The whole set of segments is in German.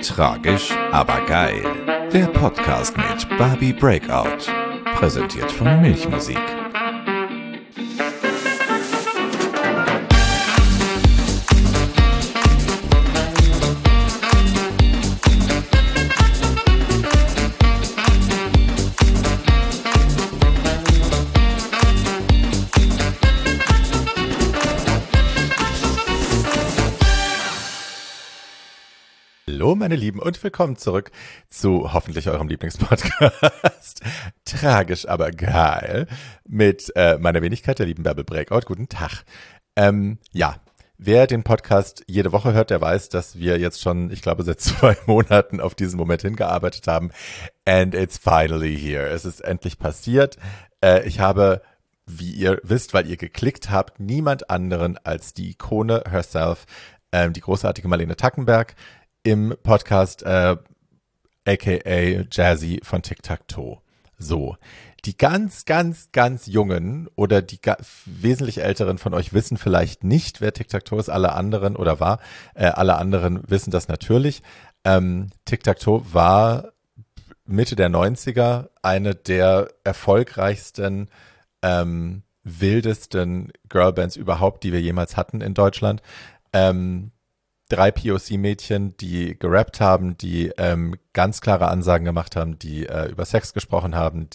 Tragisch, aber geil. Der Podcast mit Barbie Breakout. Präsentiert von Milchmusik. Hallo meine Lieben und willkommen zurück zu hoffentlich eurem Lieblingspodcast Tragisch, aber geil mit meiner Wenigkeit, der lieben Barbie Breakout. Guten Tag. Wer den Podcast jede Woche hört, der weiß, dass wir jetzt schon, ich glaube, seit 2 Monaten auf diesen Moment hingearbeitet haben. And it's finally here. Es ist endlich passiert. Ich habe, wie ihr wisst, weil ihr geklickt habt, niemand anderen als die Ikone herself, die großartige Marlene Tackenberg, im Podcast aka Jazzy von Tic-Tac-Toe. So, die ganz Jungen oder die wesentlich Älteren von euch wissen vielleicht nicht, wer Tic-Tac-Toe ist. Alle anderen oder war, alle anderen wissen das natürlich. Tic-Tac-Toe war Mitte der 90er eine der erfolgreichsten, wildesten Girlbands überhaupt, die wir jemals hatten in Deutschland. 3 POC-Mädchen, die gerappt haben, die ganz klare Ansagen gemacht haben, die über Sex gesprochen haben,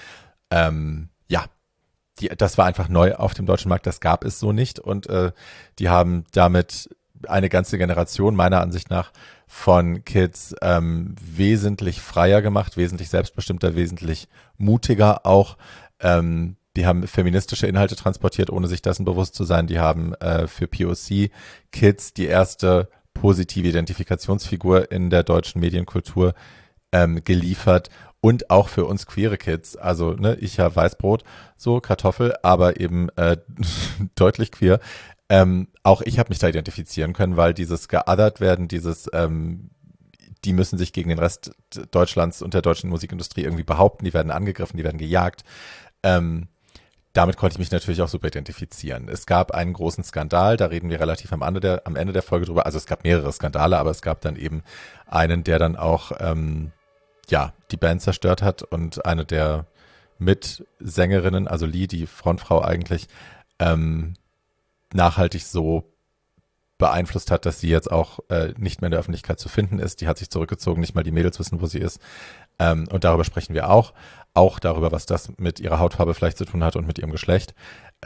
das war einfach neu auf dem deutschen Markt, das gab es so nicht und die haben damit eine ganze Generation meiner Ansicht nach von Kids wesentlich freier gemacht, wesentlich selbstbestimmter, wesentlich mutiger auch. Die haben feministische Inhalte transportiert, ohne sich dessen bewusst zu sein. Die haben für POC-Kids die erste positive Identifikationsfigur in der deutschen Medienkultur geliefert und auch für uns queere Kids. Also ich ja Weißbrot, so Kartoffel, aber eben deutlich queer. Auch ich habe mich da identifizieren können, weil dieses geothert werden, die müssen sich gegen den Rest Deutschlands und der deutschen Musikindustrie irgendwie behaupten. Die werden angegriffen, die werden gejagt. Damit konnte ich mich natürlich auch super identifizieren. Es gab einen großen Skandal, da reden wir relativ am Ende der Folge drüber. Also es gab mehrere Skandale, aber es gab dann eben einen, der dann auch die Band zerstört hat und eine der Mitsängerinnen, also Lee, die Frontfrau eigentlich, nachhaltig so beeinflusst hat, dass sie jetzt auch nicht mehr in der Öffentlichkeit zu finden ist. Die hat sich zurückgezogen, nicht mal die Mädels wissen, wo sie ist. Und darüber sprechen wir auch darüber, was das mit ihrer Hautfarbe vielleicht zu tun hat und mit ihrem Geschlecht.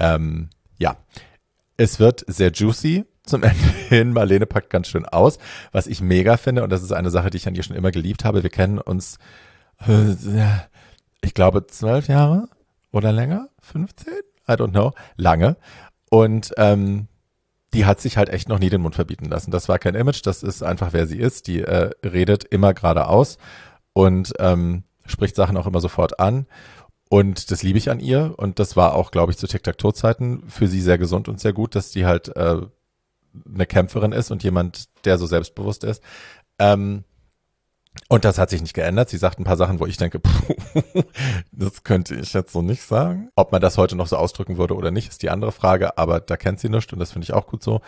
Es wird sehr juicy zum Ende hin. Marlene packt ganz schön aus, was ich mega finde und das ist eine Sache, die ich an ihr schon immer geliebt habe. Wir kennen uns, ich glaube 12 Jahre oder länger, 15? I don't know, lange. Und die hat sich halt echt noch nie den Mund verbieten lassen. Das war kein Image, das ist einfach, wer sie ist. Die redet immer geradeaus und spricht Sachen auch immer sofort an. Und das liebe ich an ihr. Und das war auch, glaube ich, zu Tic-Tac-Toe-Zeiten für sie sehr gesund und sehr gut, dass sie halt eine Kämpferin ist und jemand, der so selbstbewusst ist. Und das hat sich nicht geändert. Sie sagt ein paar Sachen, wo ich denke, das könnte ich jetzt so nicht sagen. Ob man das heute noch so ausdrücken würde oder nicht, ist die andere Frage. Aber da kennt sie nichts und das finde ich auch gut so.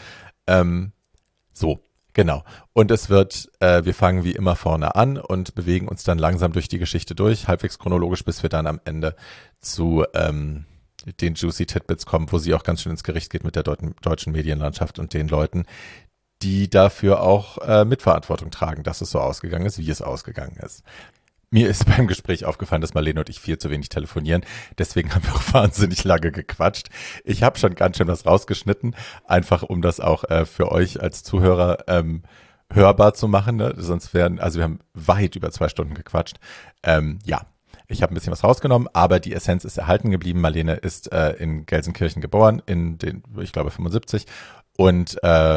Genau. Und es wird, wir fangen wie immer vorne an und bewegen uns dann langsam durch die Geschichte durch, halbwegs chronologisch, bis wir dann am Ende zu den Juicy Tidbits kommen, wo sie auch ganz schön ins Gericht geht mit der deutschen Medienlandschaft und den Leuten, die dafür auch Mitverantwortung tragen, dass es so ausgegangen ist, wie es ausgegangen ist. Mir ist beim Gespräch aufgefallen, dass Marlene und ich viel zu wenig telefonieren. Deswegen haben wir auch wahnsinnig lange gequatscht. Ich habe schon ganz schön was rausgeschnitten, einfach um das auch für euch als Zuhörer hörbar zu machen. Ne? Sonst wir haben weit über 2 Stunden gequatscht. Ich habe ein bisschen was rausgenommen, aber die Essenz ist erhalten geblieben. Marlene ist in Gelsenkirchen geboren, ich glaube 75. Und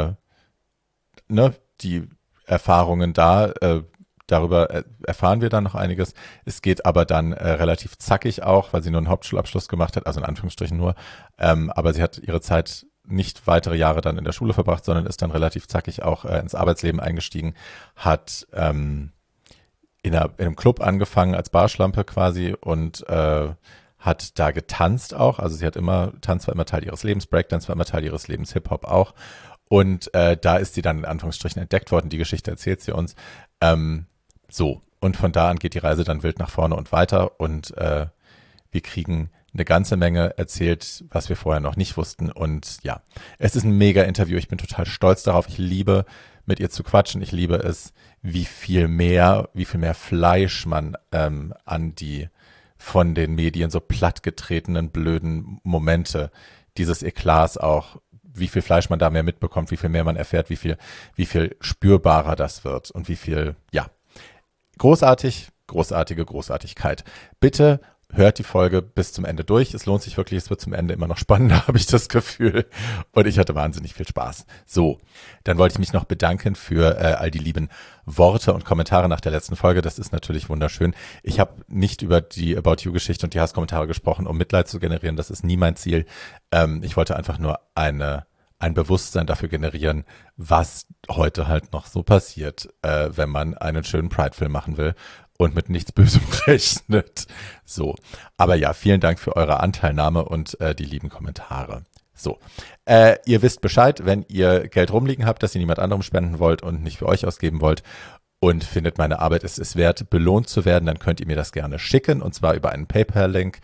die Erfahrungen darüber erfahren wir dann noch einiges. Es geht aber dann relativ zackig auch, weil sie nur einen Hauptschulabschluss gemacht hat, also in Anführungsstrichen nur. Aber sie hat ihre Zeit nicht weitere Jahre dann in der Schule verbracht, sondern ist dann relativ zackig auch ins Arbeitsleben eingestiegen, hat in einem Club angefangen als Barschlampe quasi und hat da getanzt auch. Also Tanz war immer Teil ihres Lebens, Breakdance war immer Teil ihres Lebens, Hip-Hop auch. Und da ist sie dann in Anführungsstrichen entdeckt worden. Die Geschichte erzählt sie uns. So, und von da an geht die Reise dann wild nach vorne und weiter und wir kriegen eine ganze Menge erzählt, was wir vorher noch nicht wussten. Und ja, es ist ein mega Interview. Ich bin total stolz darauf. Ich liebe, mit ihr zu quatschen. Ich liebe es, wie viel mehr Fleisch man an die von den Medien so plattgetretenen, blöden Momente dieses Eklats auch, wie viel Fleisch man da mehr mitbekommt, wie viel mehr man erfährt, wie viel spürbarer das wird und wie viel, ja, großartige Großartigkeit. Bitte hört die Folge bis zum Ende durch. Es lohnt sich wirklich, es wird zum Ende immer noch spannender, habe ich das Gefühl. Und ich hatte wahnsinnig viel Spaß. So, dann wollte ich mich noch bedanken für all die lieben Worte und Kommentare nach der letzten Folge. Das ist natürlich wunderschön. Ich habe nicht über die About You-Geschichte und die Hasskommentare gesprochen, um Mitleid zu generieren. Das ist nie mein Ziel. Ich wollte einfach nur ein Bewusstsein dafür generieren, was heute halt noch so passiert, wenn man einen schönen Pride-Film machen will und mit nichts Bösem rechnet. So, aber ja, vielen Dank für eure Anteilnahme und die lieben Kommentare. So, ihr wisst Bescheid, wenn ihr Geld rumliegen habt, das ihr niemand anderem spenden wollt und nicht für euch ausgeben wollt und findet, meine Arbeit ist es wert, belohnt zu werden, dann könnt ihr mir das gerne schicken und zwar über einen PayPal-Link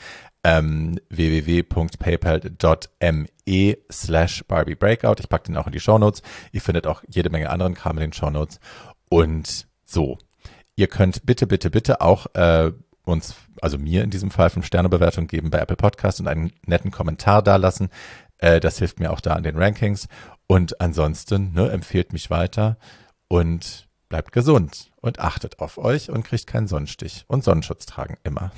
www.paypal.me/BarbieBreakout. Ich packe den auch in die Shownotes. Ihr findet auch jede Menge anderen Kram in den Shownotes. Und so, ihr könnt bitte auch uns, also mir in diesem Fall 5-Sterne-Bewertung geben bei Apple Podcast und einen netten Kommentar dalassen. Das hilft mir auch da an den Rankings. Und ansonsten, empfehlt mich weiter und bleibt gesund und achtet auf euch und kriegt keinen Sonnenstich. Und Sonnenschutz tragen immer.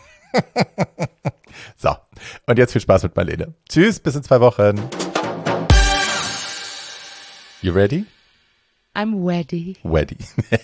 So, und jetzt viel Spaß mit Marlene. Tschüss, bis in 2 Wochen. You ready? I'm ready. Ready.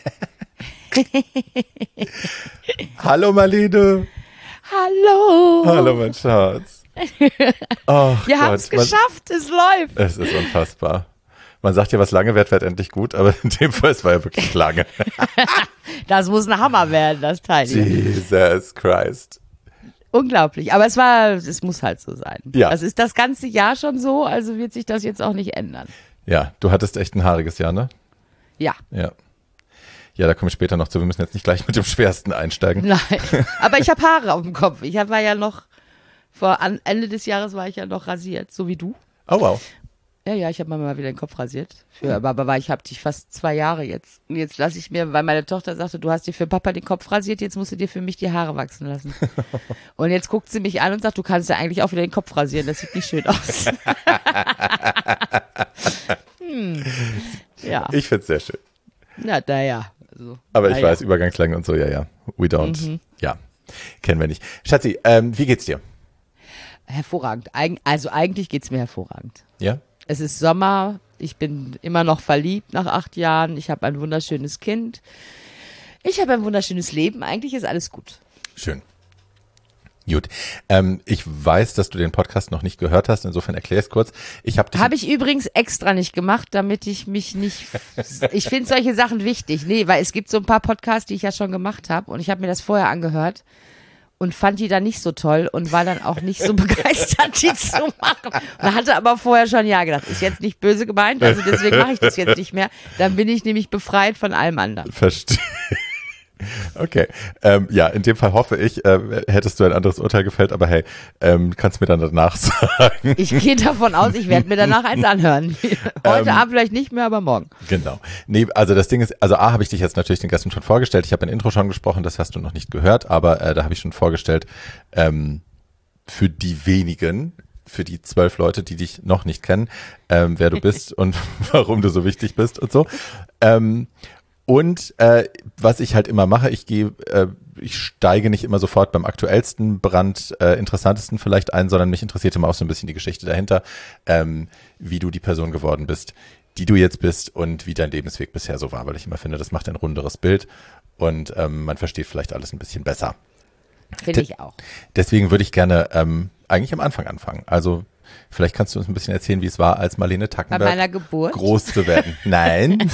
Hallo Marlene. Hallo. Hallo mein Schatz. Oh, Wir haben es geschafft, es läuft. Es ist unfassbar. Man sagt ja, was lange währt, wird endlich gut, aber in dem Fall, es war ja wirklich lange. Das muss ein Hammer werden, das Teil. Jesus Christ. Unglaublich, aber es muss halt so sein. Ja. Das ist das ganze Jahr schon so, also wird sich das jetzt auch nicht ändern. Ja, du hattest echt ein haariges Jahr, ne? Ja. Ja. Ja, da komme ich später noch zu. Wir müssen jetzt nicht gleich mit dem Schwersten einsteigen. Nein, aber ich habe Haare auf dem Kopf. Ich war ja noch, Ende des Jahres war ich ja noch rasiert, so wie du. Oh, wow. Ja, ich habe mir mal wieder den Kopf rasiert. Aber ich habe dich fast 2 Jahre jetzt. Und jetzt lasse ich mir, weil meine Tochter sagte, du hast dir für Papa den Kopf rasiert, jetzt musst du dir für mich die Haare wachsen lassen. Und jetzt guckt sie mich an und sagt, du kannst ja eigentlich auch wieder den Kopf rasieren, das sieht nicht schön aus. Ja. Ich find's sehr schön. Naja. Also, aber ich weiß, Übergangslänge und so, ja. We don't. Ja, kennen wir nicht. Schatzi, wie geht's dir? Hervorragend. Also eigentlich geht's mir hervorragend. Ja? Es ist Sommer, ich bin immer noch verliebt nach 8 Jahren, ich habe ein wunderschönes Kind, ich habe ein wunderschönes Leben, eigentlich ist alles gut. Schön. Gut. Ich weiß, dass du den Podcast noch nicht gehört hast, insofern erklär es kurz. Habe ich übrigens extra nicht gemacht, damit ich mich nicht, ich finde solche Sachen wichtig, weil es gibt so ein paar Podcasts, die ich ja schon gemacht habe und ich habe mir das vorher angehört. Und fand die dann nicht so toll und war dann auch nicht so begeistert, die zu machen. Und hatte aber vorher schon ja gedacht, ist jetzt nicht böse gemeint, also deswegen mache ich das jetzt nicht mehr. Dann bin ich nämlich befreit von allem anderen. Verstehe. Okay, ja, in dem Fall hoffe ich, hättest du ein anderes Urteil gefällt, aber hey, kannst mir dann danach sagen. Ich gehe davon aus, ich werde mir danach eins anhören. Heute Abend vielleicht nicht mehr, aber morgen. Genau. Nee, also das Ding ist, also habe ich dich jetzt natürlich den Gästen schon vorgestellt, ich habe ein Intro schon gesprochen, das hast du noch nicht gehört, aber da habe ich schon vorgestellt, für die wenigen, für die 12 Leute, die dich noch nicht kennen, wer du bist und warum du so wichtig bist und so. Und was ich halt immer mache, ich steige nicht immer sofort beim aktuellsten Brand, interessantesten vielleicht ein, sondern mich interessiert immer auch so ein bisschen die Geschichte dahinter, wie du die Person geworden bist, die du jetzt bist und wie dein Lebensweg bisher so war, weil ich immer finde, das macht ein runderes Bild und man versteht vielleicht alles ein bisschen besser. Finde ich auch. Deswegen würde ich gerne eigentlich am Anfang anfangen. Also vielleicht kannst du uns ein bisschen erzählen, wie es war, als Marlene Tackenberg bei meiner Geburt groß zu werden. Nein.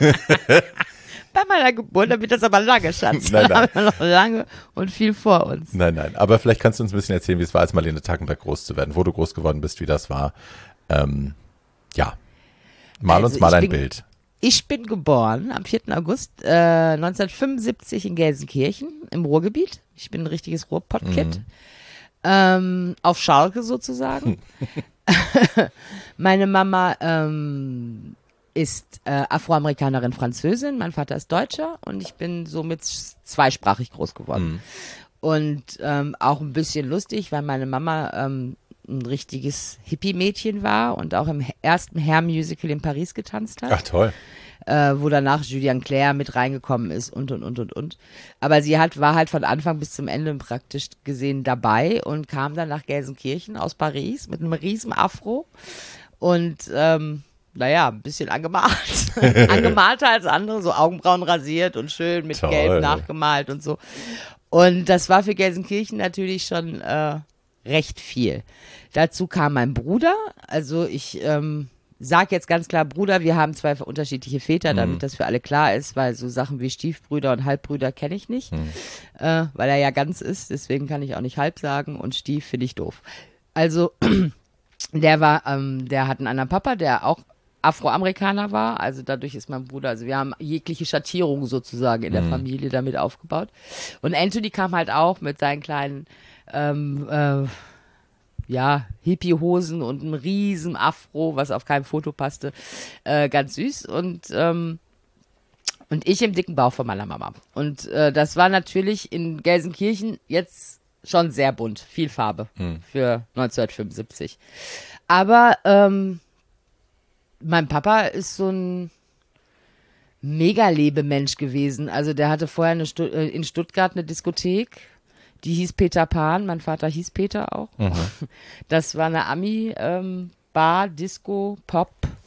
Bei meiner Geburt, dann wird das aber lange, Schatz. Nein. Da haben wir noch lange und viel vor uns. Nein. Aber vielleicht kannst du uns ein bisschen erzählen, wie es war, als Marlene Tackenberg groß zu werden, wo du groß geworden bist, wie das war. Ja. Mal uns mal ein Bild. Ich bin geboren am 4. August 1975 in Gelsenkirchen im Ruhrgebiet. Ich bin ein richtiges Ruhrpott-Kind. Auf Schalke sozusagen. Meine Mama ist Afroamerikanerin, Französin, mein Vater ist Deutscher und ich bin somit zweisprachig groß geworden. Und auch ein bisschen lustig, weil meine Mama ein richtiges Hippie-Mädchen war und auch im ersten Hair-Musical in Paris getanzt hat. Ach toll. Wo danach Julien Clerc mit reingekommen ist und. Aber sie war halt von Anfang bis zum Ende praktisch gesehen dabei und kam dann nach Gelsenkirchen aus Paris mit einem riesen Afro und ein bisschen angemalt. Angemalter als andere, so Augenbrauen rasiert und schön mit Gelb nachgemalt und so. Und das war für Gelsenkirchen natürlich schon recht viel. Dazu kam mein Bruder, also ich sag jetzt ganz klar Bruder, wir haben zwei unterschiedliche Väter, damit das für alle klar ist, weil so Sachen wie Stiefbrüder und Halbbrüder kenne ich nicht, weil er ja ganz ist, deswegen kann ich auch nicht halb sagen und Stief finde ich doof. Also der hat einen anderen Papa, der auch Afroamerikaner war, also dadurch ist mein Bruder, also wir haben jegliche Schattierung sozusagen in der Familie damit aufgebaut. Und Anthony kam halt auch mit seinen kleinen Hippie-Hosen und einem riesen Afro, was auf keinem Foto passte, ganz süß und ich im dicken Bauch von meiner Mama. Und das war natürlich in Gelsenkirchen jetzt schon sehr bunt, viel Farbe für 1975. Aber mein Papa ist so ein Mega-Lebemensch gewesen. Also der hatte vorher in Stuttgart eine Diskothek, die hieß Peter Pan. Mein Vater hieß Peter auch. Das war eine Bar, Disco, Pub.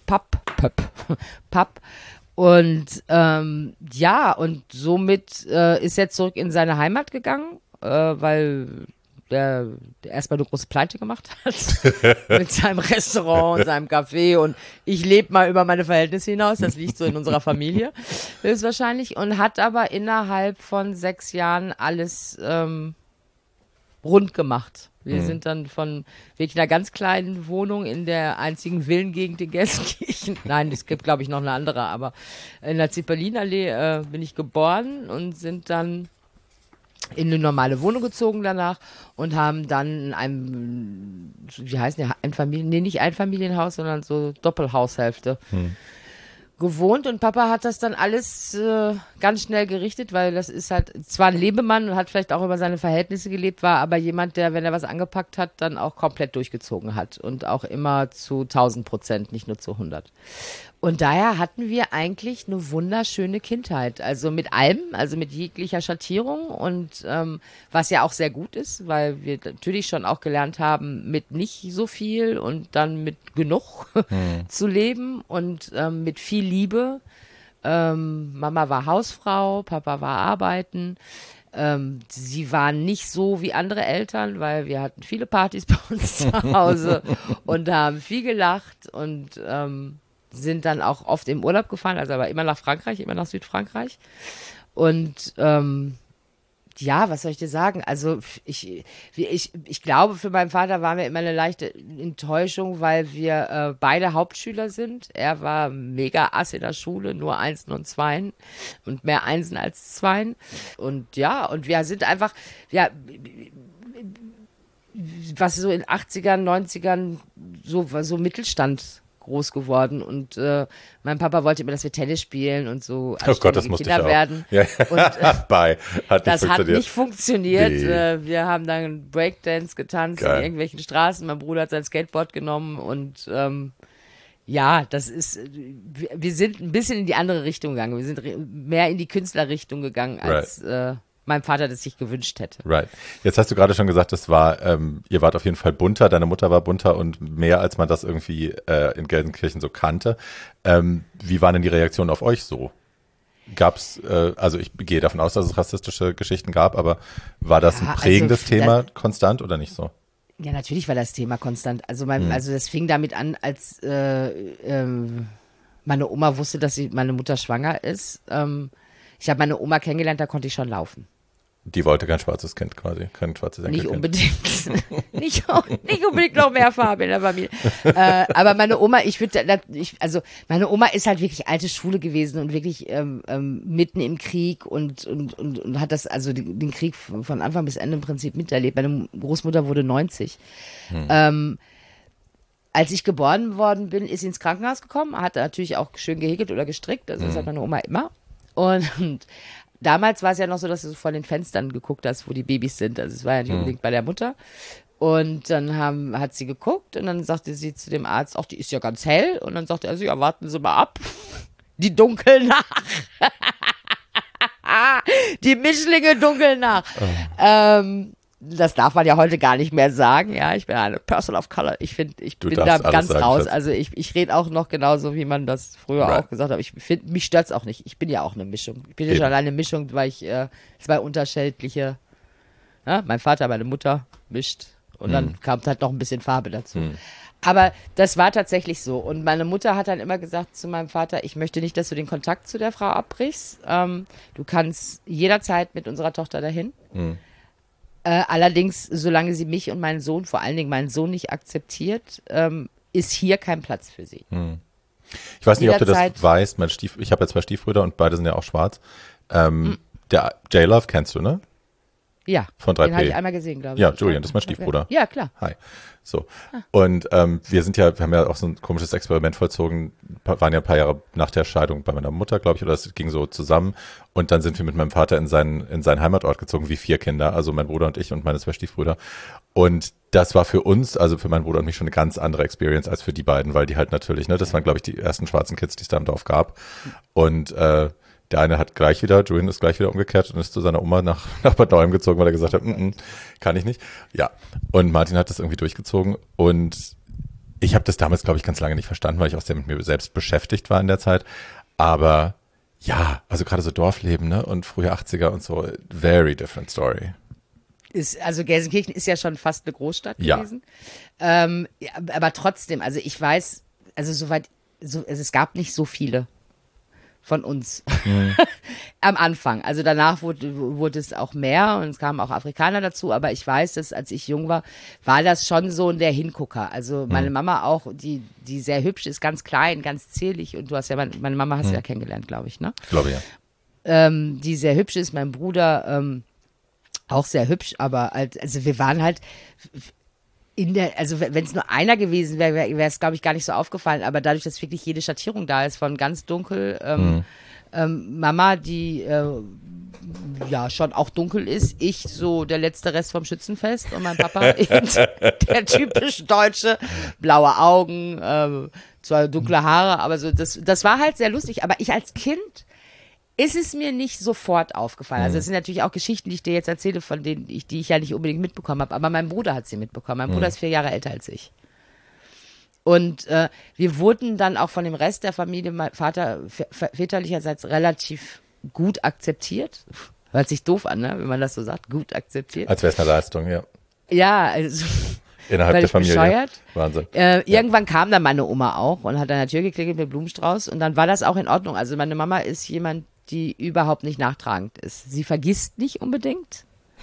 Und und somit ist er zurück in seine Heimat gegangen, weil der erstmal eine große Pleite gemacht hat mit seinem Restaurant und seinem Café und ich lebe mal über meine Verhältnisse hinaus, das liegt so in unserer Familie höchstwahrscheinlich und hat aber innerhalb von 6 Jahren alles rund gemacht. Wir sind dann von wirklich einer ganz kleinen Wohnung in der einzigen Villengegend in Gelsenkirchen, nein, es gibt glaube ich noch eine andere, aber in der Zipperlinallee bin ich geboren und sind dann in eine normale Wohnung gezogen danach und haben dann in einem, wie heißt der, nicht Einfamilienhaus, sondern so Doppelhaushälfte gewohnt und Papa hat das dann alles ganz schnell gerichtet, weil das ist halt zwar ein Lebemann und hat vielleicht auch über seine Verhältnisse gelebt, war aber jemand, der, wenn er was angepackt hat, dann auch komplett durchgezogen hat und auch immer zu 1000%, nicht nur zu 100. Und daher hatten wir eigentlich eine wunderschöne Kindheit, also mit allem, also mit jeglicher Schattierung und was ja auch sehr gut ist, weil wir natürlich schon auch gelernt haben, mit nicht so viel und dann mit genug zu leben und mit viel Liebe. Mama war Hausfrau, Papa war arbeiten. Sie waren nicht so wie andere Eltern, weil wir hatten viele Partys bei uns zu Hause und haben viel gelacht und sind dann auch oft im Urlaub gefahren, also aber immer nach Frankreich, immer nach Südfrankreich. Und was soll ich dir sagen? Also ich glaube, für meinen Vater waren wir immer eine leichte Enttäuschung, weil wir beide Hauptschüler sind. Er war mega Ass in der Schule, nur Einsen und Zweien und mehr Einsen als Zweien. Und und wir sind einfach, was so in 80ern, 90ern, so Mittelstand groß geworden und mein Papa wollte immer, dass wir Tennis spielen und so oh Gott, das musste Kinder ich auch. werden. Ja. Und das hat nicht funktioniert. Nee. Wir haben dann Breakdance getanzt in irgendwelchen Straßen. Mein Bruder hat sein Skateboard genommen und das ist, wir sind ein bisschen in die andere Richtung gegangen. Wir sind mehr in die Künstlerrichtung gegangen, als mein Vater das sich gewünscht hätte. Right. Jetzt hast du gerade schon gesagt, das war, ihr wart auf jeden Fall bunter, deine Mutter war bunter und mehr, als man das irgendwie in Gelsenkirchen so kannte. Wie waren denn die Reaktionen auf euch so? Gab's, also ich gehe davon aus, dass es rassistische Geschichten gab, aber war das ein prägendes Thema konstant oder nicht so? Ja, natürlich war das Thema konstant. Also also das fing damit an, als meine Oma wusste, dass meine Mutter schwanger ist. Ich habe meine Oma kennengelernt, da konnte ich schon laufen. Die wollte kein schwarzes Kind quasi, kein schwarzes Nicht Enkelkind. unbedingt. nicht unbedingt noch mehr Farbe in der Familie. Aber meine Oma, meine Oma ist halt wirklich alte Schule gewesen und wirklich mitten im Krieg und hat das, also den Krieg von Anfang bis Ende im Prinzip miterlebt. Meine Großmutter wurde 90. Als ich geboren worden bin, ist sie ins Krankenhaus gekommen, hat natürlich auch schön gehäkelt oder gestrickt, also das hat meine Oma immer. Und damals war es ja noch so, dass du von den Fenstern geguckt hast, wo die Babys sind. Also es war ja nicht unbedingt bei der Mutter. Und dann hat sie geguckt und dann sagte sie zu dem Arzt, ach, die ist ja ganz hell. Und dann sagte er, ja, warten Sie mal ab. Die dunkeln nach. Die Mischlinge dunkeln nach. Das darf man ja heute gar nicht mehr sagen. Ja, ich bin eine Person of Color. Ich bin da ganz sagen, raus. Schatz. Also ich rede auch noch genauso, wie man das früher auch gesagt hat. Mich stört's auch nicht. Ich bin ja auch eine Mischung. Ich bin ja schon alleine eine Mischung, weil ich zwei unterschiedliche, mein Vater, meine Mutter mischt. Und dann kam halt noch ein bisschen Farbe dazu. Aber das war tatsächlich so. Und meine Mutter hat dann immer gesagt zu meinem Vater, ich möchte nicht, dass du den Kontakt zu der Frau abbrichst. Du kannst jederzeit mit unserer Tochter dahin. Allerdings, solange sie mich und meinen Sohn, vor allen Dingen meinen Sohn nicht akzeptiert, ist hier kein Platz für sie. Ich weiß nicht, ob du das Jederzeit. weißt. Ich habe ja 2 Stiefbrüder und beide sind ja auch schwarz. Der J-Love kennst du, ne? Ja, Von 3P. den habe ich einmal gesehen, glaube ich. Ja, Julian, das ist mein Stiefbruder. Ja, klar. Hi. So. Und wir haben ja auch so ein komisches Experiment vollzogen, waren ja ein paar Jahre nach der Scheidung bei meiner Mutter, glaube ich, oder es ging so zusammen. Und dann sind wir mit meinem Vater in seinen Heimatort gezogen, wie 4 Kinder, also mein Bruder und ich und meine 2 Stiefbrüder. Und das war für uns, also für meinen Bruder und mich, schon eine ganz andere Experience als für die beiden, weil die halt natürlich, das waren, glaube ich, die ersten schwarzen Kids, die es da im Dorf gab. Und der eine hat Julian ist gleich wieder umgekehrt und ist zu seiner Oma nach Bad Nauheim gezogen, weil er gesagt hat, kann ich nicht. Ja, und Martin hat das irgendwie durchgezogen und ich habe das damals, glaube ich, ganz lange nicht verstanden, weil ich auch sehr mit mir selbst beschäftigt war in der Zeit. Aber ja, also gerade so Dorfleben, ne, und frühe 80er und so, very different story. Also Gelsenkirchen ist ja schon fast eine Großstadt Ja. gewesen. Ja, aber trotzdem, also ich weiß, also es gab nicht so viele von uns am Anfang. Also danach wurde es auch mehr und es kamen auch Afrikaner dazu, aber ich weiß, dass als ich jung war das schon so der Hingucker. Also meine Mama auch, die sehr hübsch ist, ganz klein, ganz zierlich und du hast ja, meine Mama hast du ja kennengelernt, glaube ich, ne? Glaube ja. Die sehr hübsch ist, mein Bruder auch sehr hübsch, aber halt, also wir waren halt also wenn es nur einer gewesen wäre, wäre es, glaube ich, gar nicht so aufgefallen, aber dadurch, dass wirklich jede Schattierung da ist, von ganz dunkel, Mama, die ja schon auch dunkel ist, ich so der letzte Rest vom Schützenfest und mein Papa eben der typisch Deutsche, blaue Augen, zwar dunkle Haare, aber so das war halt sehr lustig, aber ich als Kind ist es mir nicht sofort aufgefallen. Also es sind natürlich auch Geschichten, die ich dir jetzt erzähle, von denen die ich ja nicht unbedingt mitbekommen habe, aber mein Bruder hat sie mitbekommen. Mein Bruder ist 4 Jahre älter als ich. Und wir wurden dann auch von dem Rest der Familie, mein Vater väterlicherseits relativ gut akzeptiert. Hört sich doof an, ne? Wenn man das so sagt, gut akzeptiert. Als wäre es eine Leistung, ja. Ja, also Innerhalb der völlig Familie. bescheuert. Wahnsinn. Irgendwann kam dann meine Oma auch und hat an der Tür geklingelt mit Blumenstrauß und dann war das auch in Ordnung. Also meine Mama ist jemand, die überhaupt nicht nachtragend ist. Sie vergisst nicht unbedingt,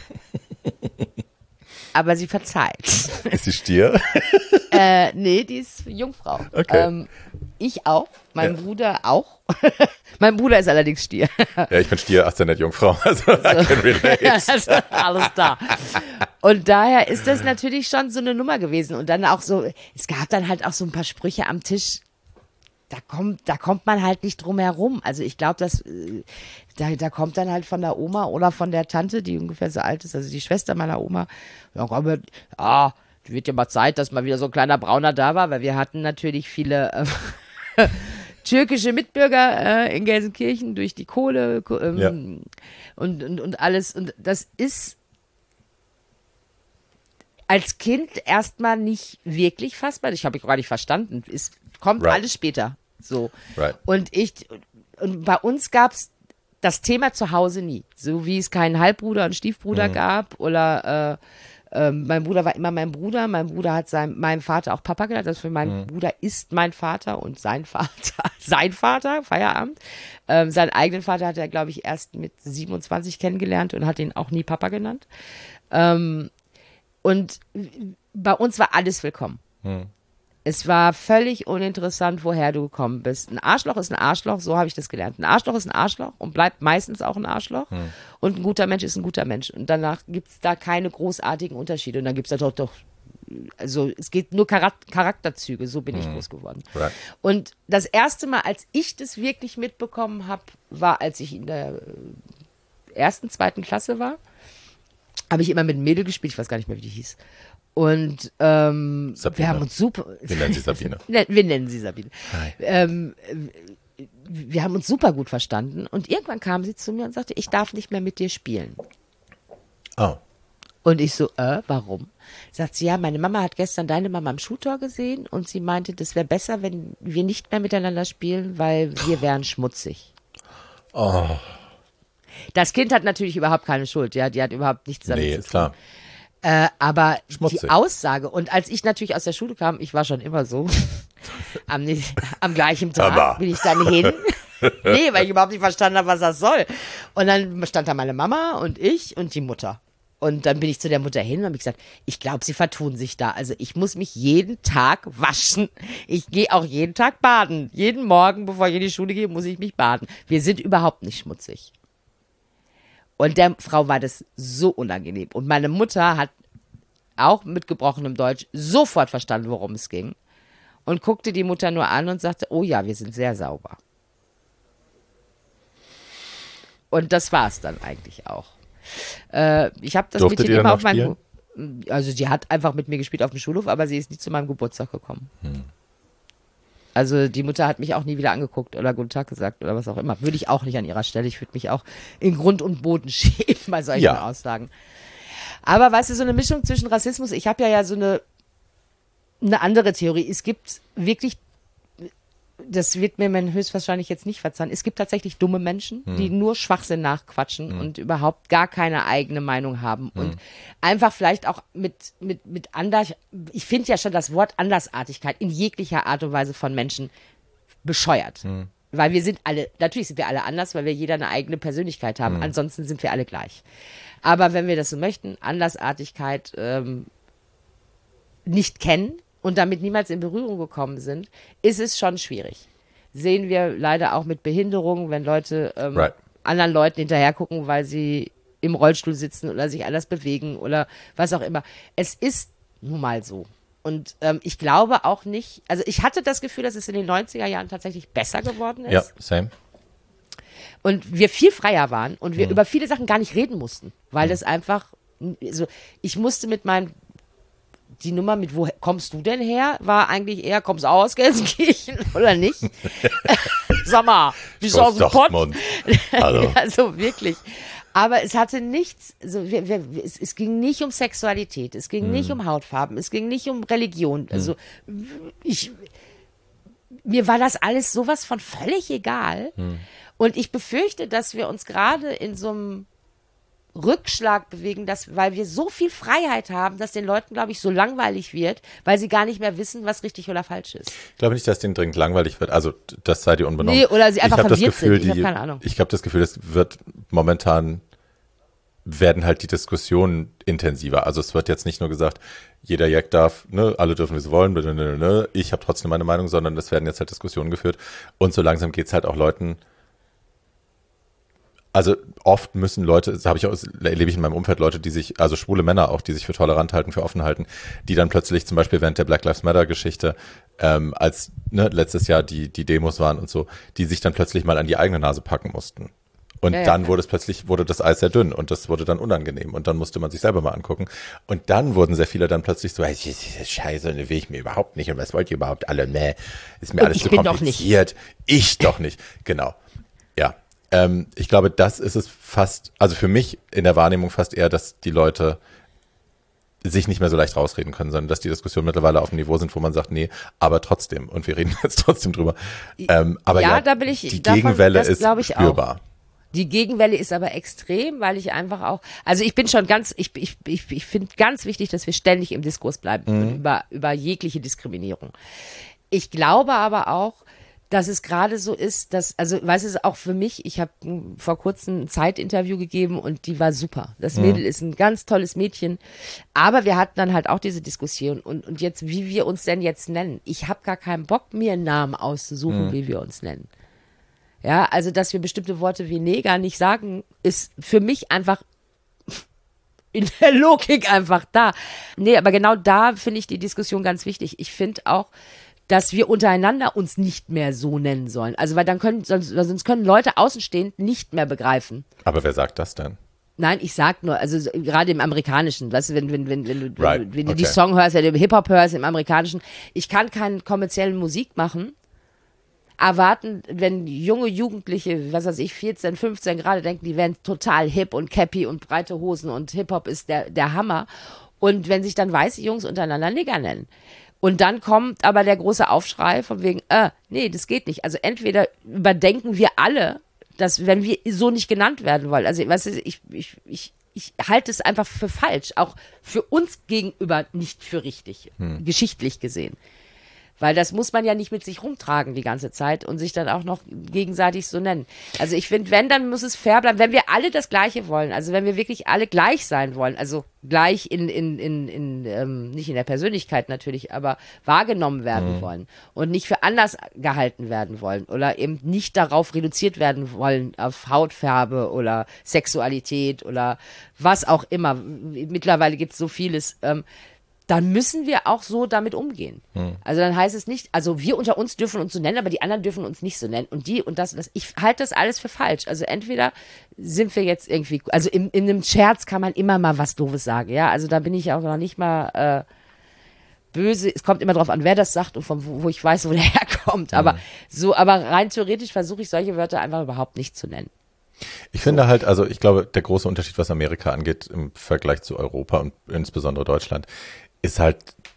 aber sie verzeiht. Ist sie Stier? Nee, die ist Jungfrau. Okay. Ich auch, mein Bruder auch. Mein Bruder ist allerdings Stier. Ja, ich bin Stier, Aszendent Jungfrau, also I can relate. Also, alles da. Und daher ist das natürlich schon so eine Nummer gewesen. Und dann auch so, es gab dann halt auch so ein paar Sprüche am Tisch, da kommt man halt nicht drum herum. Also ich glaube, da kommt dann halt von der Oma oder von der Tante, die ungefähr so alt ist, also die Schwester meiner Oma, wird ja mal Zeit, dass mal wieder so ein kleiner Brauner da war, weil wir hatten natürlich viele türkische Mitbürger in Gelsenkirchen durch die Kohle und alles. Und das ist als Kind erstmal nicht wirklich fassbar. Ich habe gar nicht verstanden. Es kommt alles später. So. Right. Und bei uns gab es das Thema zu Hause nie. So wie es keinen Halbbruder und Stiefbruder gab oder Mein Bruder war immer mein Bruder. Mein Bruder hat meinem Vater auch Papa genannt. Also für meinen Bruder ist mein Vater und sein Vater, Feierabend. Seinen eigenen Vater hat er, glaube ich, erst mit 27 kennengelernt und hat ihn auch nie Papa genannt. Und bei uns war alles willkommen. Es war völlig uninteressant, woher du gekommen bist. Ein Arschloch ist ein Arschloch, so habe ich das gelernt. Ein Arschloch ist ein Arschloch und bleibt meistens auch ein Arschloch. Und ein guter Mensch ist ein guter Mensch. Und danach gibt es da keine großartigen Unterschiede. Und dann gibt es da doch, also es geht nur Charakterzüge, so bin ich groß geworden. Right. Und das erste Mal, als ich das wirklich mitbekommen habe, war, als ich in der ersten, zweiten Klasse war, habe ich immer mit einem Mädel gespielt, ich weiß gar nicht mehr, wie die hieß. Und wir haben uns super. Wir nennen sie Sabine. Wir nennen sie Sabine. Wir haben uns super gut verstanden. Und irgendwann kam sie zu mir und sagte, ich darf nicht mehr mit dir spielen. Oh. Und ich so, warum? Sagt sie, ja, meine Mama hat gestern deine Mama am Schultor gesehen und sie meinte, das wäre besser, wenn wir nicht mehr miteinander spielen, weil wir wären schmutzig. Oh. Das Kind hat natürlich überhaupt keine Schuld, ja, die hat überhaupt nichts damit zu tun. Klar. Aber Schmutzig. die Aussage, und als ich natürlich aus der Schule kam, ich war schon immer so, am gleichen Tag Aber. bin ich dann hin. Nee, weil ich überhaupt nicht verstanden habe, was das soll. Und dann stand da meine Mama und ich und die Mutter. Und dann bin ich zu der Mutter hin und habe gesagt, ich glaube, sie vertun sich da. Also ich muss mich jeden Tag waschen. Ich gehe auch jeden Tag baden. Jeden Morgen, bevor ich in die Schule gehe, muss ich mich baden. Wir sind überhaupt nicht schmutzig. Und der Frau war das so unangenehm. Und meine Mutter hat auch mit gebrochenem Deutsch sofort verstanden, worum es ging. Und guckte die Mutter nur an und sagte, oh ja, wir sind sehr sauber. Und das war es dann eigentlich auch. Ich habe das Durftet Mädchen ihr immer noch auf meinem... Also sie hat einfach mit mir gespielt auf dem Schulhof, aber sie ist nie zu meinem Geburtstag gekommen. Also die Mutter hat mich auch nie wieder angeguckt oder Guten Tag gesagt oder was auch immer. Würde ich auch nicht an ihrer Stelle. Ich würde mich auch in Grund und Boden schämen bei solchen Aussagen. Aber weißt du, so eine Mischung zwischen Rassismus, ich habe ja so eine andere Theorie. Es gibt wirklich, das wird mir man höchstwahrscheinlich jetzt nicht verzeihen, es gibt tatsächlich dumme Menschen, die nur Schwachsinn nachquatschen und überhaupt gar keine eigene Meinung haben und einfach vielleicht auch mit anders, ich finde ja schon das Wort Andersartigkeit in jeglicher Art und Weise von Menschen bescheuert. Weil wir sind alle, natürlich sind wir alle anders, weil wir jeder eine eigene Persönlichkeit haben, ansonsten sind wir alle gleich. Aber wenn wir das so möchten, Andersartigkeit nicht kennen und damit niemals in Berührung gekommen sind, ist es schon schwierig. Sehen wir leider auch mit Behinderungen, wenn Leute anderen Leuten hinterher gucken, weil sie im Rollstuhl sitzen oder sich anders bewegen oder was auch immer. Es ist nun mal so. Und ich glaube auch nicht, also ich hatte das Gefühl, dass es in den 90er Jahren tatsächlich besser geworden ist. Ja, same. Und wir viel freier waren und wir über viele Sachen gar nicht reden mussten, weil das einfach, also ich musste mit die Nummer mit, wo kommst du denn her, war eigentlich eher, kommst du auch aus Gelsenkirchen oder nicht? Sag mal, bist du aus dem Pott? Hallo. Also wirklich. Aber es hatte nichts, also es ging nicht um Sexualität, es ging nicht um Hautfarben, es ging nicht um Religion. Also mir war das alles sowas von völlig egal. Und ich befürchte, dass wir uns gerade in so einem Rückschlag bewegen, weil wir so viel Freiheit haben, dass den Leuten, glaube ich, so langweilig wird, weil sie gar nicht mehr wissen, was richtig oder falsch ist. Ich glaube nicht, dass denen dringend langweilig wird. Also das sei dir unbenommen. Nee, oder sie einfach verwirrt sind. Ich habe keine Ahnung. Ich habe das Gefühl, es wird momentan werden halt die Diskussionen intensiver. Also es wird jetzt nicht nur gesagt, jeder Jack darf, ne, alle dürfen, wie sie wollen, ne, ich habe trotzdem meine Meinung, sondern es werden jetzt halt Diskussionen geführt. Und so langsam geht's halt auch Leuten. Also oft müssen Leute, das erlebe ich in meinem Umfeld, Leute, die sich, also schwule Männer auch, die sich für tolerant halten, für offen halten, die dann plötzlich zum Beispiel während der Black Lives Matter Geschichte, als letztes Jahr die Demos waren und so, die sich dann plötzlich mal an die eigene Nase packen mussten. Und dann wurde das Eis sehr dünn und das wurde dann unangenehm und dann musste man sich selber mal angucken. Und dann wurden sehr viele dann plötzlich so, hey, Scheiße, will ich mir überhaupt nicht und was wollt ihr überhaupt alle, ist mir und alles ich zu bin kompliziert. Ich doch nicht. Genau. Ja. Ich glaube, das ist es fast, also für mich in der Wahrnehmung fast eher, dass die Leute sich nicht mehr so leicht rausreden können, sondern dass die Diskussionen mittlerweile auf einem Niveau sind, wo man sagt, nee, aber trotzdem. Und wir reden jetzt trotzdem drüber. Aber ja, da bin ich, die Gegenwelle ist glaube ich spürbar. Auch. Die Gegenwelle ist aber extrem, weil ich einfach auch, also ich bin schon ich finde ganz wichtig, dass wir ständig im Diskurs bleiben über jegliche Diskriminierung. Ich glaube aber auch, dass es gerade so ist, dass, also, weißt du, auch für mich, ich habe vor kurzem ein Zeitinterview gegeben und die war super. Das Mädel ist ein ganz tolles Mädchen, aber wir hatten dann halt auch diese Diskussion und jetzt, wie wir uns denn jetzt nennen. Ich habe gar keinen Bock, mir einen Namen auszusuchen, wie wir uns nennen. Ja, also, dass wir bestimmte Worte wie Neger nicht sagen, ist für mich einfach in der Logik einfach da. Nee, aber genau da finde ich die Diskussion ganz wichtig. Ich finde auch, dass wir untereinander uns nicht mehr so nennen sollen. Also, weil sonst können Leute außenstehend nicht mehr begreifen. Aber wer sagt das denn? Nein, ich sag nur, also gerade im Amerikanischen, weißt du, wenn du Okay. die Song hörst, wenn du Hip-Hop hörst im Amerikanischen, ich kann keine kommerzielle Musik machen, erwarten, wenn junge Jugendliche, was weiß ich, 14, 15 gerade denken, die wären total hip und cappy und breite Hosen und Hip-Hop ist der Hammer. Und wenn sich dann weiße Jungs untereinander Nigger nennen. Und dann kommt aber der große Aufschrei von wegen, nee, das geht nicht. Also entweder überdenken wir alle, dass, wenn wir so nicht genannt werden wollen, also weißt du, ich halte es einfach für falsch, auch für uns gegenüber nicht für richtig, geschichtlich gesehen. Weil das muss man ja nicht mit sich rumtragen die ganze Zeit und sich dann auch noch gegenseitig so nennen. Also ich finde, wenn, dann muss es fair bleiben, wenn wir alle das Gleiche wollen, also wenn wir wirklich alle gleich sein wollen, also gleich nicht in der Persönlichkeit natürlich, aber wahrgenommen werden wollen und nicht für anders gehalten werden wollen oder eben nicht darauf reduziert werden wollen, auf Hautfarbe oder Sexualität oder was auch immer. Mittlerweile gibt es so vieles, dann müssen wir auch so damit umgehen. Also dann heißt es nicht, also wir unter uns dürfen uns so nennen, aber die anderen dürfen uns nicht so nennen. Und die und das. Ich halte das alles für falsch. Also entweder sind wir jetzt irgendwie, also in einem Scherz kann man immer mal was Doofes sagen, ja. Also da bin ich auch noch nicht mal böse. Es kommt immer drauf an, wer das sagt und wo ich weiß, wo der herkommt. Aber rein theoretisch versuche ich solche Wörter einfach überhaupt nicht zu nennen. Ich finde halt, also ich glaube, der große Unterschied, was Amerika angeht im Vergleich zu Europa und insbesondere Deutschland, ist halt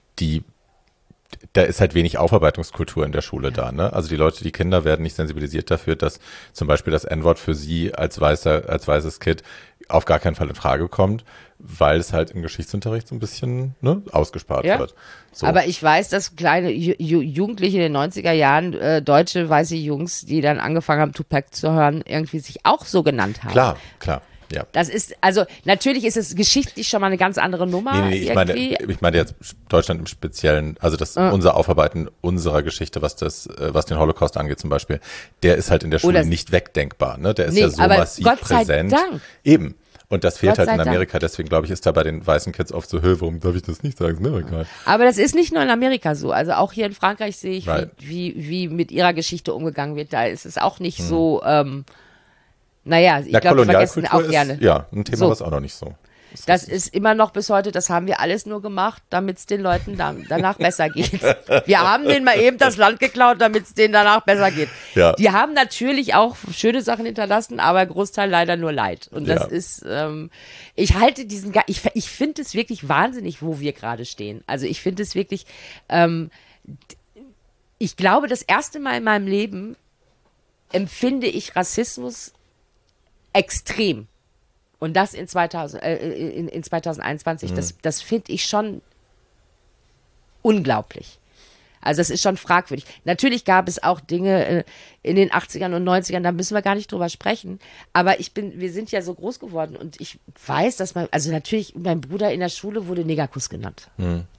da ist halt wenig Aufarbeitungskultur in der Schule da, ne? Also die Kinder werden nicht sensibilisiert dafür, dass zum Beispiel das N-Wort für sie als weißes Kind auf gar keinen Fall in Frage kommt, weil es halt im Geschichtsunterricht so ein bisschen, ne, ausgespart wird. So. Aber ich weiß, dass kleine Jugendliche in den 90er Jahren, deutsche weiße Jungs, die dann angefangen haben, Tupac zu hören, irgendwie sich auch so genannt haben. Klar. Ja. Das ist, also natürlich ist es geschichtlich schon mal eine ganz andere Nummer. Nee, ich meine jetzt Deutschland im Speziellen, also unser Aufarbeiten unserer Geschichte, was den Holocaust angeht zum Beispiel, der ist halt in der Schule nicht wegdenkbar, ne? Der ist ja so massiv Gott sei präsent. Dank. Eben. Und das fehlt Gott halt in sei Amerika, deswegen glaube ich, ist da bei den weißen Kids oft so, warum darf ich das nicht sagen? Ist mir egal. Aber das ist nicht nur in Amerika so. Also auch hier in Frankreich sehe ich, Right. wie mit ihrer Geschichte umgegangen wird. Da ist es auch nicht so, naja, ich glaube, die vergessen auch gerne. Ist, ja, ein Thema, So. was auch noch nicht so. Das ist immer noch bis heute, das haben wir alles nur gemacht, damit es den Leuten danach besser geht. Wir haben denen mal eben das Land geklaut, damit es denen danach besser geht. Ja. Die haben natürlich auch schöne Sachen hinterlassen, aber Großteil leider nur Leid. Und das ist, ich halte ich finde es wirklich wahnsinnig, wo wir gerade stehen. Also ich finde es wirklich, ich glaube, das erste Mal in meinem Leben empfinde ich Rassismus extrem. Und das in 2021, das finde ich schon unglaublich. Also das ist schon fragwürdig. Natürlich gab es auch Dinge in den 80ern und 90ern, da müssen wir gar nicht drüber sprechen. Aber wir sind ja so groß geworden und ich weiß, dass also natürlich, mein Bruder in der Schule wurde Negerkuss genannt.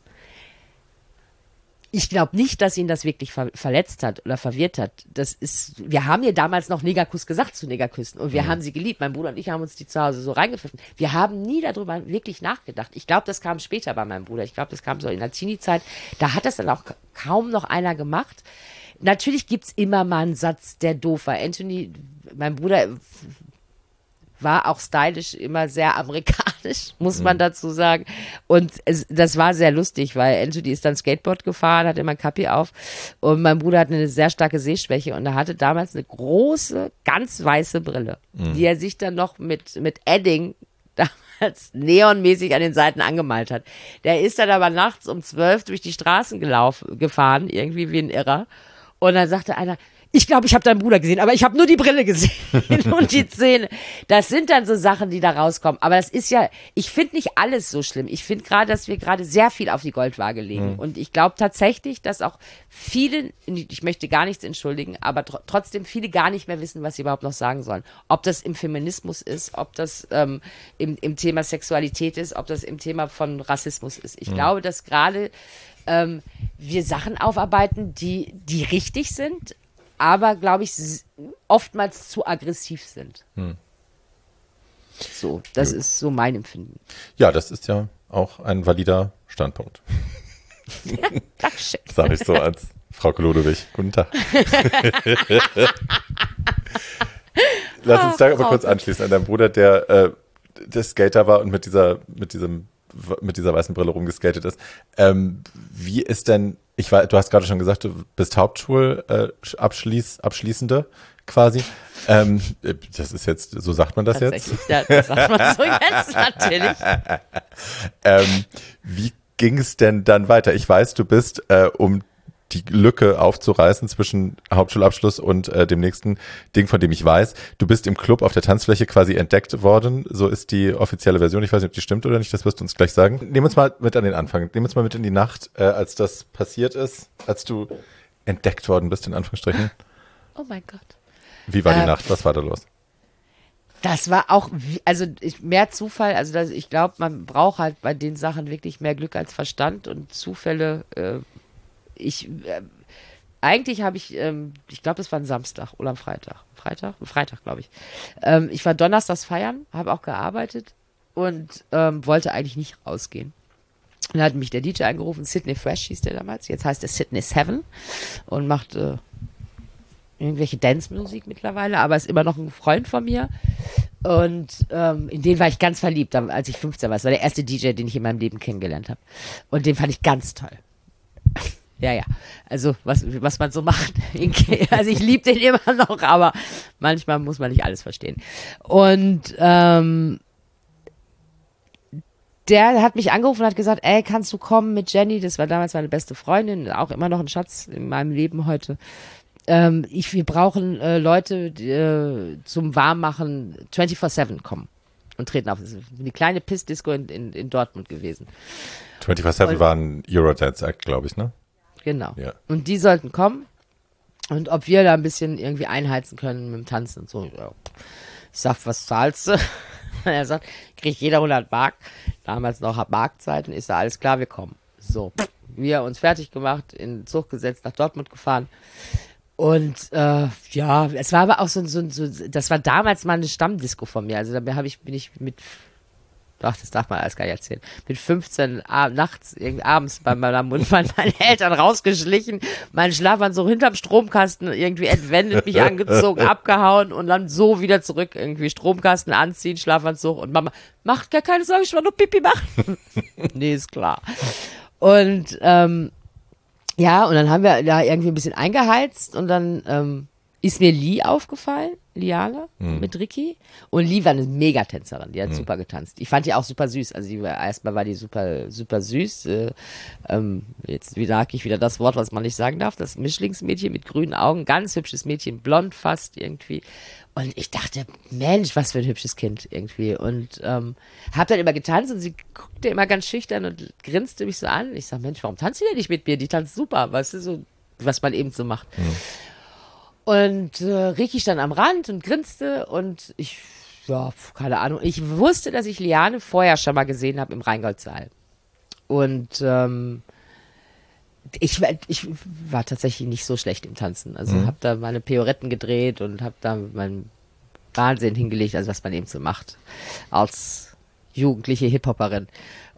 Ich glaube nicht, dass ihn das wirklich verletzt hat oder verwirrt hat. Wir haben ja damals noch Negerkuss gesagt zu Negerküssen und wir haben sie geliebt. Mein Bruder und ich haben uns die zu Hause so reingepfiffen. Wir haben nie darüber wirklich nachgedacht. Ich glaube, das kam später bei meinem Bruder. Ich glaube, das kam so in der Teenie-Zeit. Da hat das dann auch kaum noch einer gemacht. Natürlich gibt's immer mal einen Satz, der doof war. Anthony, mein Bruder, war auch stylisch immer sehr amerikanisch, muss man dazu sagen. Und das war sehr lustig, weil Anthony ist dann Skateboard gefahren, hatte immer ein Kappi auf und mein Bruder hatte eine sehr starke Sehschwäche und er hatte damals eine große, ganz weiße Brille, die er sich dann noch mit Edding damals neonmäßig an den Seiten angemalt hat. Der ist dann aber nachts um 12 durch die Straßen gefahren, irgendwie wie ein Irrer. Und dann sagte einer, ich glaube, ich habe deinen Bruder gesehen, aber ich habe nur die Brille gesehen und die Zähne. Das sind dann so Sachen, die da rauskommen. Aber das ist ja, ich finde nicht alles so schlimm. Ich finde gerade, dass wir gerade sehr viel auf die Goldwaage legen. Und ich glaube tatsächlich, dass auch viele, ich möchte gar nichts entschuldigen, aber trotzdem viele gar nicht mehr wissen, was sie überhaupt noch sagen sollen. Ob das im Feminismus ist, ob das im Thema Sexualität ist, ob das im Thema von Rassismus ist. Ich glaube, dass gerade wir Sachen aufarbeiten, die richtig sind, aber, glaube ich, oftmals zu aggressiv sind. So, das ist so mein Empfinden. Ja, das ist ja auch ein valider Standpunkt. Dankeschön. Sage ich so als Frau Ludwig. Guten Tag. Lass uns da aber kurz anschließen an deinen Bruder, der Skater war und mit dieser weißen Brille rumgeskatet ist. Wie ist denn, du hast gerade schon gesagt, du bist Hauptschulabschließende quasi. Das ist jetzt, so sagt man das jetzt? Ja, das sagt man so jetzt, natürlich. Wie ging es denn dann weiter? Ich weiß, du bist, um die Lücke aufzureißen zwischen Hauptschulabschluss und dem nächsten Ding, von dem ich weiß. Du bist im Club auf der Tanzfläche quasi entdeckt worden. So ist die offizielle Version. Ich weiß nicht, ob die stimmt oder nicht. Das wirst du uns gleich sagen. Nehmen uns mal mit an den Anfang. Nehmen uns mal mit in die Nacht, als das passiert ist, als du entdeckt worden bist, in Anführungsstrichen. Oh mein Gott. Wie war die Nacht? Was war da los? Das war auch, mehr Zufall. Also ich glaube, man braucht halt bei den Sachen wirklich mehr Glück als Verstand und Zufälle. Eigentlich habe ich glaube, das war ein Samstag oder ein Freitag. Freitag, glaube ich. Ich war donnerstags feiern, habe auch gearbeitet und wollte eigentlich nicht rausgehen. Dann hat mich der DJ angerufen, Sydney Fresh hieß der damals. Jetzt heißt er Sydney Seven und macht irgendwelche Dance-Musik mittlerweile, aber ist immer noch ein Freund von mir. Und in den war ich ganz verliebt, als ich 15 war. Das war der erste DJ, den ich in meinem Leben kennengelernt habe. Und den fand ich ganz toll. Ja. Also, was man so macht. Also, ich liebe den immer noch, aber manchmal muss man nicht alles verstehen. Und der hat mich angerufen und hat gesagt, ey, kannst du kommen mit Jenny? Das war damals meine beste Freundin, auch immer noch ein Schatz in meinem Leben heute. Wir brauchen Leute, die zum Warmmachen 24/7 kommen und treten auf. Das ist eine kleine Piss-Disco in Dortmund gewesen. 24/7 war ein Eurodance-Act, glaube ich, ne? Genau. Ja. Und die sollten kommen und ob wir da ein bisschen irgendwie einheizen können mit dem Tanzen und so. Ja. Ich sag, was zahlst du? Und er sagt, kriegt jeder 100 Mark. Damals noch Markzeiten. Ich sag, alles klar, wir kommen. So, wir uns fertig gemacht, in den Zug gesetzt, nach Dortmund gefahren. Und es war aber auch so, das war damals mal eine Stammdisco von mir. Also da bin ich mit, das darf man alles gar nicht erzählen, mit 15 nachts, abends bei meinen Eltern rausgeschlichen, meinen Schlafanzug hinterm Stromkasten irgendwie entwendet, mich angezogen, abgehauen und dann so wieder zurück, irgendwie Stromkasten anziehen, Schlafanzug und Mama, macht gar keine Sorge, ich will nur Pipi machen. Nee, ist klar. Und ja, und dann haben wir da irgendwie ein bisschen eingeheizt und dann ist mir Lee aufgefallen, Liane, mit Ricky. Und Lee war eine Megatänzerin, die hat super getanzt. Ich fand die auch super süß. Also erstmal war die super, super süß. Jetzt sage ich wieder das Wort, was man nicht sagen darf. Das Mischlingsmädchen mit grünen Augen, ganz hübsches Mädchen, blond fast irgendwie. Und ich dachte, Mensch, was für ein hübsches Kind irgendwie. Und hab dann immer getanzt und sie guckte immer ganz schüchtern und grinste mich so an. Ich sag, Mensch, warum tanzt sie denn nicht mit mir? Die tanzt super, weißt du, so, was man eben so macht. Und Ricky stand am Rand und grinste und ich, keine Ahnung. Ich wusste, dass ich Liane vorher schon mal gesehen habe im Rheingoldsaal. Und ich war tatsächlich nicht so schlecht im Tanzen. Also habe da meine Pioretten gedreht und habe da meinen Wahnsinn hingelegt, also was man eben so macht als jugendliche Hip-Hopperin.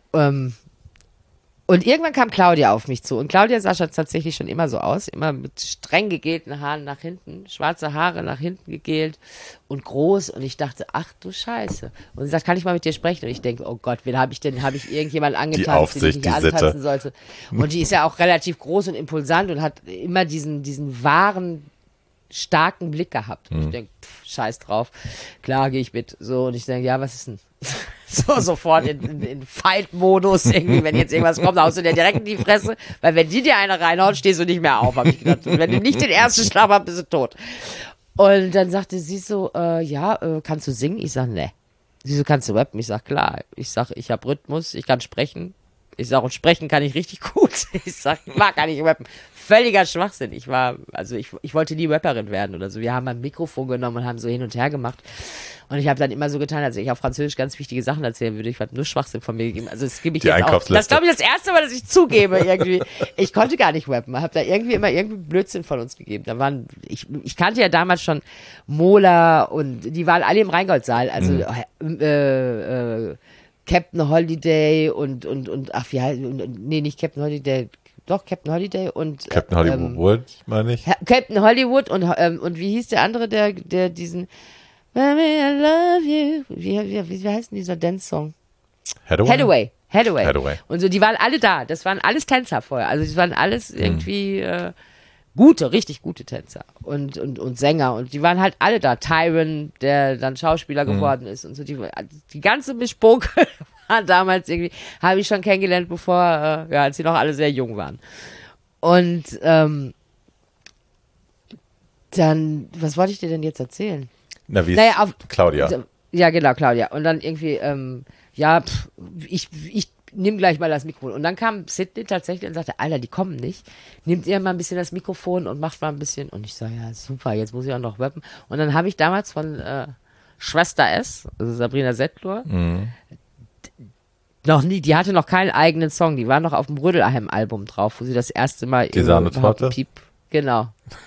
Und irgendwann kam Claudia auf mich zu. Und Claudia sah schon tatsächlich schon immer so aus. Immer mit streng gegelten Haaren nach hinten. Schwarze Haare nach hinten gegelt. Und groß. Und ich dachte, ach du Scheiße. Und sie sagt, kann ich mal mit dir sprechen? Und ich denke, oh Gott, wen habe ich denn? Habe ich irgendjemanden angetanzt, den ich nicht antanzen sollte? Und die ist ja auch relativ groß und impulsant und hat immer diesen wahren, starken Blick gehabt. Und ich denke, scheiß drauf. Klar, gehe ich mit. So. Und ich denke, ja, was ist denn? So sofort in Fight-Modus, irgendwie, wenn jetzt irgendwas kommt, haust du dir direkt in die Fresse, weil wenn die dir eine reinhaut, stehst du nicht mehr auf, habe ich gedacht. Und wenn du nicht den ersten Schlag hast, bist du tot. Und dann sagte sie so, kannst du singen? Ich sag, ne. Sie so, kannst du rappen? Ich sag, klar. Ich sag, ich habe Rhythmus, ich kann sprechen. Ich sag, und sprechen kann ich richtig gut. Ich sag, kann ich rappen. Völliger Schwachsinn. Ich wollte nie Rapperin werden oder so. Wir haben ein Mikrofon genommen und haben so hin und her gemacht. Und ich habe dann immer so getan, als ich auf Französisch ganz wichtige Sachen erzählen würde. Ich habe nur Schwachsinn von mir gegeben. Also das gebe ich jetzt auch. Das ist, glaube ich, das erste Mal, dass ich zugebe irgendwie. Ich konnte gar nicht rappen. Ich habe da irgendwie Blödsinn von uns gegeben. Ich kannte ja damals schon Mola und die waren alle im Rheingoldsaal. Also Captain Holiday und ach wie heißt, nee, nicht Captain Holiday, doch Captain Holiday und Captain Hollywood, meine ich. Captain Hollywood und wie hieß der andere, der diesen Baby, I love you. Wie heißt denn dieser Dance-Song? Hathaway. Und so, die waren alle da. Das waren alles Tänzer vorher. Also die waren alles irgendwie richtig gute Tänzer und Sänger. Und die waren halt alle da. Tyron, der dann Schauspieler geworden ist und so. Die ganze Mischpoke war damals irgendwie, habe ich schon kennengelernt, bevor, als sie noch alle sehr jung waren. Und dann, was wollte ich dir denn jetzt erzählen? Na, wie ist Claudia? Ja, genau, Claudia. Und dann irgendwie, ich nehme gleich mal das Mikrofon. Und dann kam Sydney tatsächlich und sagte, Alter, die kommen nicht. Nehmt ihr mal ein bisschen das Mikrofon und macht mal ein bisschen. Und ich sage, ja, super, jetzt muss ich auch noch rappen. Und dann habe ich damals von Schwester S, also Sabrina Settlur, noch nie, die hatte noch keinen eigenen Song. Die war noch auf dem Rödelheim-Album drauf, wo sie das erste Mal die Sahnetorte? Genau.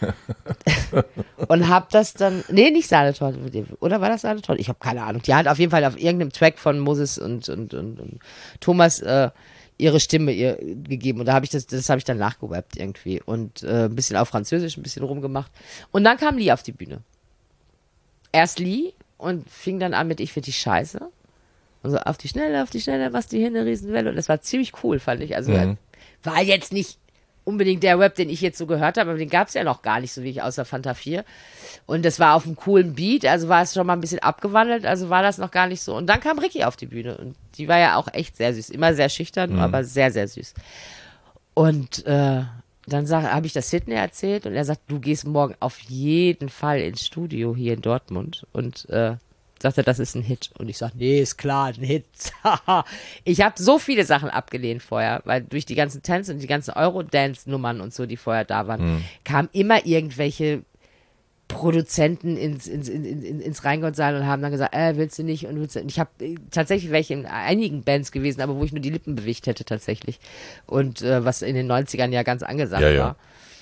Und hab das dann, nee, nicht Sahnetorte, oder war das Sahnetorte? Ich habe keine Ahnung. Die hat auf jeden Fall auf irgendeinem Track von Moses und Thomas ihre Stimme ihr gegeben. Und da habe ich das habe ich dann nachgerappt irgendwie. Und ein bisschen auf Französisch, ein bisschen rumgemacht. Und dann kam Lee auf die Bühne. Erst Lee und fing dann an mit Ich find die scheiße. Und so auf die Schnelle, was die hin, eine Riesenwelle. Und das war ziemlich cool, fand ich. Also war jetzt nicht unbedingt der Rap, den ich jetzt so gehört habe, aber den gab es ja noch gar nicht so wie ich außer Fanta 4. Und das war auf einem coolen Beat, also war es schon mal ein bisschen abgewandelt, also war das noch gar nicht so. Und dann kam Ricky auf die Bühne und die war ja auch echt sehr süß, immer sehr schüchtern, aber sehr, sehr süß. Und dann habe ich das Sydney erzählt und er sagt, du gehst morgen auf jeden Fall ins Studio hier in Dortmund und sagte, das ist ein Hit. Und ich sag, nee, ist klar, ein Hit. Ich habe so viele Sachen abgelehnt vorher, weil durch die ganzen Tänze und die ganzen Eurodance-Nummern und so, die vorher da waren, kamen immer irgendwelche Produzenten ins Rheingoldsaal und haben dann gesagt, willst du nicht und willst du nicht. Ich habe tatsächlich welche in einigen Bands gewesen, aber wo ich nur die Lippen bewegt hätte tatsächlich. Und was in den 90ern ja ganz angesagt war.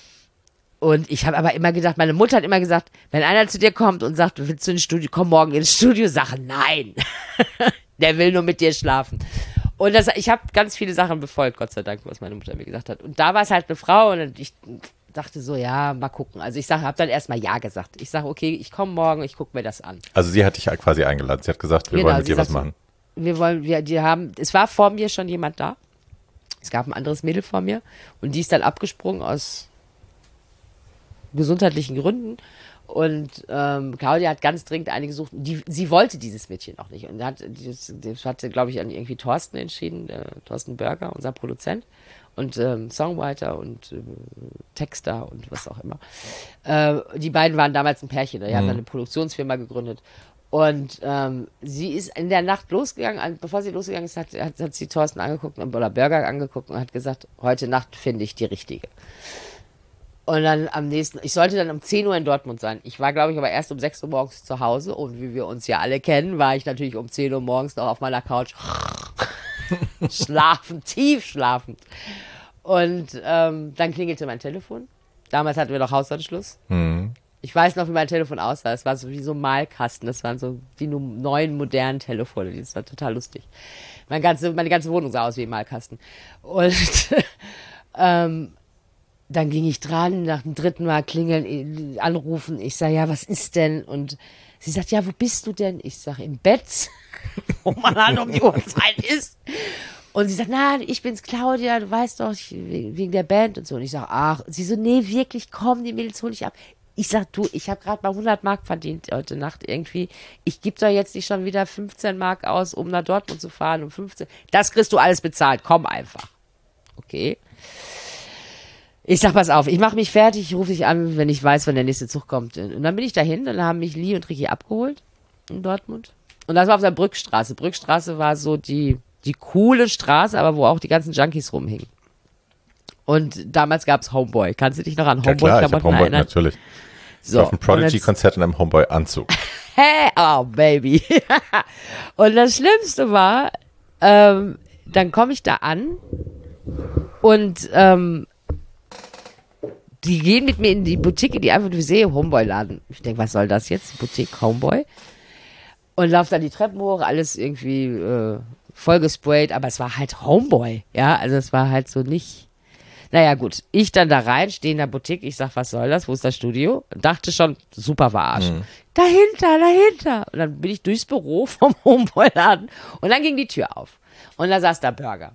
Und ich habe aber immer gedacht, meine Mutter hat immer gesagt, wenn einer zu dir kommt und sagt, willst du ins Studio, komm morgen ins Studio, sag nein. Der will nur mit dir schlafen. Und ich habe ganz viele Sachen befolgt, Gott sei Dank, was meine Mutter mir gesagt hat. Und da war es halt eine Frau und ich dachte so, ja, mal gucken. Also ich habe dann erstmal ja gesagt. Ich sage, okay, ich komme morgen, ich gucke mir das an. Also sie hat dich quasi eingeladen. Sie hat gesagt, wir wollen mit dir was machen. Es war vor mir schon jemand da. Es gab ein anderes Mädel vor mir und die ist dann abgesprungen aus gesundheitlichen Gründen und Claudia hat ganz dringend eine gesucht. Sie wollte dieses Mädchen auch nicht und das hatte, glaube ich, an irgendwie Thorsten entschieden, Thorsten Berger, unser Produzent und Songwriter und Texter und was auch immer. Die beiden waren damals ein Pärchen, die haben dann eine Produktionsfirma gegründet und sie ist in der Nacht losgegangen, bevor sie losgegangen ist, hat sie Thorsten angeguckt oder Berger angeguckt und hat gesagt, heute Nacht finde ich die richtige. Und dann ich sollte dann um 10 Uhr in Dortmund sein. Ich war, glaube ich, aber erst um 6 Uhr morgens zu Hause. Und wie wir uns ja alle kennen, war ich natürlich um 10 Uhr morgens noch auf meiner Couch tief schlafend. Und dann klingelte mein Telefon. Damals hatten wir noch Haushaltsschluss. Ich weiß noch, wie mein Telefon aussah. Es war so wie so ein Malkasten. Das waren so die neuen modernen Telefone. Das war total lustig. Meine ganze Wohnung sah aus wie ein Malkasten. Und dann ging ich dran, nach dem 3. Mal klingeln, anrufen. Ich sage, ja, was ist denn? Und sie sagt, ja, wo bist du denn? Ich sage, im Bett, wo man halt um die Uhrzeit ist. Und sie sagt, na, ich bin's Claudia, du weißt doch, wegen der Band und so. Und ich sage, ach, sie so, nee, wirklich, komm, die Mädels hol ich ab. Ich sag, du, ich habe gerade mal 100 Mark verdient heute Nacht irgendwie. Ich gebe doch jetzt nicht schon wieder 15 Mark aus, um nach Dortmund zu fahren, um 15. Das kriegst du alles bezahlt, komm einfach. Okay. Ich sag, pass auf, ich mache mich fertig, ich rufe dich an, wenn ich weiß, wann der nächste Zug kommt. Und dann bin ich dahin, dann haben mich Lee und Ricky abgeholt in Dortmund. Und das war auf der Brückstraße. Brückstraße war so die coole Straße, aber wo auch die ganzen Junkies rumhingen. Und damals gab's Homeboy. Kannst du dich noch an Homeboy-Klamotten Homeboy erinnern? natürlich. So, Auf einem Prodigy-Konzert in einem Homeboy-Anzug. hey, oh Baby. Und das Schlimmste war, dann komme ich da an und die gehen mit mir in die Boutique, in die einfach nur sehe, Homeboy-Laden. Ich denke, was soll das jetzt? Boutique, Homeboy. Und laufe dann die Treppen hoch, alles irgendwie voll gesprayt, aber es war halt Homeboy. Ja, also es war halt so nicht. Naja, gut. Ich dann da rein, stehe in der Boutique, ich sag, was soll das? Wo ist das Studio? Dachte schon, super verarschen. Dahinter. Und dann bin ich durchs Büro vom Homeboy-Laden und dann ging die Tür auf. Und da saß da Burger.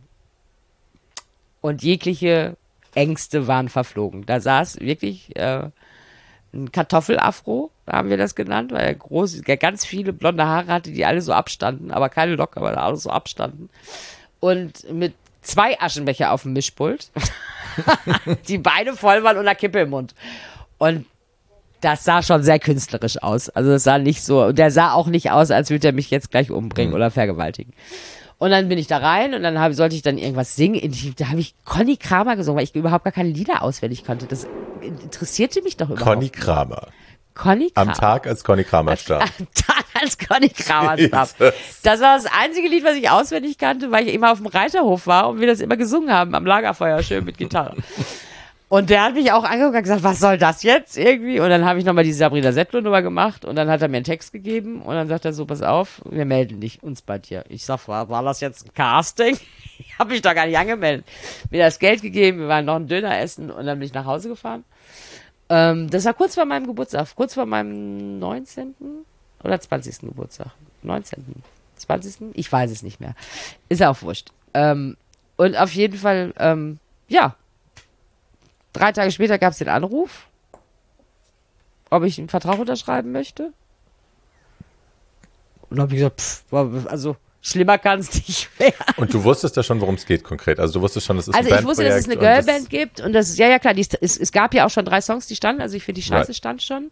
Und jegliche Ängste waren verflogen. Da saß wirklich ein Kartoffelafro, haben wir das genannt, weil er ganz viele blonde Haare hatte, die alle so abstanden, aber keine Locke, aber alle so abstanden. Und mit 2 Aschenbecher auf dem Mischpult, die beide voll waren und eine Kippe im Mund. Und das sah schon sehr künstlerisch aus. Also es sah nicht so, und der sah auch nicht aus, als würde er mich jetzt gleich umbringen oder vergewaltigen. Und dann bin ich da rein und dann sollte ich dann irgendwas singen. Da habe ich Conny Kramer gesungen, weil ich überhaupt gar keine Lieder auswendig konnte. Das interessierte mich doch überhaupt Conny Kramer. Conny Kramer. Am Tag, als Conny Kramer starb. Am Tag, als Conny Kramer starb. Das war das einzige Lied, was ich auswendig kannte, weil ich immer auf dem Reiterhof war und wir das immer gesungen haben, am Lagerfeuer, schön mit Gitarre. Und der hat mich auch angeguckt und gesagt, was soll das jetzt irgendwie? Und dann habe ich nochmal die Sabrina Settler-Nummer gemacht und dann hat er mir einen Text gegeben und dann sagt er so, pass auf, wir melden uns bei dir. Ich sag, war das jetzt ein Casting? Ich habe mich doch gar nicht angemeldet. Mir das Geld gegeben, wir waren noch einen Döner essen und dann bin ich nach Hause gefahren. Das war kurz vor meinem Geburtstag, kurz vor meinem 19. oder 20. Geburtstag. 19. 20. Ich weiß es nicht mehr. Ist ja auch wurscht. Und auf jeden Fall, ja. 3 Tage später gab es den Anruf, ob ich einen Vertrag unterschreiben möchte. Und dann habe ich gesagt, also schlimmer kann es nicht werden. Und du wusstest ja schon, worum es geht konkret. Also du wusstest schon, dass es ein Bandprojekt. Also ich wusste, dass es eine Girlband gibt und das, ja klar, es gab ja auch schon 3 Songs, die standen, also ich finde, die Scheiße stand schon.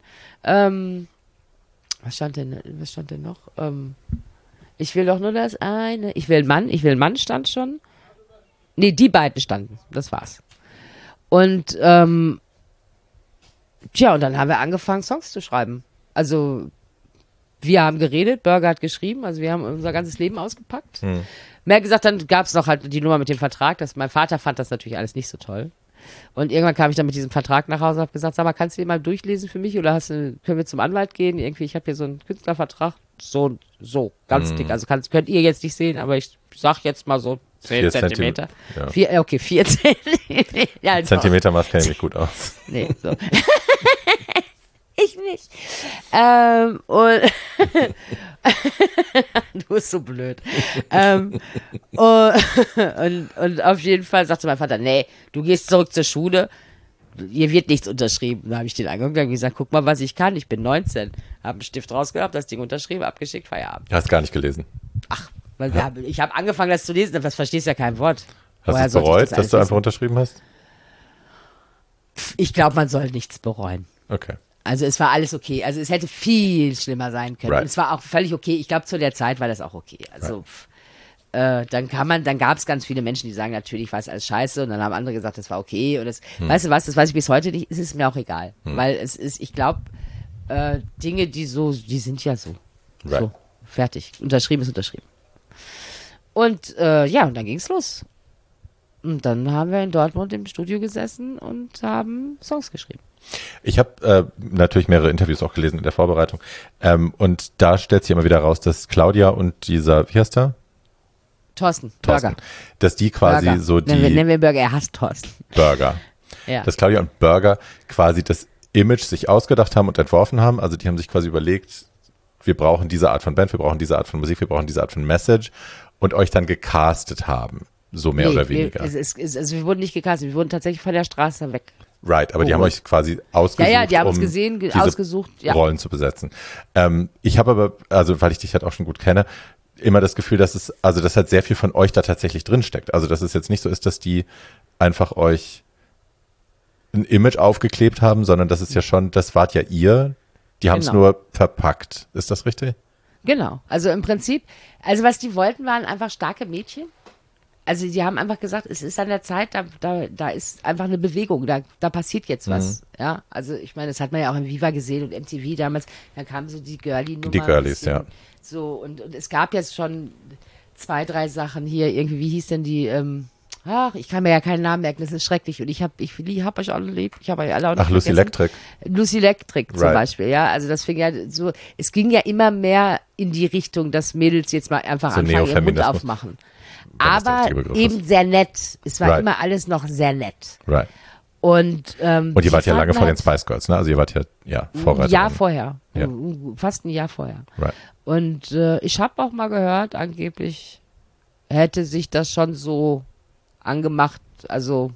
Was stand denn noch? Ich will doch nur das eine, ich will einen Mann stand schon. Nee, die beiden standen, das war's. Und und dann haben wir angefangen, Songs zu schreiben. Also wir haben geredet, Burger hat geschrieben, also wir haben unser ganzes Leben ausgepackt. Mehr gesagt, dann gab es noch halt die Nummer mit dem Vertrag. Mein Vater fand das natürlich alles nicht so toll. Und irgendwann kam ich dann mit diesem Vertrag nach Hause und habe gesagt, sag mal, kannst du den mal durchlesen für mich oder können wir zum Anwalt gehen? Irgendwie, ich habe hier so einen Künstlervertrag, so, ganz dick. Also könnt ihr jetzt nicht sehen, aber ich sag jetzt mal so 10 Zentimeter. Ja. 4 Zentimeter. Ja, Zentimeter macht kenne ich mich gut aus. Nee, so. Ich nicht. Und du bist so blöd. Und auf jeden Fall sagte mein Vater, nee, du gehst zurück zur Schule, hier wird nichts unterschrieben. Da habe ich den angeguckt und gesagt, guck mal, was ich kann. Ich bin 19. Habe einen Stift rausgehabt, das Ding unterschrieben, abgeschickt, Feierabend. Du hast gar nicht gelesen. Ach, ich habe angefangen, das zu lesen, aber das verstehst ja kein Wort. Hast du es bereut, dass du einfach unterschrieben hast? Ich glaube, man soll nichts bereuen. Okay. Also es war alles okay. Also es hätte viel schlimmer sein können. Und es war auch völlig okay. Ich glaube, zu der Zeit war das auch okay. Also dann gab es ganz viele Menschen, die sagen, natürlich war es alles scheiße. Und dann haben andere gesagt, das war okay. Und weißt du was, das weiß ich bis heute nicht, es ist mir auch egal. Weil es ist, ich glaube, Dinge, die sind ja so. Right. So, fertig. Unterschrieben ist unterschrieben. Und und dann ging's los. Und dann haben wir in Dortmund im Studio gesessen und haben Songs geschrieben. Ich habe natürlich mehrere Interviews auch gelesen in der Vorbereitung. Und da stellt sich immer wieder raus, dass Claudia und dieser, wie heißt der? Thorsten. Burger. Dass die quasi Burger. so die... Nennen wir Burger, er hasst Thorsten. Burger. Ja. Dass Claudia und Burger quasi das Image sich ausgedacht haben und entworfen haben. Also die haben sich quasi überlegt, wir brauchen diese Art von Band, wir brauchen diese Art von Musik, wir brauchen diese Art von Message und euch dann gecastet haben. So mehr oder weniger. Also wir wurden nicht gecastet, wir wurden tatsächlich von der Straße Right, aber die haben euch quasi ausgesucht, Ja, die haben uns diese ausgesucht. Ja. Rollen zu besetzen. Ich habe aber, also weil ich dich halt auch schon gut kenne, immer das Gefühl, dass halt sehr viel von euch da tatsächlich drinsteckt. Also dass es jetzt nicht so ist, dass die einfach euch ein Image aufgeklebt haben, sondern das ist ja schon, das wart ja ihr, die haben es nur verpackt. Ist das richtig? Genau, also im Prinzip, also was die wollten, waren einfach starke Mädchen. Also die haben einfach gesagt, es ist an der Zeit, da ist einfach eine Bewegung, da passiert jetzt was. Ja, also ich meine, das hat man ja auch im Viva gesehen und MTV damals, da kamen so die Girlie-Nummer. Die Girlies, ja. So, und es gab jetzt schon 2, 3 Sachen hier, irgendwie, wie hieß denn die, ich kann mir ja keinen Namen merken, das ist schrecklich. Und ich hab euch alle lieb. Ich habe euch alle auch nicht Lucy Electric. Lucy Electric zum Beispiel, ja. Also das fing ja so, es ging ja immer mehr in die Richtung, dass Mädels jetzt mal einfach so anfangen, ihren Mund aufmachen. Aber eben sehr nett. Es war immer alles noch sehr nett. Right. Und ihr wart ja lange vor den Spice Girls, ne? Also ihr wart ja Vorreiter. Ein Jahr vorher. Ja. Fast ein Jahr vorher. Right. Und ich habe auch mal gehört, angeblich hätte sich das schon so angemacht, also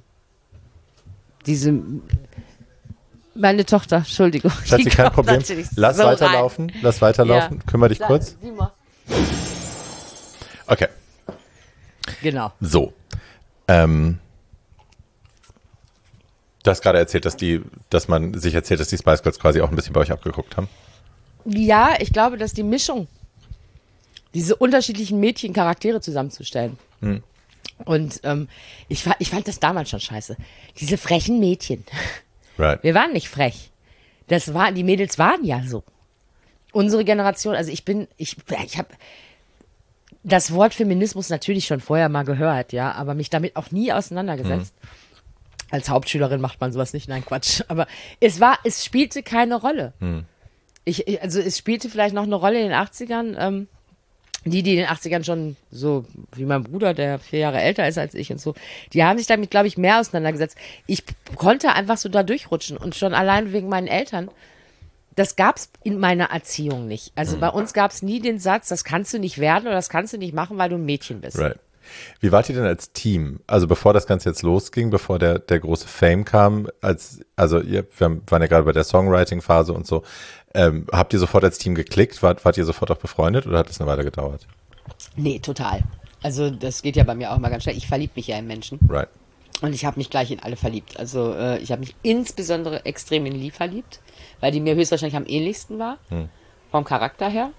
meine Tochter, Entschuldigung. Schatzi, kein Problem. Lass so weiterlaufen, ja. Kümmere dich kurz. Sieh mal. Okay. Genau. So. Du hast gerade erzählt, dass man sich erzählt, dass die Spice Girls quasi auch ein bisschen bei euch abgeguckt haben. Ja, ich glaube, dass die Mischung, diese unterschiedlichen Mädchencharaktere zusammenzustellen. Und ich fand das damals schon scheiße. Diese frechen Mädchen. Right. Wir waren nicht frech. Die Mädels waren ja so. Unsere Generation, also ich habe das Wort Feminismus natürlich schon vorher mal gehört, ja, aber mich damit auch nie auseinandergesetzt. Als Hauptschülerin macht man sowas nicht, nein, Quatsch. Aber es spielte keine Rolle. Also es spielte vielleicht noch eine Rolle in den 80ern, die in den 80ern schon so, wie mein Bruder, der 4 Jahre älter ist als ich und so, die haben sich damit, glaube ich, mehr auseinandergesetzt. Ich konnte einfach so da durchrutschen und schon allein wegen meinen Eltern, das gab's in meiner Erziehung nicht. Also bei uns gab's nie den Satz, das kannst du nicht werden oder das kannst du nicht machen, weil du ein Mädchen bist. Right. Wie wart ihr denn als Team? Also bevor das Ganze jetzt losging, bevor der große Fame kam, wir waren ja gerade bei der Songwriting-Phase und so, habt ihr sofort als Team geklickt? Wart ihr sofort auch befreundet oder hat es eine Weile gedauert? Nee, total. Also das geht ja bei mir auch immer ganz schnell. Ich verliebe mich ja in Menschen. Right. Und ich habe mich gleich in alle verliebt. Also ich habe mich insbesondere extrem in Lee verliebt, weil die mir höchstwahrscheinlich am ähnlichsten war, vom Charakter her.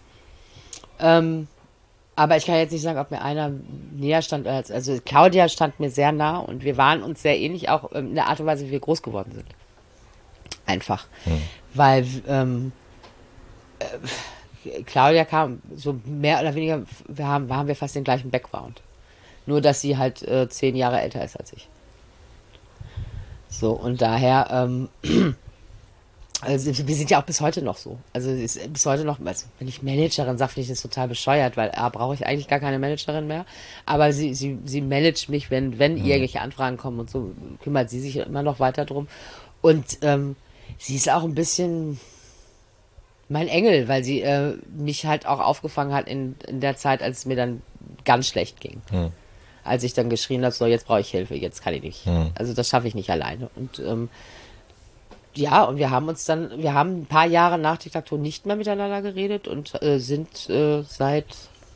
Aber ich kann jetzt nicht sagen, ob mir einer näher stand. Also Claudia stand mir sehr nah und wir waren uns sehr ähnlich, auch in der Art und Weise, wie wir groß geworden sind. Einfach. Weil Claudia kam so mehr oder weniger, haben wir fast den gleichen Background. Nur, dass sie halt 10 Jahre älter ist als ich. So, und daher, also wir sind ja auch bis heute noch so. Also bis heute noch, also wenn ich Managerin sage, finde ich das total bescheuert, weil brauche ich eigentlich gar keine Managerin mehr. Aber sie managt mich, wenn irgendwelche Anfragen kommen und so, kümmert sie sich immer noch weiter drum. Und sie ist auch ein bisschen mein Engel, weil sie mich halt auch aufgefangen hat in der Zeit, als es mir dann ganz schlecht ging. Als ich dann geschrien habe, so jetzt brauche ich Hilfe, jetzt kann ich nicht. Also das schaffe ich nicht alleine. Und ja, und wir haben ein paar Jahre nach Diktatur nicht mehr miteinander geredet und sind seit,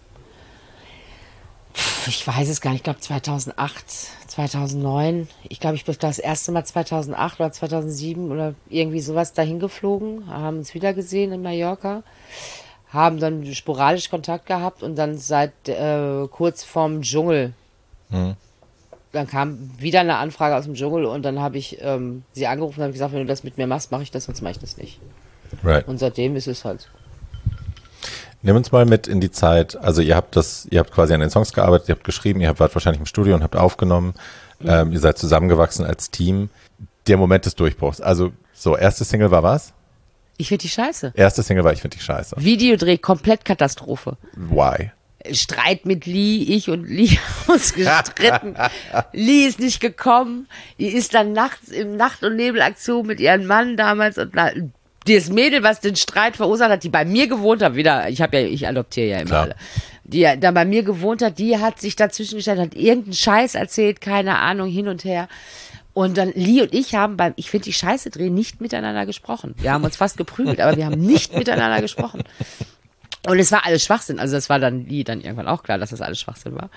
ich weiß es gar nicht, ich glaube 2008, 2009, ich glaube, ich bin das erste Mal 2008 oder 2007 oder irgendwie sowas dahin geflogen, haben uns wieder gesehen in Mallorca, haben dann sporadisch Kontakt gehabt und dann seit kurz vorm Dschungel, dann kam wieder eine Anfrage aus dem Dschungel und dann habe ich sie angerufen und habe gesagt, wenn du das mit mir machst, mache ich das, sonst mache ich das nicht. Right. Und seitdem ist es halt so. Nimm uns mal mit in die Zeit, also ihr habt quasi an den Songs gearbeitet, ihr habt geschrieben, wart wahrscheinlich im Studio und habt aufgenommen, ihr seid zusammengewachsen als Team. Der Moment des Durchbruchs, also so, erste Single war was? Ich finde die scheiße. Erste Single war Ich finde die scheiße. Videodreh, komplett Katastrophe. Why? Streit mit Lee, ich und Lee haben uns gestritten. Lee ist nicht gekommen. Die ist dann nachts im Nacht- und Nebelaktion mit ihrem Mann damals und das Mädel, was den Streit verursacht hat, die bei mir gewohnt hat, ich adoptiere ja immer alle, die da bei mir gewohnt hat, die hat sich dazwischen gestellt, hat irgendeinen Scheiß erzählt, keine Ahnung, hin und her. Und dann Lee und ich haben beim Ich finde die Scheiße drehen nicht miteinander gesprochen. Wir haben uns fast geprügelt, aber wir haben nicht miteinander gesprochen. Und es war alles Schwachsinn. Also das war dann Lee dann irgendwann auch klar, dass das alles Schwachsinn war.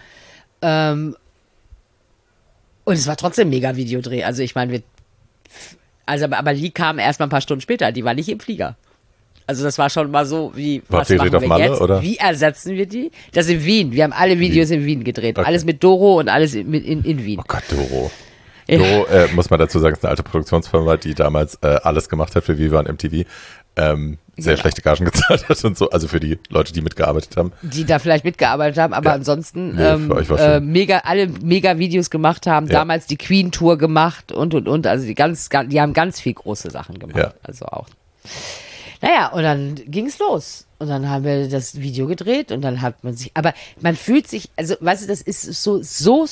Und es war trotzdem mega Videodreh. Also ich meine, aber Lee kam erst mal ein paar Stunden später. Die war nicht im Flieger. Also das war schon mal so, wie, was machen wir Malle, jetzt? oder? Wie ersetzen wir die? Das in Wien. Wir haben alle Videos in Wien gedreht. Okay. Alles mit Doro und alles in Wien. Oh Gott, Doro. Ja. Doro, muss man dazu sagen, ist eine alte Produktionsfirma, die damals alles gemacht hat für Viva und MTV. Sehr schlechte Gagen gezahlt hat und so, also für die Leute, die mitgearbeitet haben. Die da vielleicht mitgearbeitet haben, aber ansonsten alle mega Videos gemacht haben, damals die Queen-Tour gemacht und, also die haben ganz viel große Sachen gemacht, also auch. Naja, und dann ging's los. Und dann haben wir das Video gedreht und dann hat man sich, aber man fühlt sich, also weißt du, das ist so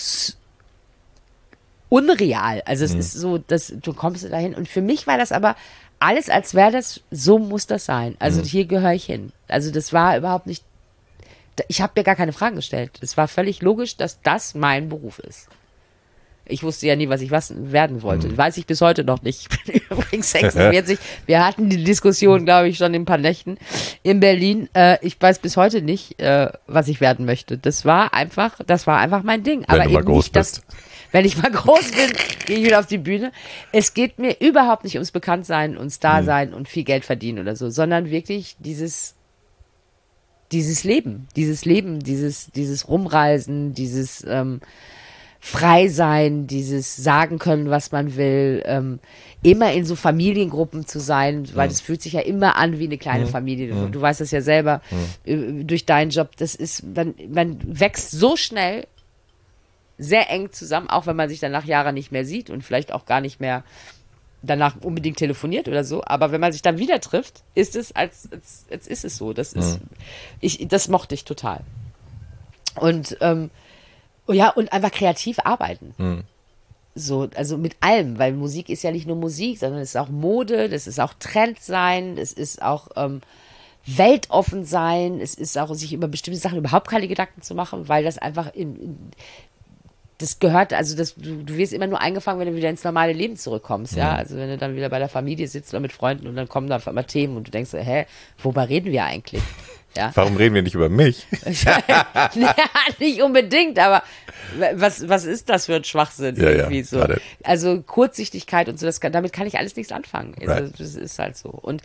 unreal. Also es ist so, dass du kommst dahin und für mich war das aber alles, als wäre das, so muss das sein. Also hier gehöre ich hin. Also das war überhaupt nicht, ich habe mir gar keine Fragen gestellt. Es war völlig logisch, dass das mein Beruf ist. Ich wusste ja nie, was ich werden wollte. Weiß ich bis heute noch nicht. Ich bin übrigens 46. Wir hatten die Diskussion, glaube ich, schon in ein paar Nächten in Berlin. Ich weiß bis heute nicht, was ich werden möchte. Das war einfach mein Ding. Wenn aber du mal eben groß nicht bist. Wenn ich mal groß bin, gehe ich wieder auf die Bühne. Es geht mir überhaupt nicht ums Bekanntsein und Starsein und viel Geld verdienen oder so, sondern wirklich dieses Leben, dieses Rumreisen, dieses frei sein, dieses sagen können, was man will, immer in so Familiengruppen zu sein, weil es fühlt sich ja immer an wie eine kleine Familie. Du weißt das ja selber durch deinen Job. Das ist, man wächst so schnell, sehr eng zusammen, auch wenn man sich dann nach Jahren nicht mehr sieht und vielleicht auch gar nicht mehr danach unbedingt telefoniert oder so. Aber wenn man sich dann wieder trifft, ist es als ist es so. Das ist, das mochte ich total. Und und einfach kreativ arbeiten. So, also mit allem, weil Musik ist ja nicht nur Musik, sondern es ist auch Mode, das ist auch Trend sein, es ist auch weltoffen sein, es ist auch sich über bestimmte Sachen überhaupt keine Gedanken zu machen, weil das einfach das gehört, also du wirst immer nur eingefangen, wenn du wieder ins normale Leben zurückkommst, ja. Also wenn du dann wieder bei der Familie sitzt oder mit Freunden und dann kommen da auf einmal Themen und du denkst, worüber reden wir eigentlich? Ja. Warum reden wir nicht über mich? Ja, nicht unbedingt, aber was ist das für ein Schwachsinn irgendwie so? Gerade. Also Kurzsichtigkeit und so, damit kann ich alles nichts anfangen. Also, Right. das ist halt so. Und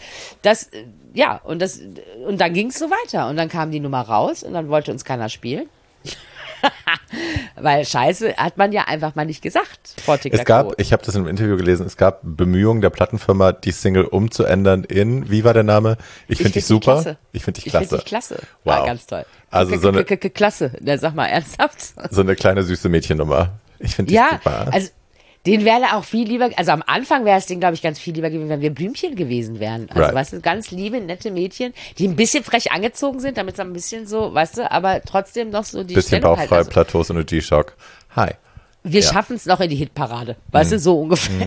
und dann ging es so weiter und dann kam die Nummer raus und dann wollte uns keiner spielen. Weil Scheiße hat man ja einfach mal nicht gesagt vor Tic Tac Toe. Ich habe das in einem Interview gelesen, es gab Bemühungen der Plattenfirma, die Single umzuändern in, wie war der Name? Ich finde dich super. Klasse. Ich finde dich klasse. Ich finde dich klasse. Wow. War ganz toll. Also so eine Klasse. Sag mal ernsthaft. So eine kleine süße Mädchennummer. Ich finde dich super. Also den wäre auch viel lieber, also am Anfang wäre es denen, glaube ich, ganz viel lieber gewesen, wenn wir Blümchen gewesen wären. Also, weißt du, ganz liebe, nette Mädchen, die ein bisschen frech angezogen sind, damit es ein bisschen so, weißt du, aber trotzdem noch so die bisschen Stellung bauchfrei, halt, Plateaus und eine G-Shock. Hi. Wir schaffen es noch in die Hitparade, weißt du, so ungefähr.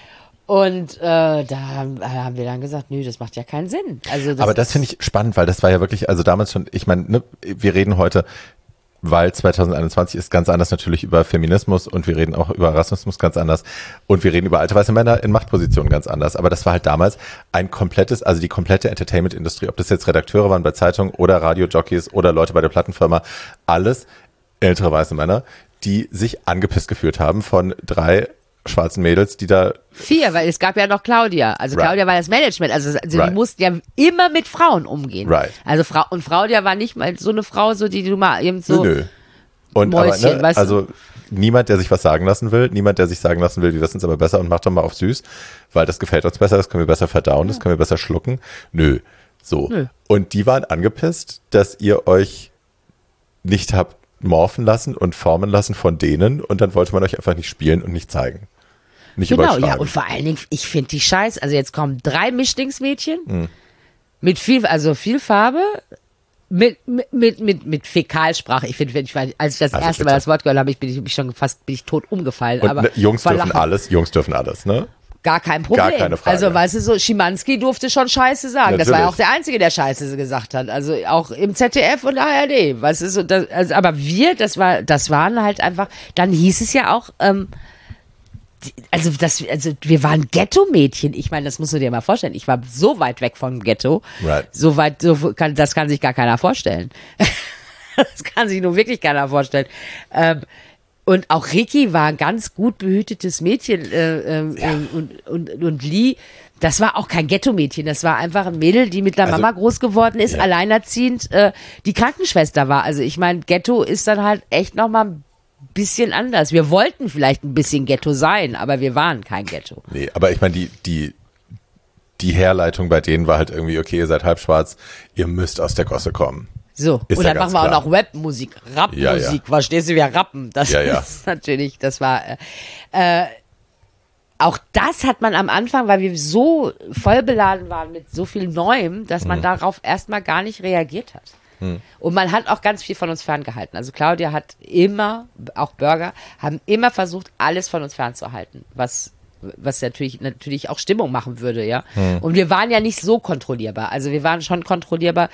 Und da haben wir dann gesagt, nö, das macht ja keinen Sinn. Also aber das finde ich spannend, weil das war ja wirklich, also damals schon, ich meine, ne, wir reden heute, weil 2021 ist ganz anders natürlich über Feminismus und wir reden auch über Rassismus ganz anders und wir reden über alte weiße Männer in Machtpositionen ganz anders. Aber das war halt damals ein komplettes, also die komplette Entertainment-Industrie, ob das jetzt Redakteure waren bei Zeitungen oder Radiojockeys oder Leute bei der Plattenfirma, alles ältere weiße Männer, die sich angepisst gefühlt haben von 3 schwarzen Mädels, die da 4, weil es gab ja noch Claudia. Also Claudia war das Management. Also die mussten ja immer mit Frauen umgehen. Also Claudia war nicht mal so eine Frau, so die du mal eben so Nö. Und Mäuschen, aber, ne, weißt du? also niemand, der sich was sagen lassen will, niemand, der sich sagen lassen will, wir wissen es aber besser und macht doch mal auf süß, weil das gefällt uns besser, das können wir besser verdauen, das können wir besser schlucken. Nö. So. Nö. Und die waren angepisst, dass ihr euch nicht habt morphen lassen und formen lassen von denen und dann wollte man euch einfach nicht spielen und nicht zeigen. Nicht genau, überschlagen. ja, und vor allen Dingen, ich finde die scheiße. Also jetzt kommen 3 Mischlingsmädchen mit viel Farbe, mit Fäkalsprache. Ich finde, als ich das erste Mal das Wort gehört habe, bin ich tot umgefallen. Und aber Jungs dürfen alles, ne? Gar kein Problem. Gar keine Frage. Also, weißt du, so, Schimanski durfte schon Scheiße sagen. Natürlich. Das war ja auch der Einzige, der Scheiße gesagt hat. Also, auch im ZDF und ARD. Weißt du, so, aber das waren halt einfach, dann hieß es ja auch, also wir waren Ghetto-Mädchen. Ich meine, das musst du dir mal vorstellen. Ich war so weit weg vom Ghetto. Right. Das kann sich gar keiner vorstellen. Das kann sich nur wirklich keiner vorstellen. Und auch Ricky war ein ganz gut behütetes Mädchen und Lee, das war auch kein Ghetto-Mädchen, das war einfach ein Mädel, die mit der Mama groß geworden ist, alleinerziehend, die Krankenschwester war. Also ich meine, Ghetto ist dann halt echt nochmal ein bisschen anders. Wir wollten vielleicht ein bisschen Ghetto sein, aber wir waren kein Ghetto. Nee, aber ich meine, die Herleitung bei denen war halt irgendwie, okay, ihr seid halb schwarz, ihr müsst aus der Gosse kommen. So, Ist und ja dann machen ganz wir auch klar. noch Rapmusik, Rapmusik, Ja. verstehst du, wir rappen. Das ist natürlich, das war, auch das hat man am Anfang, weil wir so voll beladen waren mit so viel Neuem, dass man darauf erstmal gar nicht reagiert hat. Und man hat auch ganz viel von uns ferngehalten. Also Claudia hat immer, auch Burger, haben immer versucht, alles von uns fernzuhalten, was natürlich auch Stimmung machen würde, ja. Und wir waren ja nicht so kontrollierbar. Also wir waren schon kontrollierbar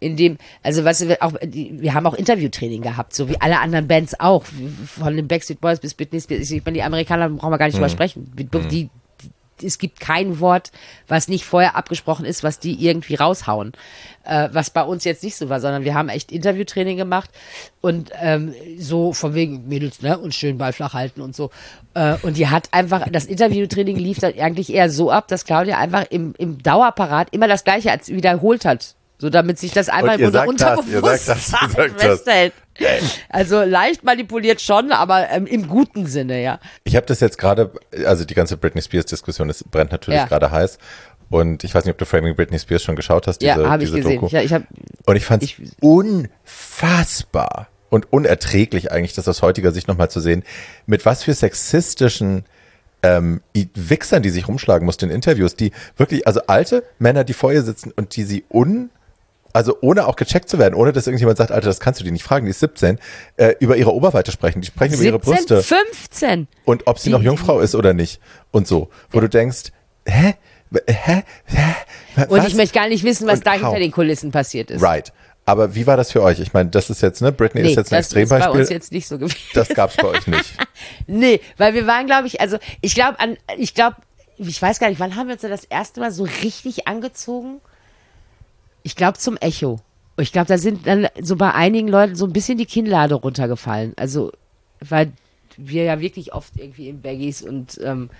wir haben auch Interviewtraining gehabt, so wie alle anderen Bands auch. Von den Backstreet Boys bis Britney Spears. Ich meine, die Amerikaner brauchen wir gar nicht drüber sprechen. Es gibt kein Wort, was nicht vorher abgesprochen ist, was die irgendwie raushauen. Was bei uns jetzt nicht so war, sondern wir haben echt Interviewtraining gemacht und so von wegen Mädels, ne, und schön Ball flach halten und so. Und die hat einfach, das Interviewtraining lief dann eigentlich eher so ab, dass Claudia einfach im Dauerparat immer das Gleiche als wiederholt hat. So, damit sich das einfach Und im Unterbewusstsein festhält. Also leicht manipuliert schon, aber im guten Sinne, ja. Ich habe das jetzt gerade, also die ganze Britney Spears-Diskussion brennt natürlich gerade heiß. Und ich weiß nicht, ob du Framing Britney Spears schon geschaut hast, diese habe ich gesehen. Doku. Und ich fand es unfassbar und unerträglich eigentlich, das aus heutiger Sicht nochmal zu sehen, mit was für sexistischen Wichsern, die sich rumschlagen mussten in Interviews, die wirklich, also alte Männer, die vor ihr sitzen und die sie also ohne auch gecheckt zu werden, ohne dass irgendjemand sagt, Alter, das kannst du die nicht fragen, die ist 17, über ihre Oberweite sprechen, die sprechen über ihre Brüste. 15. Und ob sie noch Jungfrau ist oder nicht und so, wo du denkst, und ich möchte gar nicht wissen, was da hinter den Kulissen passiert ist. Right. Aber wie war das für euch? Ich meine, das ist jetzt, ne, Britney ist jetzt ein Extrembeispiel. Das ist bei uns jetzt nicht so gewesen. Das gab's bei euch nicht. Nee, weil wir waren, glaube ich, ich weiß gar nicht, wann haben wir uns denn das erste Mal so richtig angezogen? Ich glaube zum Echo. Ich glaube, da sind dann so bei einigen Leuten so ein bisschen die Kinnlade runtergefallen. Also, weil wir ja wirklich oft irgendwie in Baggies und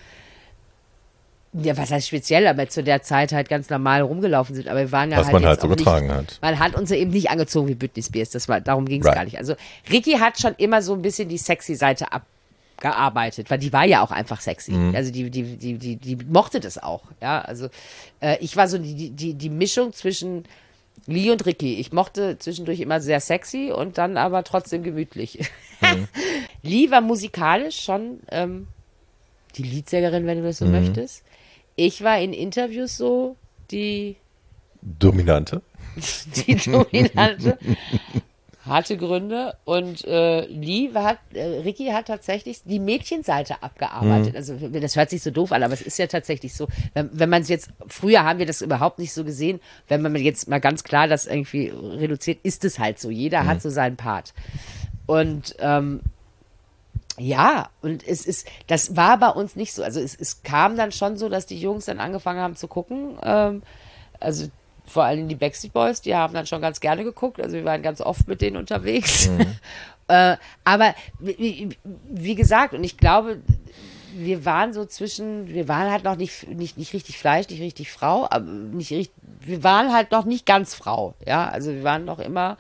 was heißt speziell, aber zu der Zeit halt ganz normal rumgelaufen sind. Aber wir waren ja was halt man halt jetzt so auch getragen nicht, hat. Man hat uns ja eben nicht angezogen wie Britney Spears. Darum ging es gar nicht. Also Ricky hat schon immer so ein bisschen die sexy Seite abgearbeitet, weil die war ja auch einfach sexy. Also die mochte das auch. Ja, also ich war so die Mischung zwischen Lee und Ricky. Ich mochte zwischendurch immer sehr sexy und dann aber trotzdem gemütlich. Lee war musikalisch schon die Leadsängerin, wenn du das so möchtest. Ich war in Interviews so die Dominante. Hatte Gründe und Ricky hat tatsächlich die Mädchenseite abgearbeitet. Also das hört sich so doof an, aber es ist ja tatsächlich so, wenn man es jetzt, früher haben wir das überhaupt nicht so gesehen, wenn man jetzt mal ganz klar das irgendwie reduziert, ist es halt so. Jeder hat so seinen Part. Und und das war bei uns nicht so. Also es kam dann schon so, dass die Jungs dann angefangen haben zu gucken. Also vor allem die Backstreet Boys, die haben dann schon ganz gerne geguckt. Also wir waren ganz oft mit denen unterwegs. Aber wie gesagt, und ich glaube, wir waren halt noch nicht richtig Fleisch, nicht richtig Frau, aber wir waren halt noch nicht ganz Frau. Ja, also wir waren noch immer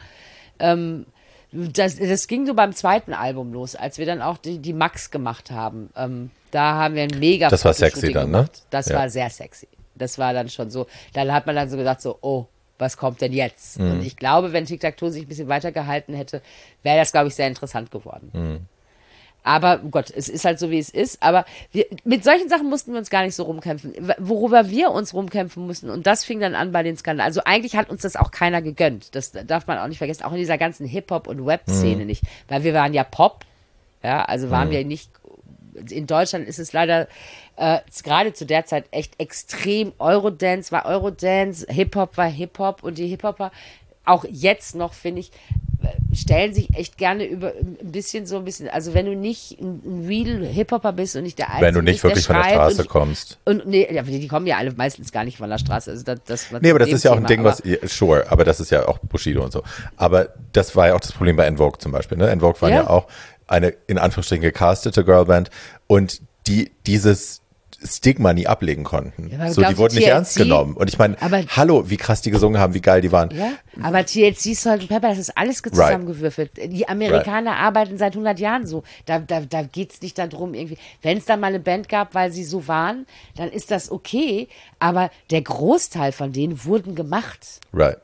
das ging so beim zweiten Album los, als wir dann auch die Max gemacht haben. Da haben wir ein mega Das war sexy dann, gemacht. ne? Das war sehr sexy. Das war dann schon so. Dann hat man dann so gesagt, so, oh, was kommt denn jetzt? Und ich glaube, wenn Tic-Tac-Toe sich ein bisschen weiter gehalten hätte, wäre das, glaube ich, sehr interessant geworden. Aber Gott, es ist halt so, wie es ist. Aber mit solchen Sachen mussten wir uns gar nicht so rumkämpfen. Worüber wir uns rumkämpfen mussten, und das fing dann an bei den Skandalen. Also eigentlich hat uns das auch keiner gegönnt. Das darf man auch nicht vergessen. Auch in dieser ganzen Hip-Hop- und Web-Szene nicht. Weil wir waren ja Pop. Ja, also waren wir nicht. In Deutschland ist es leider gerade zu der Zeit echt extrem. Eurodance war Eurodance, Hip-Hop war Hip-Hop und die Hip-Hopper, auch jetzt noch, finde ich, stellen sich echt gerne über ein bisschen, also wenn du nicht ein real Hip-Hopper bist und nicht der Einzige, wenn du nicht ist, wirklich von der Straße kommst. Und nee, ja, die kommen ja alle meistens gar nicht von der Straße. Also nee, aber das ist ja auch ein Ding, sure, aber das ist ja auch Bushido und so. Aber das war ja auch das Problem bei En Vogue zum Beispiel. Ne? En Vogue waren ja auch eine, in Anführungsstrichen, gecastete Girlband und die dieses Stigma nie ablegen konnten. Ja, so, die wurden nicht ernst genommen. Und ich meine, hallo, wie krass die gesungen haben, wie geil die waren. Ja, aber TLC, Salt & Pepper, das ist alles zusammengewürfelt. Die Amerikaner arbeiten seit 100 Jahren so. Da geht's nicht darum, irgendwie, wenn es da mal eine Band gab, weil sie so waren, dann ist das okay. Aber der Großteil von denen wurden gemacht. Right.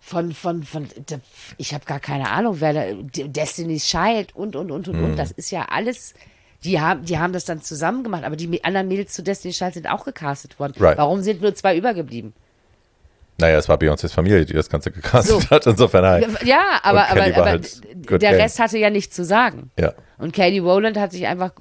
Ich habe gar keine Ahnung, wer da, Destiny's Child und. Das ist ja alles. Die haben das dann zusammen gemacht, aber die anderen Mädels zu Destiny's Child sind auch gecastet worden. Right. Warum sind nur 2 übergeblieben? Naja, es war Beyoncés Familie, die das Ganze gecastet hat, insofern halt. Ja, aber halt der Rest hatte ja nichts zu sagen. Ja. Und Katie Rowland hat sich einfach,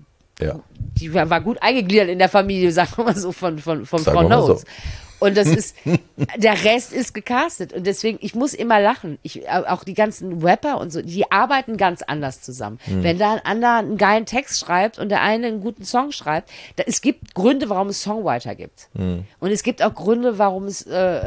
die war gut eingegliedert in der Familie, sagen wir mal so, von Frau Knowles. So. Und das ist, der Rest ist gecastet. Und deswegen, ich muss immer lachen. Auch die ganzen Rapper und so, die arbeiten ganz anders zusammen. Wenn da ein anderer einen geilen Text schreibt und der eine einen guten Song schreibt, es gibt Gründe, warum es Songwriter gibt. Und es gibt auch Gründe, warum es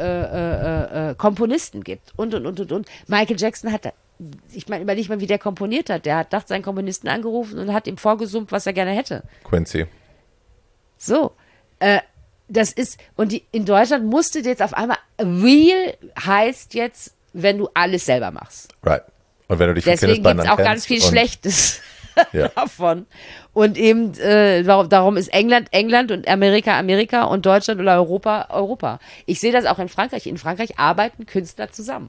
Komponisten gibt. Und. Michael Jackson hat, ich meine, überleg mal, wie der komponiert hat. Der hat seinen Komponisten angerufen und hat ihm vorgesummt, was er gerne hätte. Quincy. So, das ist, und in Deutschland musste jetzt auf einmal, real heißt jetzt, wenn du alles selber machst. Right. Und wenn du dich von deswegen gibt es auch ganz viel Schlechtes davon. Und eben, darum ist England und Amerika und Deutschland oder Europa. Ich sehe das auch in Frankreich. In Frankreich arbeiten Künstler zusammen.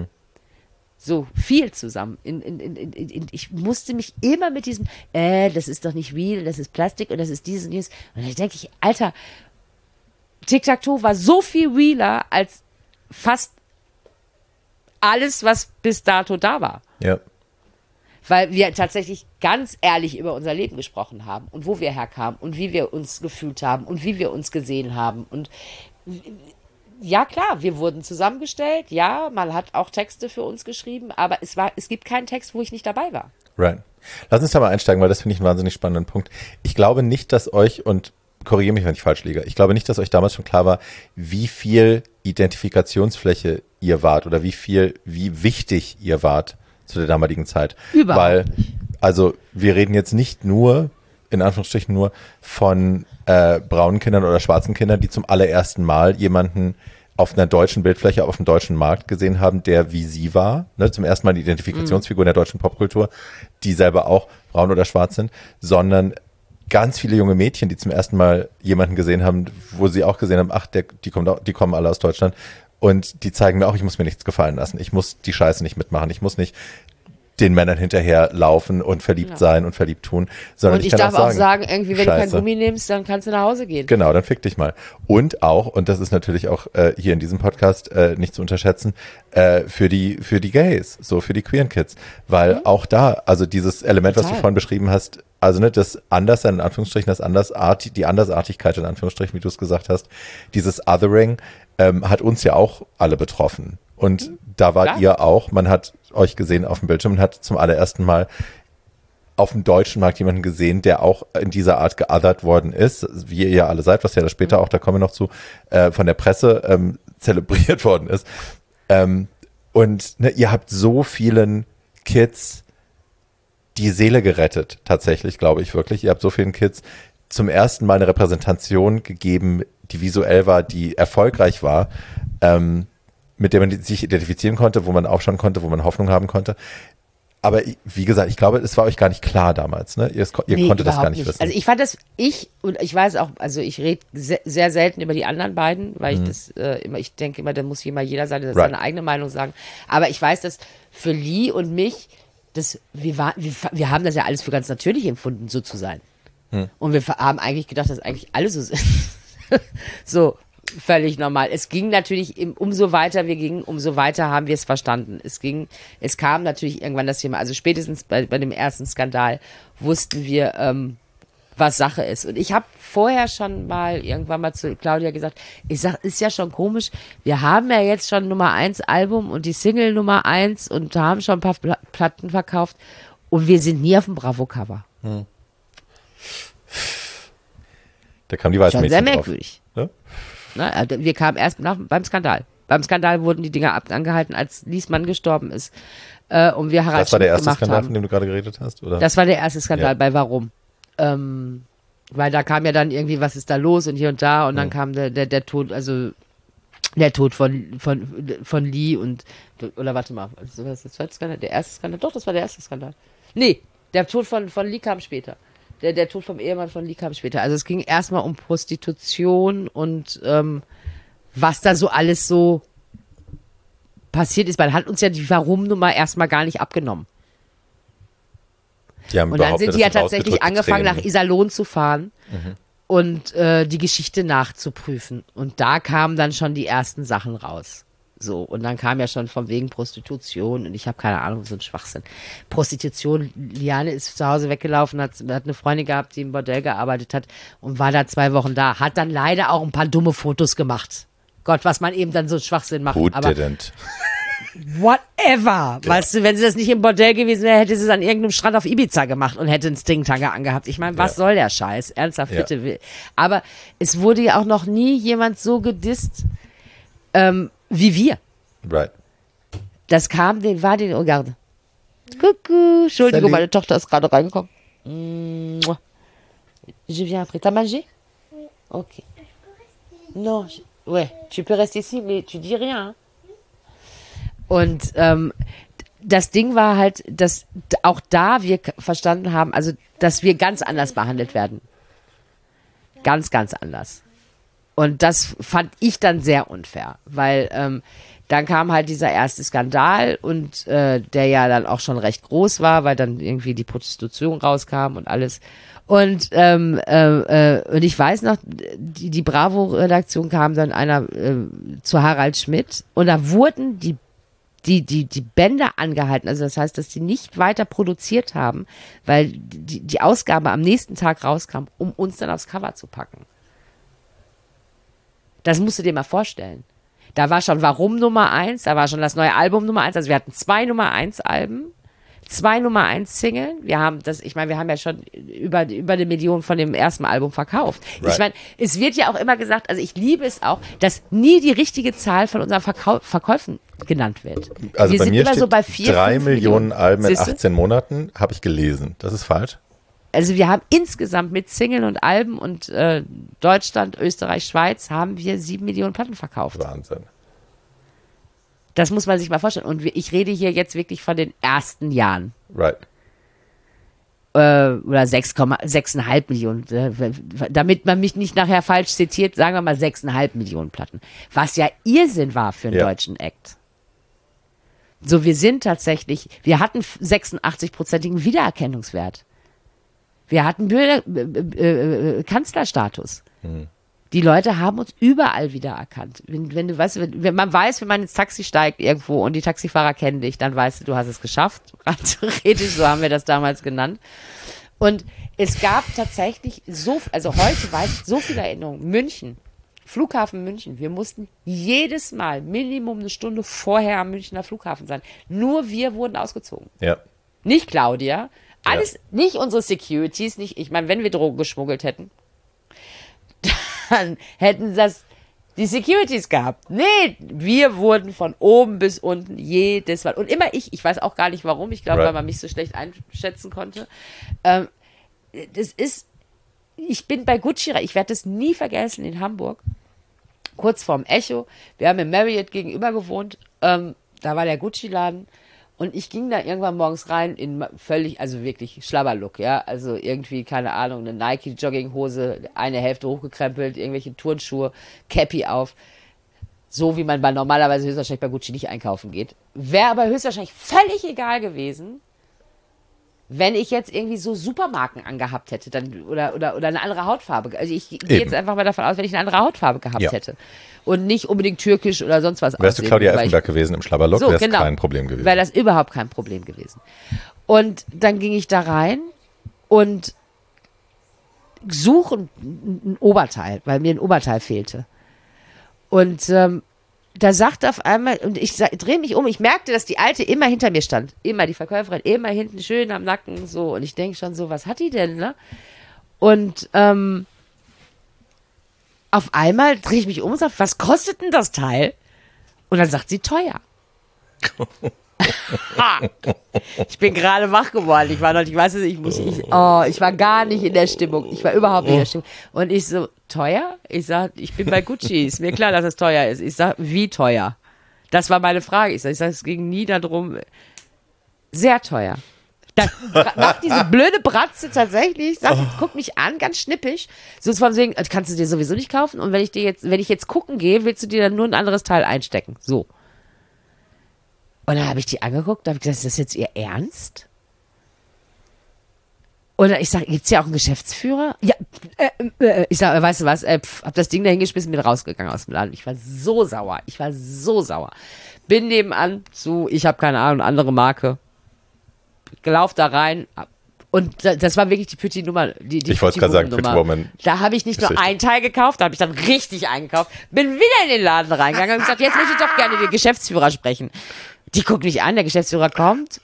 So viel zusammen. Ich musste mich immer mit diesem, das ist doch nicht real, das ist Plastik und das ist dieses und jenes. Und dann denke ich, Alter, Tic-Tac-Toe war so viel realer als fast alles, was bis dato da war. Ja. Weil wir tatsächlich ganz ehrlich über unser Leben gesprochen haben und wo wir herkamen und wie wir uns gefühlt haben und wie wir uns gesehen haben. Und ja, klar, wir wurden zusammengestellt. Ja, man hat auch Texte für uns geschrieben, aber es gibt keinen Text, wo ich nicht dabei war. Right. Lass uns da mal einsteigen, weil das finde ich einen wahnsinnig spannenden Punkt. Ich glaube nicht, dass euch, und korrigiere mich, wenn ich falsch liege, ich glaube nicht, dass euch damals schon klar war, wie viel Identifikationsfläche ihr wart oder wie wichtig ihr wart zu der damaligen Zeit. Überhaupt nicht. Also wir reden jetzt nicht nur, in Anführungsstrichen nur, von braunen Kindern oder schwarzen Kindern, die zum allerersten Mal jemanden auf einer deutschen Bildfläche, auf dem deutschen Markt gesehen haben, der wie sie war, ne, zum ersten Mal die Identifikationsfigur in der deutschen Popkultur, die selber auch braun oder schwarz sind, sondern ganz viele junge Mädchen, die zum ersten Mal jemanden gesehen haben, wo sie auch gesehen haben, ach, die kommen alle aus Deutschland und die zeigen mir auch, ich muss mir nichts gefallen lassen. Ich muss die Scheiße nicht mitmachen. Ich muss nicht den Männern hinterher laufen und verliebt sein und verliebt tun, sondern und ich darf auch sagen, irgendwie, wenn Scheiße. du kein Gummi nimmst, dann kannst du nach Hause gehen. Genau, dann fick dich mal. Und auch, und das ist natürlich auch hier in diesem Podcast nicht zu unterschätzen, für die Gays, so für die queeren Kids, weil auch da, also dieses Element, was du vorhin beschrieben hast, also ne, das Anderssein in Anführungsstrichen, die Andersartigkeit in Anführungsstrichen, wie du es gesagt hast, dieses Othering hat uns ja auch alle betroffen. Und da wart ihr auch, man hat euch gesehen auf dem Bildschirm und hat zum allerersten Mal auf dem deutschen Markt jemanden gesehen, der auch in dieser Art geothert worden ist, wie ihr ja alle seid, was ja das später auch, da kommen wir noch zu, von der Presse zelebriert worden ist. Und ne, ihr habt so vielen Kids die Seele gerettet, tatsächlich, glaube ich wirklich. Ihr habt so vielen Kids zum ersten Mal eine Repräsentation gegeben, die visuell war, die erfolgreich war, mit der man sich identifizieren konnte, wo man aufschauen konnte, wo man Hoffnung haben konnte. Aber wie gesagt, ich glaube, es war euch gar nicht klar damals, ne? Ihr konntet das gar nicht wissen. Also ich fand das, und ich weiß auch, also ich rede sehr selten über die anderen beiden, weil ich das ich denke immer, da muss jeder seine eigene Meinung sagen. Aber ich weiß, dass für Lee und mich, wir haben das ja alles für ganz natürlich empfunden, so zu sein. Und wir haben eigentlich gedacht, dass eigentlich alle so sind. So. Völlig normal. Es ging natürlich, umso weiter wir gingen, umso weiter haben wir es verstanden. Es kam natürlich irgendwann das Thema, also spätestens bei dem ersten Skandal wussten wir, was Sache ist. Und ich habe vorher schon mal irgendwann mal zu Claudia gesagt, ich sag, ist ja schon komisch, wir haben ja jetzt schon Nummer 1 Album und die Single Nummer 1 und haben schon ein paar Platten verkauft und wir sind nie auf dem Bravo-Cover. Da kam die Weißmädchen Schon sehr drauf. merkwürdig. Ja? Na, wir kamen erst beim Skandal. Beim Skandal wurden die Dinger angehalten, als Liesmann gestorben ist. Und wir Harald Das war der Schmidt erste gemacht Skandal, haben. von dem du gerade geredet hast? Oder? Das war der erste Skandal Ja. bei Warum. Weil da kam ja dann irgendwie, was ist da los und hier und da und dann kam der Tod, also der Tod von Lee und, oder warte mal, also was ist der zweite Skandal? Der erste Skandal? Doch, das war der erste Skandal. Nee, der Tod von Lee kam später. Der Tod vom Ehemann von Lee kam später. Also es ging erstmal um Prostitution und was da so alles so passiert ist. Man hat uns ja die Warum-Nummer erstmal gar nicht abgenommen. Die haben Und dann behauptet, sind die ja das sind tatsächlich ausgedrückte angefangen, nach Tränen. Iserlohn zu fahren und die Geschichte nachzuprüfen. Und da kamen dann schon die ersten Sachen raus. So, und dann kam ja schon von wegen Prostitution und ich habe keine Ahnung, so ein Schwachsinn. Prostitution, Liane ist zu Hause weggelaufen, hat eine Freundin gehabt, die im Bordell gearbeitet hat und war da 2 Wochen da. Hat dann leider auch ein paar dumme Fotos gemacht. Gott, was man eben dann so einen Schwachsinn macht. Who Aber didn't? whatever. Weißt du, wenn sie das nicht im Bordell gewesen wäre, hätte sie es an irgendeinem Strand auf Ibiza gemacht und hätte einen Stringtanger angehabt. Ich meine, was soll der Scheiß? Ernsthaft, Ja. bitte. Aber es wurde ja auch noch nie jemand so gedisst wie wir. Right. Das kam, oh, garde. Coucou. Entschuldigung, Salut. meine Tochter ist gerade reingekommen. Mouah. Je viens après. T'as mangé? Ok. Non, ouais, tu peux rester ici, mais tu dis rien. Hein? Und das Ding war halt, dass auch da wir verstanden haben, also dass wir ganz anders behandelt werden. Ganz, ganz anders. Und das fand ich dann sehr unfair, weil dann kam halt dieser erste Skandal und der ja dann auch schon recht groß war, weil dann irgendwie die Prostitution rauskam und alles. Und ich weiß noch, die Bravo-Redaktion kam dann einer zu Harald Schmidt und da wurden die Bänder angehalten. Also das heißt, dass die nicht weiter produziert haben, weil die Ausgabe am nächsten Tag rauskam, um uns dann aufs Cover zu packen. Das musst du dir mal vorstellen. Da war schon Warum Nummer 1, da war schon das neue Album Nummer 1. Also wir hatten 2 Nummer 1 Alben, 2 Nummer 1 Single. Wir haben wir haben ja schon über 1 Million von dem ersten Album verkauft. Right. Ich meine, es wird ja auch immer gesagt, also ich liebe es auch, dass nie die richtige Zahl von unseren Verkäufen genannt wird. Also wir bei sind mir immer steht so bei 4, 3 5 Millionen Alben in Siehste? 18 Monaten, habe ich gelesen. Das ist falsch? Also wir haben insgesamt mit Single und Alben und Deutschland, Österreich, Schweiz haben wir 7 Millionen Platten verkauft. Wahnsinn. Das muss man sich mal vorstellen. Und ich rede hier jetzt wirklich von den ersten Jahren. Right. Oder 6,5 Millionen. Damit man mich nicht nachher falsch zitiert, sagen wir mal 6,5 Millionen Platten. Was ja Irrsinn war für einen deutschen Act. So, wir hatten 86-prozentigen Wiedererkennungswert. Wir hatten Kanzlerstatus. Die Leute haben uns überall wiedererkannt. Wenn du weißt, wenn man weiß, wenn man ins Taxi steigt irgendwo und die Taxifahrer kennen dich, dann weißt du hast es geschafft. Rein theoretisch, so haben wir das damals genannt. Und es gab tatsächlich also heute weiß ich so viele Erinnerungen. München, Flughafen München. Wir mussten jedes Mal Minimum 1 Stunde vorher am Münchner Flughafen sein. Nur wir wurden ausgezogen. Ja. Nicht Claudia. Alles, nicht unsere Securities, nicht, ich meine, wenn wir Drogen geschmuggelt hätten, dann hätten das die Securities gehabt. Nee, wir wurden von oben bis unten jedes Mal. Und immer ich weiß auch gar nicht warum, ich glaube, weil man mich so schlecht einschätzen konnte. Ich bin bei Gucci, ich werde das nie vergessen, in Hamburg, kurz vorm Echo, wir haben im Marriott gegenüber gewohnt, da war der Gucci-Laden. Und ich ging da irgendwann morgens rein in völlig, also wirklich Schlabberlook, ja. Also irgendwie, keine Ahnung, eine Nike-Jogginghose, eine Hälfte hochgekrempelt, irgendwelche Turnschuhe, Cappy auf. So wie man normalerweise höchstwahrscheinlich bei Gucci nicht einkaufen geht. Wäre aber höchstwahrscheinlich völlig egal gewesen, wenn ich jetzt irgendwie so Supermarken angehabt hätte, dann, oder eine andere Hautfarbe. Also ich gehe jetzt einfach mal davon aus, wenn ich eine andere Hautfarbe gehabt hätte. Und nicht unbedingt türkisch oder sonst was. Wärst du Claudia Effenberg gewesen im Schlabberlook, so, wäre es kein Problem gewesen. Wäre das überhaupt kein Problem gewesen. Und dann ging ich da rein und suche ein Oberteil, weil mir ein Oberteil fehlte. Und da sagt auf einmal, und ich drehe mich um, ich merkte, dass die Alte immer hinter mir stand. Immer, die Verkäuferin, immer hinten, schön am Nacken, so. Und ich denke schon so, was hat die denn, ne? Und auf einmal drehe ich mich um und sage, was kostet denn das Teil? Und dann sagt sie, teuer. Ich bin gerade wach geworden. Ich war gar nicht in der Stimmung. Ich war überhaupt nicht in der Stimmung. Und ich so, teuer? Ich sag, ich bin bei Gucci. Ist mir klar, dass es teuer ist. Ich sag, wie teuer? Das war meine Frage. Ich sag, es ging nie darum, sehr teuer. Dann macht diese blöde Bratze tatsächlich, guckt mich an, ganz schnippisch. So von wegen, kannst du dir sowieso nicht kaufen. Und wenn ich jetzt gucken gehe, willst du dir dann nur ein anderes Teil einstecken. So. Und dann habe ich die angeguckt, da habe ich gesagt, ist das jetzt ihr Ernst? Und ich sage, gibt's ja auch einen Geschäftsführer? Ja, ich sage, weißt du was, hab das Ding da hingeschmissen, bin rausgegangen aus dem Laden. Ich war so sauer. Bin nebenan zu, ich habe keine Ahnung, andere Marke. Lauf da rein. Und das war wirklich die Petit-Nummer. Ich wollte gerade sagen, Pretty Woman. Da habe ich nicht nur ein Teil gekauft, da habe ich dann richtig eingekauft. Bin wieder in den Laden reingegangen und gesagt, jetzt möchte ich doch gerne den Geschäftsführer sprechen. Die guckt mich an, der Geschäftsführer kommt.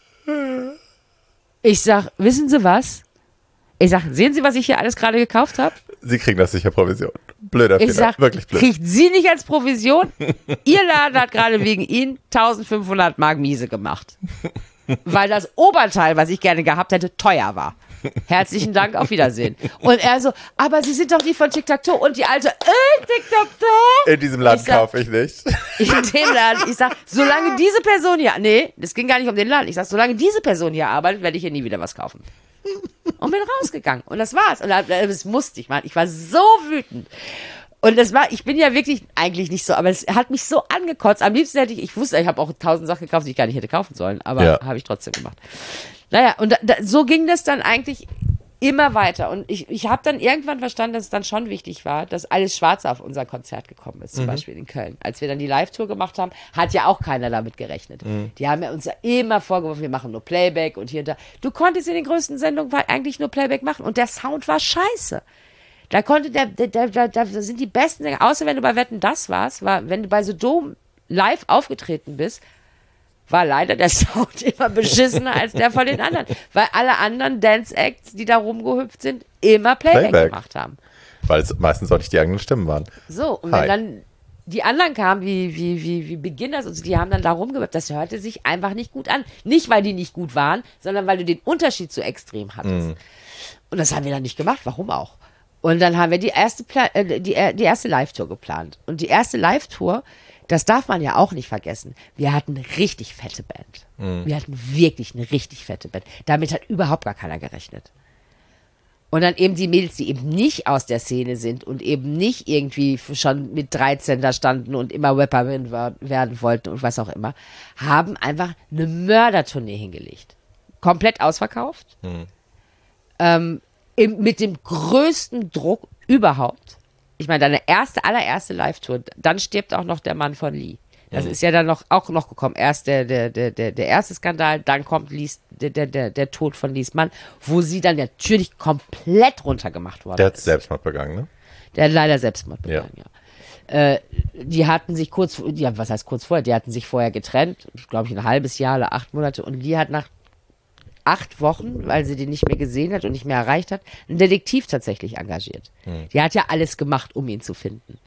Ich sag, wissen Sie was? Ich sag, sehen Sie, was ich hier alles gerade gekauft habe? Sie kriegen das sicher Provision. Blöder Fehler, ich sag, wirklich blöd. Kriegt Sie nicht als Provision? Ihr Laden hat gerade wegen Ihnen 1500 Mark miese gemacht. Weil das Oberteil, was ich gerne gehabt hätte, teuer war. Herzlichen Dank, auf Wiedersehen. Und er so, aber Sie sind doch die von Tic-Tac-Toe. Und die Alte, Tic-Tac-Toe? In diesem Laden kaufe ich nicht. In dem Laden. Ich sag, solange diese Person hier, nee, das ging gar nicht um den Laden. Ich sag, solange diese Person hier arbeitet, werde ich hier nie wieder was kaufen. Und bin rausgegangen. Und das war's. Und das musste ich, Mann. Ich war so wütend. Und ich bin ja wirklich eigentlich nicht so, aber es hat mich so angekotzt. Am liebsten hätte ich wusste, ich habe auch 1000 Sachen gekauft, die ich gar nicht hätte kaufen sollen, aber habe ich trotzdem gemacht. Naja, und so ging das dann eigentlich immer weiter. Und ich habe dann irgendwann verstanden, dass es dann schon wichtig war, dass alles Schwarze auf unser Konzert gekommen ist, zum Beispiel in Köln. Als wir dann die Live-Tour gemacht haben, hat ja auch keiner damit gerechnet. Die haben ja uns ja immer vorgeworfen, wir machen nur Playback und hier und da. Du konntest in den größten Sendungen eigentlich nur Playback machen und der Sound war scheiße. Da sind die besten Sänger, außer wenn du bei Wetten, das wenn du bei so Dom live aufgetreten bist, war leider der Sound immer beschissener als der von den anderen. Weil alle anderen Dance-Acts, die da rumgehüpft sind, immer Playback gemacht haben. Weil es meistens auch nicht die eigenen Stimmen waren. So, und wenn dann die anderen kamen, wie Beginners und so, die haben dann da rumgehüpft, das hörte sich einfach nicht gut an. Nicht, weil die nicht gut waren, sondern weil du den Unterschied so extrem hattest. Und das haben wir dann nicht gemacht, warum auch? Und dann haben wir die erste Live-Tour geplant. Und die erste Live-Tour, das darf man ja auch nicht vergessen. Wir hatten eine richtig fette Band. Wir hatten wirklich eine richtig fette Band. Damit hat überhaupt gar keiner gerechnet. Und dann eben die Mädels, die eben nicht aus der Szene sind und eben nicht irgendwie schon mit 13 da standen und immer Rapperin werden wollten und was auch immer, haben einfach eine Mördertournee hingelegt. Komplett ausverkauft. Mit dem größten Druck überhaupt. Ich meine, deine allererste Live-Tour, dann stirbt auch noch der Mann von Lee. Das ist ja dann auch noch gekommen. Erst der erste Skandal, dann kommt der Tod von Lees Mann, wo sie dann natürlich komplett runtergemacht worden ist. Der hat Selbstmord begangen, ne? Der hat leider Selbstmord begangen, ja. Die hatten sich was heißt kurz vorher? Die hatten sich vorher getrennt, glaube ich, ein halbes Jahr oder 8 Monate. Und Lee hat nach 8 Wochen, weil sie den nicht mehr gesehen hat und nicht mehr erreicht hat, einen Detektiv tatsächlich engagiert. Die hat ja alles gemacht, um ihn zu finden.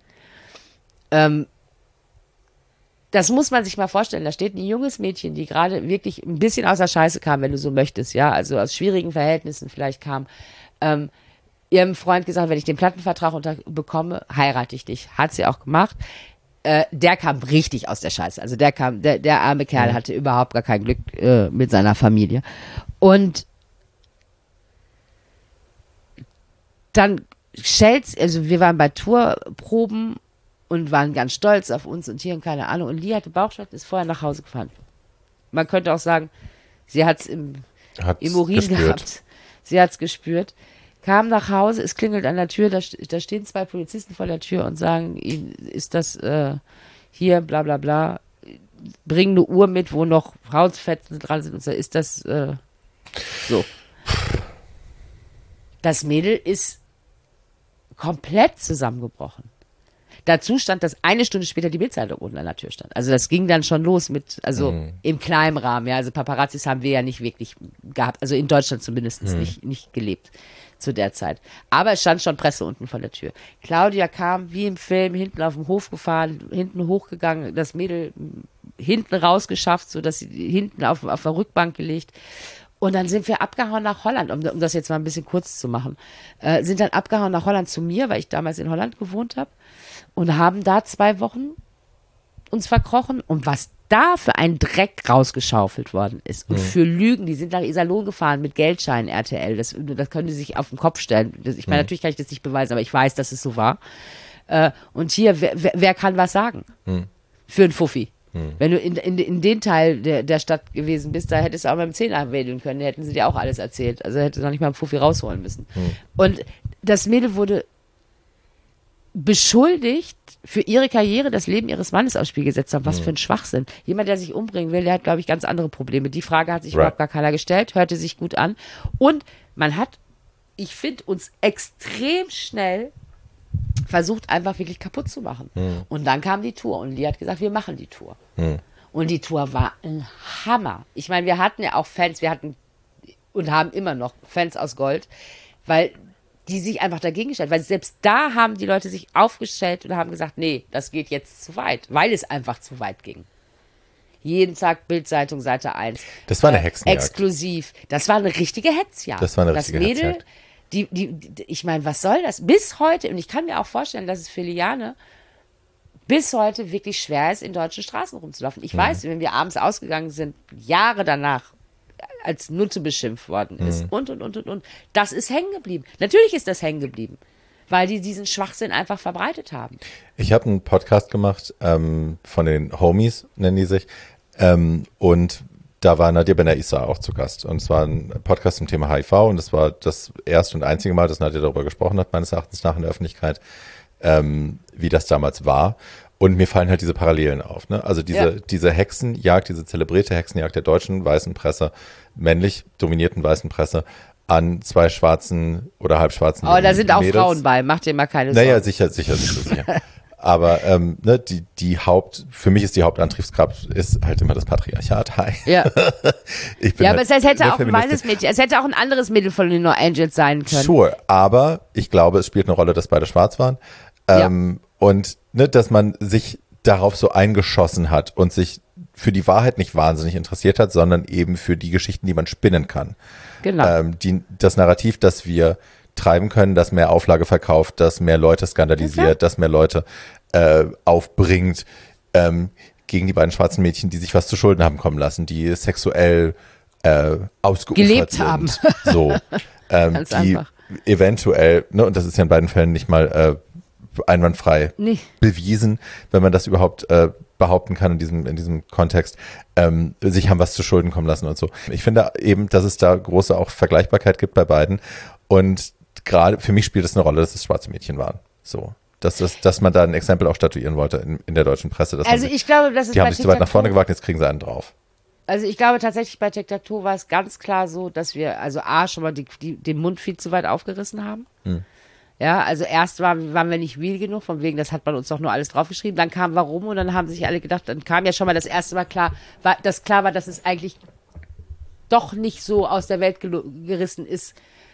Das muss man sich mal vorstellen. Da steht ein junges Mädchen, die gerade wirklich ein bisschen aus der Scheiße kam, wenn du so möchtest, ja, also aus schwierigen Verhältnissen vielleicht kam, ihrem Freund gesagt, wenn ich den Plattenvertrag bekomme, heirate ich dich. Hat sie auch gemacht. Der kam richtig aus der Scheiße. Also der arme Kerl hatte überhaupt gar kein Glück mit seiner Familie. Und dann also wir waren bei Tourproben und waren ganz stolz auf uns und hier und keine Ahnung. Und Lee hatte Bauchschmerzen, ist vorher nach Hause gefahren. Man könnte auch sagen, sie hat es im Urin gehabt. Sie hat es gespürt. Kam nach Hause, es klingelt an der Tür, da stehen 2 Polizisten vor der Tür und sagen, ist das hier, bla bla bla, bring eine Uhr mit, wo noch Hautfetzen dran sind und so, ist das so. Das Mädel ist komplett zusammengebrochen. Dazu stand, dass eine Stunde später die Bildzeitung unten an der Tür stand. Also das ging dann schon los mit, also im kleinen Rahmen, ja. Also Paparazzis haben wir ja nicht wirklich gehabt, also in Deutschland zumindest nicht gelebt zu der Zeit. Aber es stand schon Presse unten vor der Tür. Claudia kam wie im Film hinten auf dem Hof gefahren, hinten hochgegangen, das Mädel hinten rausgeschafft, so dass sie hinten auf der Rückbank gelegt. Und dann sind wir abgehauen nach Holland, um das jetzt mal ein bisschen kurz zu machen. Sind dann abgehauen nach Holland zu mir, weil ich damals in Holland gewohnt habe. Und haben da 2 Wochen uns verkrochen. Und was da für ein Dreck rausgeschaufelt worden ist. Und für Lügen, die sind nach Iserlohn gefahren mit Geldscheinen RTL. Das können die sich auf den Kopf stellen. Ich meine, natürlich kann ich das nicht beweisen, aber ich weiß, dass es so war. Und hier, wer kann was sagen? Für einen Fuffi. Wenn du in den Teil der Stadt gewesen bist, da hättest du auch mal im Zehner wedeln können, da hätten sie dir auch alles erzählt. Also hättest du noch nicht mal einen Fuffi rausholen müssen. Und das Mädel wurde beschuldigt, für ihre Karriere das Leben ihres Mannes aufs Spiel gesetzt haben. Was für ein Schwachsinn. Jemand, der sich umbringen will, der hat, glaube ich, ganz andere Probleme. Die Frage hat sich überhaupt gar keiner gestellt, hörte sich gut an. Und man hat, ich finde, uns extrem schnell versucht, einfach wirklich kaputt zu machen. Und dann kam die Tour und Lee hat gesagt, wir machen die Tour. Und die Tour war ein Hammer. Ich meine, wir hatten ja auch Fans, wir hatten und haben immer noch Fans aus Gold, weil die sich einfach dagegen gestellt, weil selbst da haben die Leute sich aufgestellt und haben gesagt, nee, das geht jetzt zu weit, weil es einfach zu weit ging. Jeden Tag Bildzeitung, Seite 1. Das war eine Hexenjagd. Exklusiv. Das war eine richtige Hetzjagd. Das war eine richtige Hetzjagd. Ich meine, was soll das? Bis heute, und ich kann mir auch vorstellen, dass es für Liane bis heute wirklich schwer ist, in deutschen Straßen rumzulaufen. Ich weiß, wenn wir abends ausgegangen sind, Jahre danach, als Nutte beschimpft worden ist und. Das ist hängen geblieben. Natürlich ist das hängen geblieben, weil die diesen Schwachsinn einfach verbreitet haben. Ich habe einen Podcast gemacht von den Homies, nennen die sich, und da war Nadia Ben-Aissa auch zu Gast. Und es war ein Podcast zum Thema HIV und das war das erste und einzige Mal, dass Nadia darüber gesprochen hat, meines Erachtens nach in der Öffentlichkeit, wie das damals war. Und mir fallen halt diese Parallelen auf. Ne? Also diese Hexenjagd, diese zelebrierte Hexenjagd der deutschen weißen Presse, männlich dominierten weißen Presse, an 2 schwarzen oder halbschwarzen Aber da sind auch Mädels. Frauen bei, mach dir mal keine Sorgen. Naja, sicher. Aber für mich ist die Hauptantriebskraft ist halt immer das Patriarchat. Hi. Ja. Aber es hätte auch ein weißes Mädchen, es hätte auch ein anderes Mädel von den No Angels sein können. Sure, aber ich glaube, es spielt eine Rolle, dass beide schwarz waren. Und dass man sich darauf so eingeschossen hat und sich für die Wahrheit nicht wahnsinnig interessiert hat, sondern eben für die Geschichten, die man spinnen kann. Genau. Das Narrativ, das wir treiben können, das mehr Auflage verkauft, das mehr Leute skandalisiert, das mehr Leute aufbringt gegen die beiden schwarzen Mädchen, die sich was zu Schulden haben kommen lassen, die sexuell ausgeufert gelebt sind. haben. So, Ganz die einfach. eventuell, und das ist ja in beiden Fällen nicht mal einwandfrei bewiesen, wenn man das überhaupt behaupten kann in diesem Kontext, sich haben was zu Schulden kommen lassen und so. Ich finde eben, dass es da große auch Vergleichbarkeit gibt bei beiden und gerade für mich spielt es eine Rolle, dass es schwarze Mädchen waren. So. Dass man da ein Exempel auch statuieren wollte in der deutschen Presse. Ich glaube, das ist die haben sich zu weit nach vorne gewagt, jetzt kriegen sie einen drauf. Also ich glaube tatsächlich bei Tic-Tac-Toe war es ganz klar so, dass wir also schon mal den Mund viel zu weit aufgerissen haben. Ja, also erst waren wir nicht real genug, von wegen, das hat man uns doch nur alles draufgeschrieben. Dann kam warum und dann haben sich alle gedacht, dann kam ja schon mal das erste Mal klar war, dass es eigentlich doch nicht so aus der Welt gerissen ist,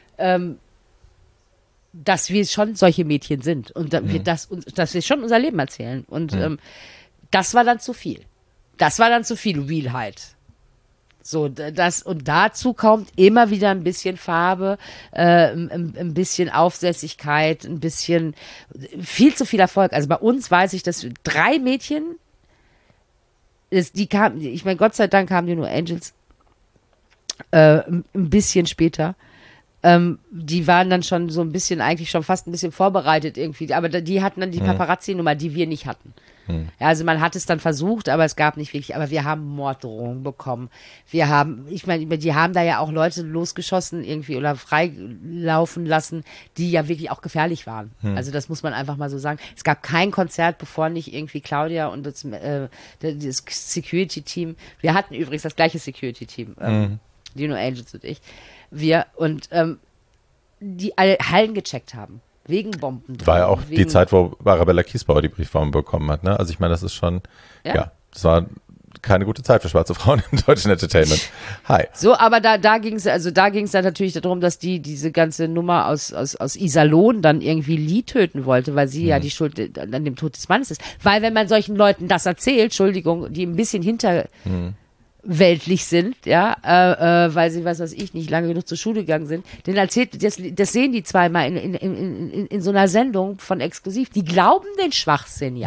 dass wir schon solche Mädchen sind und dass wir schon unser Leben erzählen. Und das war dann zu viel. Das war dann zu viel Realheit. So, und dazu kommt immer wieder ein bisschen Farbe, ein bisschen Aufsässigkeit, ein bisschen, viel zu viel Erfolg. Also bei uns weiß ich, dass 3 Mädchen, die kamen, ich meine, Gott sei Dank kamen die No Angels ein bisschen später. Die waren dann schon so ein bisschen, eigentlich schon fast ein bisschen vorbereitet irgendwie, aber die hatten dann die Paparazzi-Nummer, die wir nicht hatten. Ja, also man hat es dann versucht, aber es gab nicht wirklich, aber wir haben Morddrohungen bekommen. Ich meine, die haben da ja auch Leute losgeschossen irgendwie oder freilaufen lassen, die ja wirklich auch gefährlich waren. Also das muss man einfach mal so sagen. Es gab kein Konzert, bevor nicht irgendwie Claudia und das Security-Team, wir hatten übrigens das gleiche Security-Team, die No Angels und ich, die alle Hallen gecheckt haben. Wegen Bomben. War ja auch die Zeit, wo Arabella Kiesbauer die Briefform bekommen hat, ne? Also ich meine, das ist schon, das war keine gute Zeit für schwarze Frauen im deutschen Entertainment. Hi. So, aber da ging es dann natürlich darum, dass diese ganze Nummer aus Iserlohn dann irgendwie Lee töten wollte, weil sie ja die Schuld an dem Tod des Mannes ist. Weil wenn man solchen Leuten das erzählt, Entschuldigung, die ein bisschen hinterweltlich sind, weil sie, was weiß ich, nicht lange genug zur Schule gegangen sind, denn erzählt, das sehen die zweimal in so einer Sendung von Exklusiv, die glauben den Schwachsinn,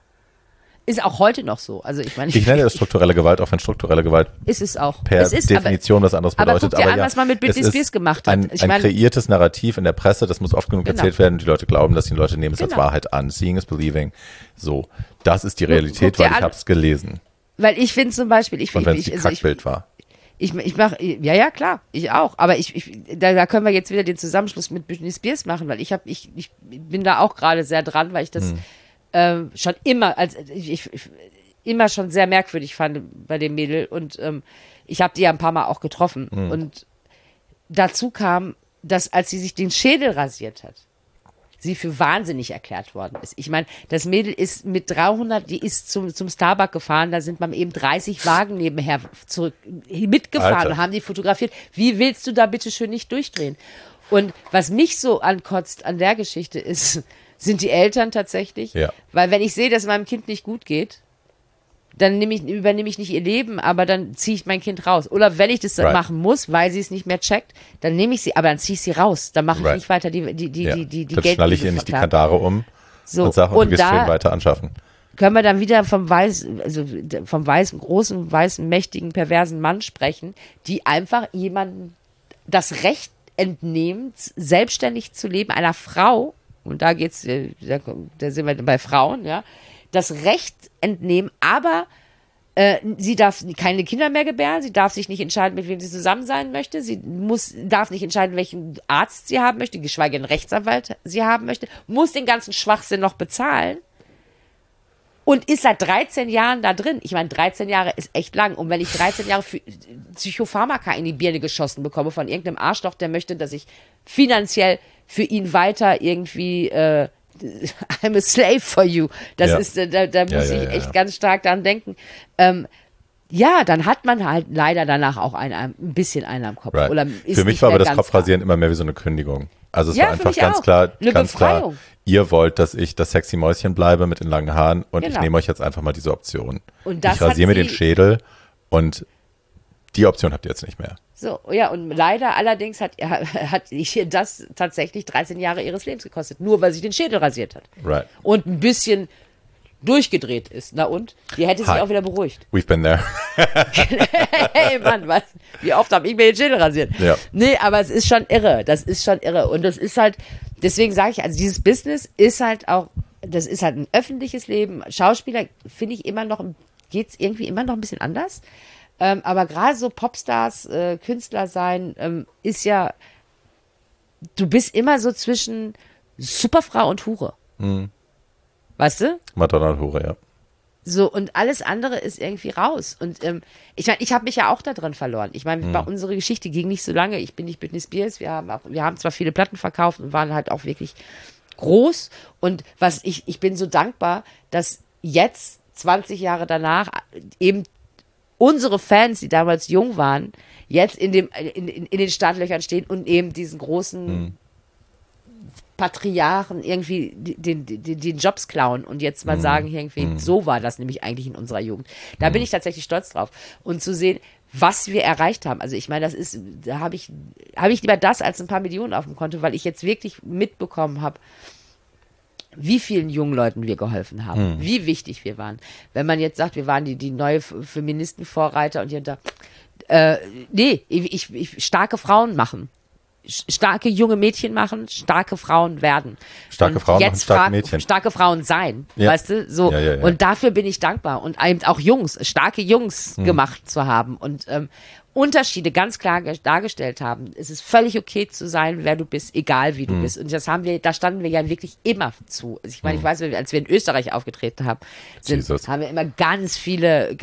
Ist auch heute noch so. Also ich meine, ich nenne das strukturelle Gewalt, auch wenn strukturelle Gewalt ist es auch. per Definition was anderes bedeutet. Aber guck dir an, was man mit Britney Spears gemacht hat. Ein kreiertes Narrativ in der Presse, das muss oft genug erzählt werden. Die Leute glauben, dass die Leute nehmen es als Wahrheit an. Seeing is believing. So, das ist die Realität, weil ich habe es gelesen. Weil ich finde zum Beispiel, und wenn es ein Kackbild war. Ich mache, ja, klar, ich auch. Aber da können wir jetzt wieder den Zusammenschluss mit Britney Spears machen, weil ich bin da auch gerade sehr dran, weil ich das schon immer, immer schon sehr merkwürdig fand bei dem Mädel. Und ich habe die ja ein paar Mal auch getroffen. Und dazu kam, dass als sie sich den Schädel rasiert hat, sie für wahnsinnig erklärt worden ist. Ich meine, das Mädel ist mit 300, die ist zum Starbucks gefahren, da sind man eben 30 Wagen nebenher mitgefahren Alter. und haben die fotografiert. Wie willst du da bitte schön nicht durchdrehen? Und was mich so ankotzt an der Geschichte sind die Eltern tatsächlich. Ja. Weil wenn ich sehe, dass meinem Kind nicht gut geht, dann übernehme ich nicht ihr Leben, aber dann ziehe ich mein Kind raus. Oder wenn ich das dann machen muss, weil sie es nicht mehr checkt, dann nehme ich sie, aber dann ziehe ich sie raus. Dann mache ich nicht weiter die Dann Geld. schnalle ich ihr nicht die Kandare um und sage, du gehst schön weiter anschaffen. Können wir dann wieder vom weißen, großen, weißen, mächtigen, perversen Mann sprechen, die einfach jemandem das Recht entnehmen, selbstständig zu leben, einer Frau, und da sind wir bei Frauen, das Recht entnehmen, aber sie darf keine Kinder mehr gebären, sie darf sich nicht entscheiden, mit wem sie zusammen sein möchte, sie darf nicht entscheiden, welchen Arzt sie haben möchte, geschweige denn Rechtsanwalt sie haben möchte, muss den ganzen Schwachsinn noch bezahlen und ist seit 13 Jahren da drin. Ich meine, 13 Jahre ist echt lang. Und wenn ich 13 Jahre für Psychopharmaka in die Birne geschossen bekomme von irgendeinem Arschloch, der möchte, dass ich finanziell für ihn weiter irgendwie I'm a slave for you. Das ist, da muss ich echt ganz stark dran denken. Dann hat man halt leider danach auch ein bisschen einen am Kopf. Right. Oder ist für mich nicht war aber mehr das ganz Kopfrasieren immer mehr wie so eine Kündigung. Also es Ja, war für einfach mich ganz auch. klar, Eine ganz klar, Befreiung. ihr wollt, dass ich das sexy Mäuschen bleibe mit den langen Haaren und ich Genau. nehme euch jetzt einfach mal diese Option. Und das ich rasiere mir hat den Schädel und die Option habt ihr jetzt nicht mehr. So, ja, und leider allerdings hat ihr das tatsächlich 13 Jahre ihres Lebens gekostet, nur weil sie den Schädel rasiert hat. Right. Und ein bisschen durchgedreht ist. Na und? Die hätte sich Hi. auch wieder beruhigt. We've been there. Hey Mann, was? Wie oft habe ich mir den Schädel rasiert? Ja. Nee, aber es ist schon irre. Das ist schon irre. Und das ist halt, deswegen sage ich, also dieses Business ist halt auch, das ist halt ein öffentliches Leben. Schauspieler finde ich geht's irgendwie immer noch ein bisschen anders. Aber gerade so Popstars, Künstler sein, ist ja, du bist immer so zwischen Superfrau und Hure. Weißt du? Madonna und Hure, ja. So, und alles andere ist irgendwie raus. Und ich meine, ich habe mich ja auch da drin verloren. Ich meine, unsere Geschichte ging nicht so lange. Ich bin nicht Britney Spears. Wir haben zwar viele Platten verkauft und waren halt auch wirklich groß. Und ich bin so dankbar, dass jetzt, 20 Jahre danach, eben unsere Fans, die damals jung waren, jetzt in den Startlöchern stehen und eben diesen großen Patriarchen irgendwie den Jobs klauen und jetzt mal sagen, irgendwie, so war das nämlich eigentlich in unserer Jugend. Da bin ich tatsächlich stolz drauf. Und zu sehen, was wir erreicht haben. Also ich meine, da habe ich lieber das als ein paar Millionen auf dem Konto, weil ich jetzt wirklich mitbekommen habe, wie vielen jungen Leuten wir geholfen haben, wie wichtig wir waren. Wenn man jetzt sagt, wir waren die neue Feministenvorreiter und starke Frauen machen. Starke junge Mädchen machen, starke Frauen werden. Starke und Frauen jetzt machen starke Mädchen. Starke Frauen sein, Ja. weißt du? So. Ja. Und dafür bin ich dankbar. Und eben auch starke Jungs gemacht zu haben und Unterschiede ganz klar dargestellt haben. Es ist völlig okay zu sein, wer du bist, egal wie du bist. Und da standen wir ja wirklich immer zu. Also ich meine, ich weiß, als wir in Österreich aufgetreten haben wir immer ganz viele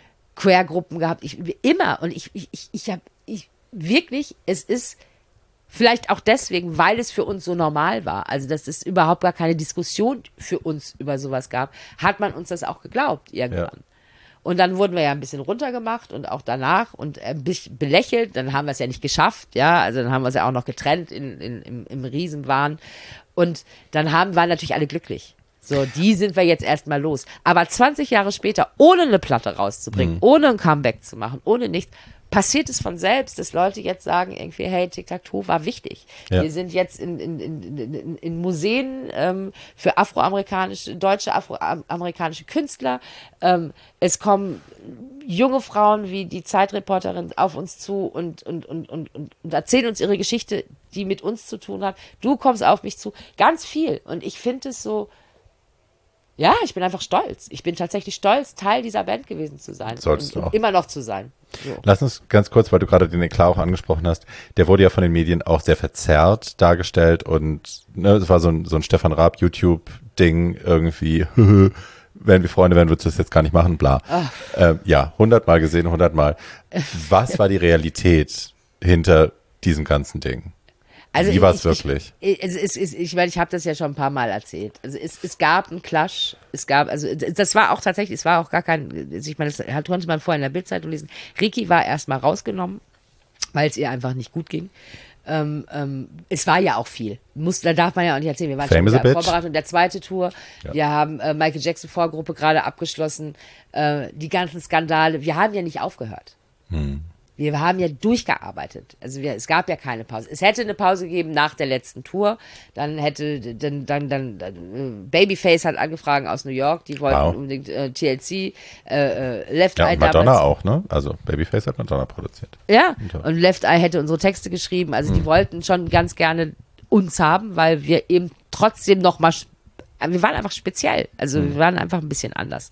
Queer-Gruppen gehabt. Immer. Und wirklich, es ist Vielleicht auch deswegen, weil es für uns so normal war. Also, dass es überhaupt gar keine Diskussion für uns über sowas gab, hat man uns das auch geglaubt irgendwann. Ja. Und dann wurden wir ja ein bisschen runtergemacht und auch danach und ein bisschen belächelt. Dann haben wir es ja nicht geschafft, ja. Also dann haben wir es ja auch noch getrennt im Riesenwahn. Und dann waren natürlich alle glücklich. So, die sind wir jetzt erstmal los. Aber 20 Jahre später, ohne eine Platte rauszubringen, ohne ein Comeback zu machen, ohne nichts, passiert es von selbst, dass Leute jetzt sagen irgendwie, hey, Tic-Tac-Toe war wichtig. Ja. Wir sind jetzt in Museen für deutsche afroamerikanische Künstler. Es kommen junge Frauen wie die Zeitreporterin auf uns zu und erzählen uns ihre Geschichte, die mit uns zu tun hat. Du kommst auf mich zu. Ganz viel. Und ich finde es so, ja, ich bin einfach stolz. Ich bin tatsächlich stolz, Teil dieser Band gewesen zu sein. Solltest du auch. Immer noch zu sein. So. Lass uns ganz kurz, weil du gerade den Eklat auch angesprochen hast, der wurde ja von den Medien auch sehr verzerrt dargestellt und es war so ein Stefan Raab YouTube-Ding irgendwie, wenn wir Freunde wären, würdest du das jetzt gar nicht machen, bla. Ja, 100-mal gesehen, 100-mal. Was war die Realität hinter diesem ganzen Ding? Also Wie war es wirklich? Ich meine, ich habe das ja schon ein paar Mal erzählt. Also es gab einen Clash. Das war auch tatsächlich, es war auch gar kein, ich meine, das konnte man vorher in der Bildzeitung lesen. Ricky war erstmal rausgenommen, weil es ihr einfach nicht gut ging. Es war ja auch viel. Da darf man ja auch nicht erzählen. Wir waren schon in der Vorbereitung der zweite Tour. Ja. Wir haben Michael Jackson Vorgruppe gerade abgeschlossen. Die ganzen Skandale. Wir haben ja nicht aufgehört. Wir haben ja durchgearbeitet. Also es gab ja keine Pause. Es hätte eine Pause gegeben nach der letzten Tour. Dann Babyface hat angefragt aus New York. Die wollten unbedingt TLC, Left Eye Madonna damals. auch, ne? Also Babyface hat Madonna produziert. Ja, und Left Eye hätte unsere Texte geschrieben. Also die wollten schon ganz gerne uns haben, weil wir eben trotzdem wir waren einfach speziell. Also wir waren einfach ein bisschen anders.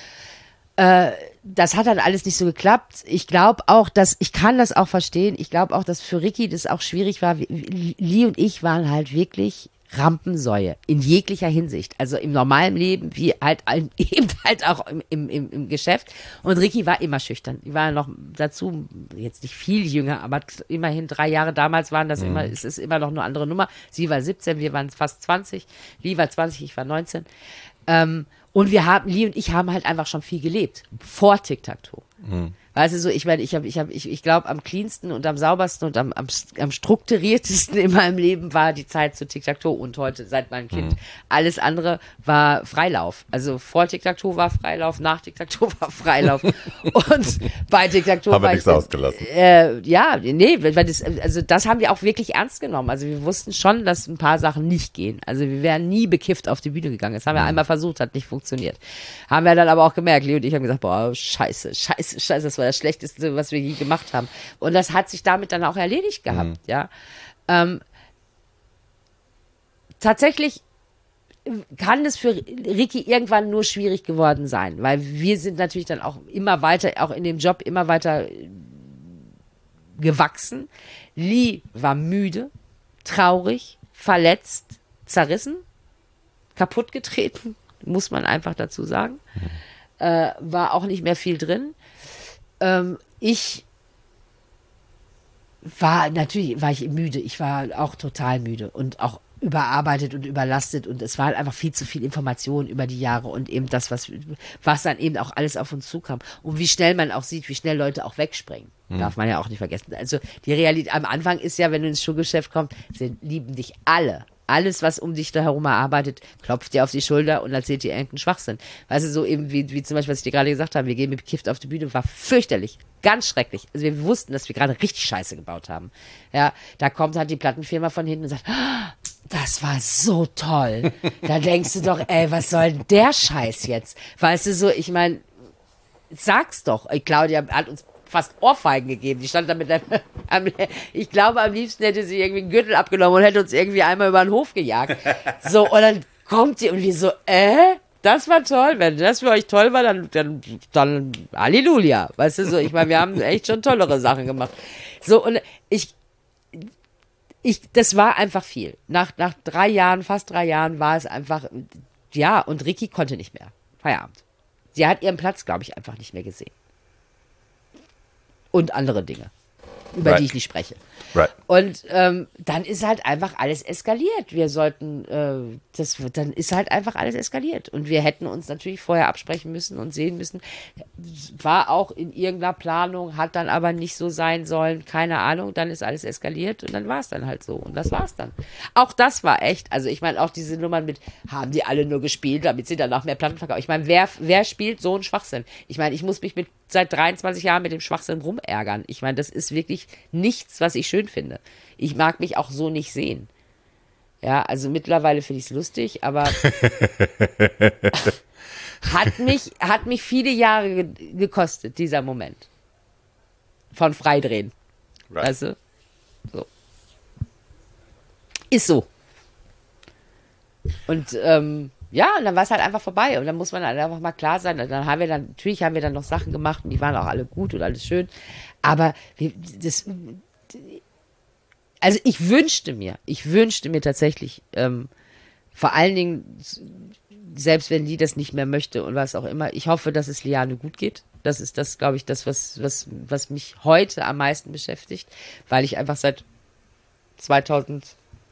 Das hat dann alles nicht so geklappt. Ich glaube auch, ich kann das auch verstehen. Ich glaube auch, dass für Ricky das auch schwierig war. Lee und ich waren halt wirklich Rampensäue in jeglicher Hinsicht. Also im normalen Leben, wie halt eben halt auch im Geschäft. Und Ricky war immer schüchtern. Die war noch dazu jetzt nicht viel jünger, aber immerhin 3 Jahre damals waren das immer, es ist immer noch eine andere Nummer. Sie war 17, wir waren fast 20. Lee war 20, ich war 19. Und Lee und ich haben halt einfach schon viel gelebt. Vor Tic-Tac-Toe. Weißt du, so, ich meine, ich glaube, am cleansten und am saubersten und am strukturiertesten in meinem Leben war die Zeit zu Tic-Tac-Toe und heute seit meinem Kind. Alles andere war Freilauf. Also vor Tic-Tac-Toe war Freilauf, nach Tic-Tac-Toe war Freilauf. Und bei Tic-Tac-Toe haben wir nichts ausgelassen. Ja, nee, weil das haben wir auch wirklich ernst genommen. Also wir wussten schon, dass ein paar Sachen nicht gehen. Also wir wären nie bekifft auf die Bühne gegangen. Das haben wir einmal versucht, hat nicht funktioniert. Haben wir dann aber auch gemerkt, Leo und ich haben gesagt, boah, scheiße, das war das Schlechteste, was wir je gemacht haben. Und das hat sich damit dann auch erledigt gehabt, ja. Tatsächlich kann es für Ricky irgendwann nur schwierig geworden sein, weil wir sind natürlich dann auch immer weiter, auch in dem Job immer weiter gewachsen. Lee war müde, traurig, verletzt, zerrissen, kaputtgetreten, muss man einfach dazu sagen. War auch nicht mehr viel drin. War ich müde. Ich war auch total müde und auch überarbeitet und überlastet und es war halt einfach viel zu viel Information über die Jahre und eben das, was dann eben auch alles auf uns zukam und wie schnell man auch sieht, wie schnell Leute auch wegspringen. Darf man ja auch nicht vergessen. Also die Realität am Anfang ist ja, wenn du ins Schuhgeschäft kommst, lieben dich alle. Alles, was um dich da herum erarbeitet, klopft dir auf die Schulter und erzählt dir irgendeinen Schwachsinn. Weißt du, so eben wie zum Beispiel, was ich dir gerade gesagt habe, wir gehen mit bekifft auf die Bühne, war fürchterlich, ganz schrecklich. Also wir wussten, dass wir gerade richtig Scheiße gebaut haben. Ja, da kommt halt die Plattenfirma von hinten und sagt, das war so toll. Da denkst du doch, ey, was soll denn der Scheiß jetzt? Weißt du, so, ich meine, sag's doch. Claudia hat uns fast Ohrfeigen gegeben. Die stand da mit ich glaube, am liebsten hätte sie irgendwie einen Gürtel abgenommen und hätte uns irgendwie einmal über den Hof gejagt. So, und dann kommt die und wir so, das war toll. Wenn das für euch toll war, dann Halleluja. Weißt du, so, ich meine, wir haben echt schon tollere Sachen gemacht. So, und das war einfach viel. Nach 3 Jahren, fast 3 Jahren war es einfach, ja, und Ricky konnte nicht mehr. Feierabend. Sie hat ihren Platz, glaube ich, einfach nicht mehr gesehen. Und andere Dinge. über die ich nicht spreche. Right. Und dann ist halt einfach alles eskaliert. Wir sollten, dann ist halt einfach alles eskaliert. Und wir hätten uns natürlich vorher absprechen müssen und sehen müssen. War auch in irgendeiner Planung, hat dann aber nicht so sein sollen, keine Ahnung. Dann ist alles eskaliert und dann war es dann halt so. Und das war's dann. Auch das war echt, also ich meine, auch diese Nummern mit, haben die alle nur gespielt, damit sie danach mehr Platten verkaufen. Ich meine, wer spielt so einen Schwachsinn? Ich meine, ich muss mich seit 23 Jahren mit dem Schwachsinn rumärgern. Ich meine, das ist wirklich nichts, was ich schön finde. Ich mag mich auch so nicht sehen. Ja, also mittlerweile finde ich es lustig, aber hat mich viele Jahre gekostet, dieser Moment. Von Freidrehen. Right. Weißt du? So. Ist so. Und ja, und dann war es halt einfach vorbei. Und dann muss man halt einfach mal klar sein. Und dann natürlich haben wir dann noch Sachen gemacht und die waren auch alle gut und alles schön. Aber also ich wünschte mir tatsächlich, vor allen Dingen, selbst wenn die das nicht mehr möchte und was auch immer, ich hoffe, dass es Liane gut geht. Das ist das, glaube ich, das, was mich heute am meisten beschäftigt, weil ich einfach seit 2006,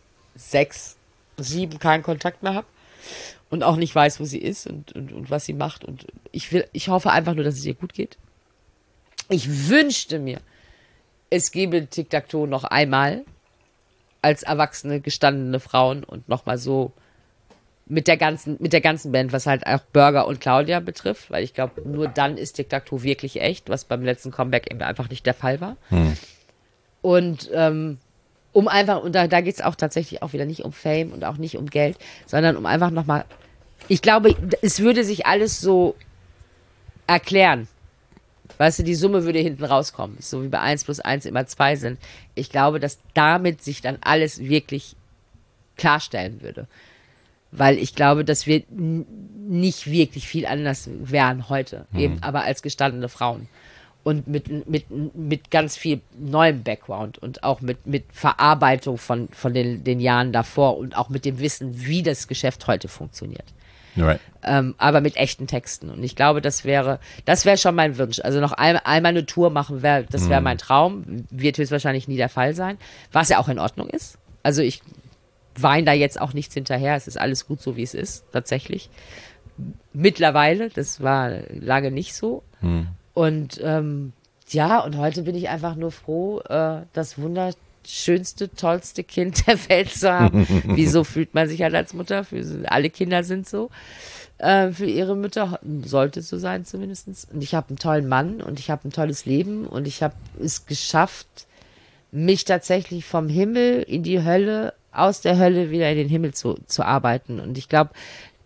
2007 keinen Kontakt mehr habe. Und auch nicht weiß, wo sie ist und was sie macht. Und ich hoffe einfach nur, dass es ihr gut geht. Ich wünschte mir, es gäbe Tic-Tac-Toe noch einmal als erwachsene, gestandene Frauen und nochmal so mit der ganzen Band, was halt auch Burger und Claudia betrifft, weil ich glaube, nur dann ist Tic-Tac-Toe wirklich echt, was beim letzten Comeback eben einfach nicht der Fall war. Und um einfach, und da geht es auch tatsächlich auch wieder nicht um Fame und auch nicht um Geld, sondern um einfach nochmal, ich glaube, es würde sich alles so erklären. Weißt du, die Summe würde hinten rauskommen. So wie bei 1 + 1 immer 2 sind. Ich glaube, dass damit sich dann alles wirklich klarstellen würde. Weil ich glaube, dass wir nicht wirklich viel anders wären heute. Eben aber als gestandene Frauen. Und mit ganz viel neuem Background und auch mit Verarbeitung von den Jahren davor und auch mit dem Wissen, wie das Geschäft heute funktioniert. Right. Aber mit echten Texten. Und ich glaube, das wäre schon mein Wunsch. Also noch einmal eine Tour machen, das wäre mein Traum. Wird höchstwahrscheinlich nie der Fall sein. Was ja auch in Ordnung ist. Also ich weine da jetzt auch nichts hinterher. Es ist alles gut so, wie es ist, tatsächlich. Mittlerweile, das war lange nicht so. Und ja, und heute bin ich einfach nur froh, das wunderschönste, tollste Kind der Welt zu haben. Wieso fühlt man sich halt als Mutter? Alle Kinder sind so. Für ihre Mütter sollte es so sein zumindest. Und ich habe einen tollen Mann und ich habe ein tolles Leben und ich habe es geschafft, mich tatsächlich vom Himmel in die Hölle, aus der Hölle wieder in den Himmel zu arbeiten. Und ich glaube,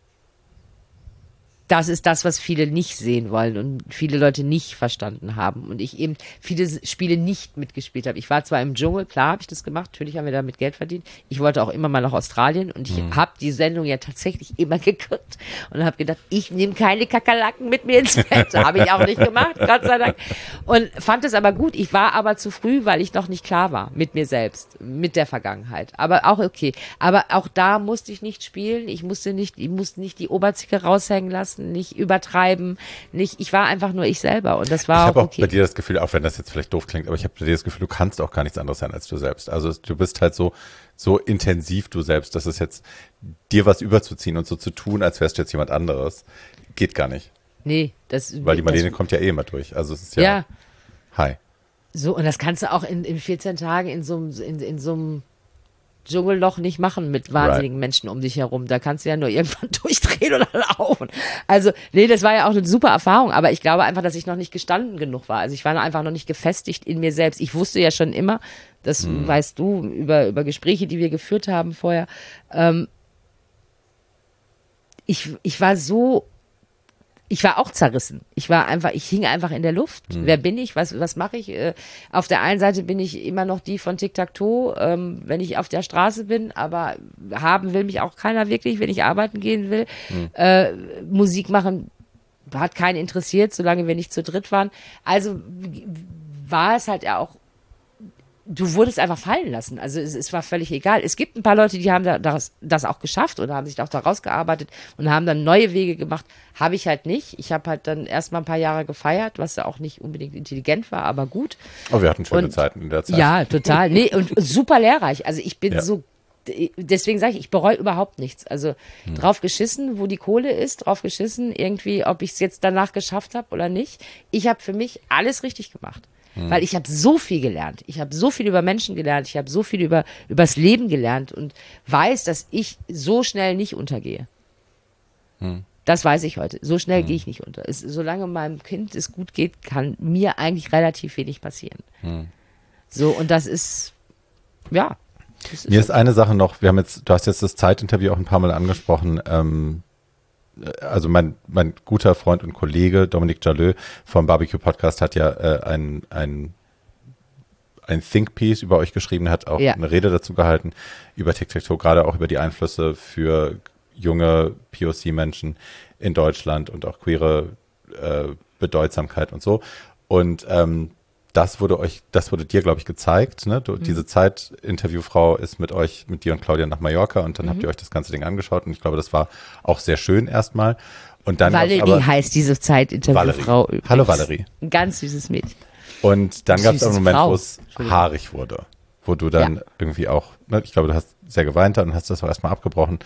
das ist das, was viele nicht sehen wollen und viele Leute nicht verstanden haben. Und ich eben viele Spiele nicht mitgespielt habe. Ich war zwar im Dschungel, klar habe ich das gemacht, natürlich haben wir damit Geld verdient. Ich wollte auch immer mal nach Australien und ich habe die Sendung ja tatsächlich immer geguckt und habe gedacht, ich nehme keine Kakerlaken mit mir ins Bett. Habe ich auch nicht gemacht, Gott sei Dank. Und fand es aber gut. Ich war aber zu früh, weil ich noch nicht klar war mit mir selbst, mit der Vergangenheit. Aber auch okay. Aber auch da musste ich nicht spielen. Ich musste nicht die Oberzicke raushängen lassen, nicht übertreiben, ich war einfach nur ich selber und das war ich habe auch okay. bei dir das Gefühl, auch wenn das jetzt vielleicht doof klingt, aber ich habe bei dir das Gefühl, du kannst auch gar nichts anderes sein als du selbst. Also du bist halt so intensiv du selbst, dass es jetzt dir was überzuziehen und so zu tun, als wärst du jetzt jemand anderes, geht gar nicht. Nee, weil die Marlene kommt ja eh immer durch. Also es ist ja. Hi. So, und das kannst du auch in 14 Tagen in so einem Dschungelloch nicht machen mit wahnsinnigen Menschen um dich herum. Da kannst du ja nur irgendwann durchdrehen oder laufen. Also, nee, das war ja auch eine super Erfahrung, aber ich glaube einfach, dass ich noch nicht gestanden genug war. Also ich war einfach noch nicht gefestigt in mir selbst. Ich wusste ja schon immer, das weißt du, über Gespräche, die wir geführt haben vorher, ich war auch zerrissen. Ich hing einfach in der Luft. Wer bin ich? Was mache ich? Auf der einen Seite bin ich immer noch die von Tic-Tac-Toe, wenn ich auf der Straße bin, aber haben will mich auch keiner wirklich, wenn ich arbeiten gehen will. Musik machen hat keinen interessiert, solange wir nicht zu dritt waren. Also war es halt ja auch du wurdest einfach fallen lassen. Also es war völlig egal. Es gibt ein paar Leute, die haben das auch geschafft oder haben sich auch da rausgearbeitet und haben dann neue Wege gemacht. Habe ich halt nicht. Ich habe halt dann erstmal ein paar Jahre gefeiert, was ja auch nicht unbedingt intelligent war, aber gut. Aber wir hatten schöne Zeiten in der Zeit. Ja, total. Nee, und super lehrreich. Also ich bin deswegen sage ich bereue überhaupt nichts. Also drauf geschissen, wo die Kohle ist, drauf geschissen, irgendwie, ob ich es jetzt danach geschafft habe oder nicht. Ich habe für mich alles richtig gemacht. Weil ich habe so viel gelernt. Ich habe so viel über Menschen gelernt. Ich habe so viel übers Leben gelernt und weiß, dass ich so schnell nicht untergehe. Das weiß ich heute. So schnell gehe ich nicht unter. Solange meinem Kind es gut geht, kann mir eigentlich relativ wenig passieren. So, und das ist, ja. Mir ist eine Sache noch, du hast jetzt das Zeitinterview auch ein paar Mal angesprochen, also mein guter Freund und Kollege Dominik Jalö vom Barbecue Podcast hat ja ein Think Piece über euch geschrieben, hat auch eine Rede dazu gehalten über Tic-Tac-Toe, gerade auch über die Einflüsse für junge POC-Menschen in Deutschland und auch queere Bedeutsamkeit und so. Und das wurde dir, glaube ich, gezeigt. Ne? Diese Zeit-Interviewfrau ist mit dir und Claudia nach Mallorca und dann habt ihr euch das ganze Ding angeschaut und ich glaube, das war auch sehr schön erstmal. Und dann Valerie heißt diese Zeit-Interviewfrau übrigens. Hallo Valerie. Ein ganz süßes Mädchen. Und dann gab es einen Moment, wo es haarig wurde, wo du dann irgendwie auch, ne, ich glaube, du hast sehr geweint und hast das auch erstmal abgebrochen.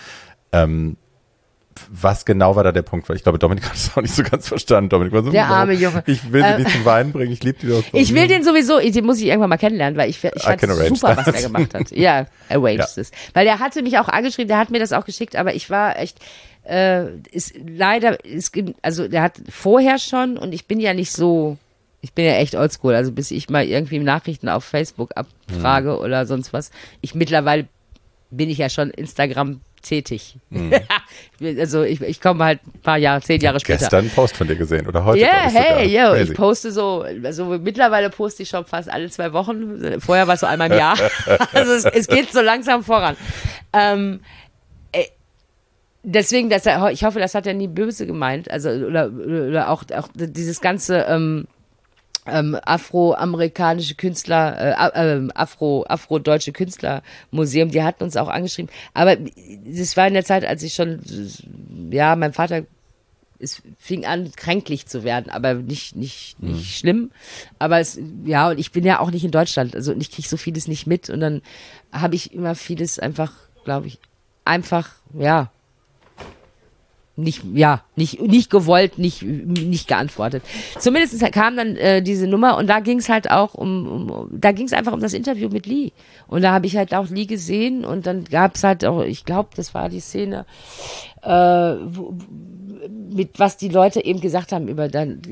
Was genau war da der Punkt? Weil ich glaube, Dominik hat es auch nicht so ganz verstanden. Dominik war so, der arme Junge. Ich will sie nicht zum Weinen bringen, ich liebe die doch. Ich will den sowieso, den muss ich irgendwann mal kennenlernen, weil ich fand super, was der gemacht hat. Ja, arrange this. Weil der hatte mich auch angeschrieben, der hat mir das auch geschickt, aber ich war echt, der hat vorher schon und ich bin ja nicht so, ich bin ja echt oldschool, also bis ich mal irgendwie Nachrichten auf Facebook abfrage oder sonst was. Mittlerweile bin ich ja schon Instagram tätig. Also ich komme halt ein paar Jahre, 10 Jahre später. Gestern einen Post von dir gesehen oder heute? Ja, ich poste so, also mittlerweile poste ich schon fast alle 2 Wochen. Vorher war es so einmal im Jahr. Also es geht so langsam voran. Deswegen, ich hoffe, das hat er nie böse gemeint. Also oder auch dieses ganze afroamerikanische Künstler, afrodeutsche Künstlermuseum, die hatten uns auch angeschrieben. Aber das war in der Zeit, als ich schon, mein Vater, es fing an, kränklich zu werden, aber nicht schlimm. Aber und ich bin ja auch nicht in Deutschland, also ich kriege so vieles nicht mit und dann habe ich immer vieles einfach, glaube ich, nicht gewollt, nicht geantwortet. Zumindest kam dann diese Nummer und da ging es halt auch da ging es einfach um das Interview mit Lee. Und da habe ich halt auch Lee gesehen und dann gab es halt auch, ich glaube, das war die Szene, mit was die Leute eben gesagt haben über dann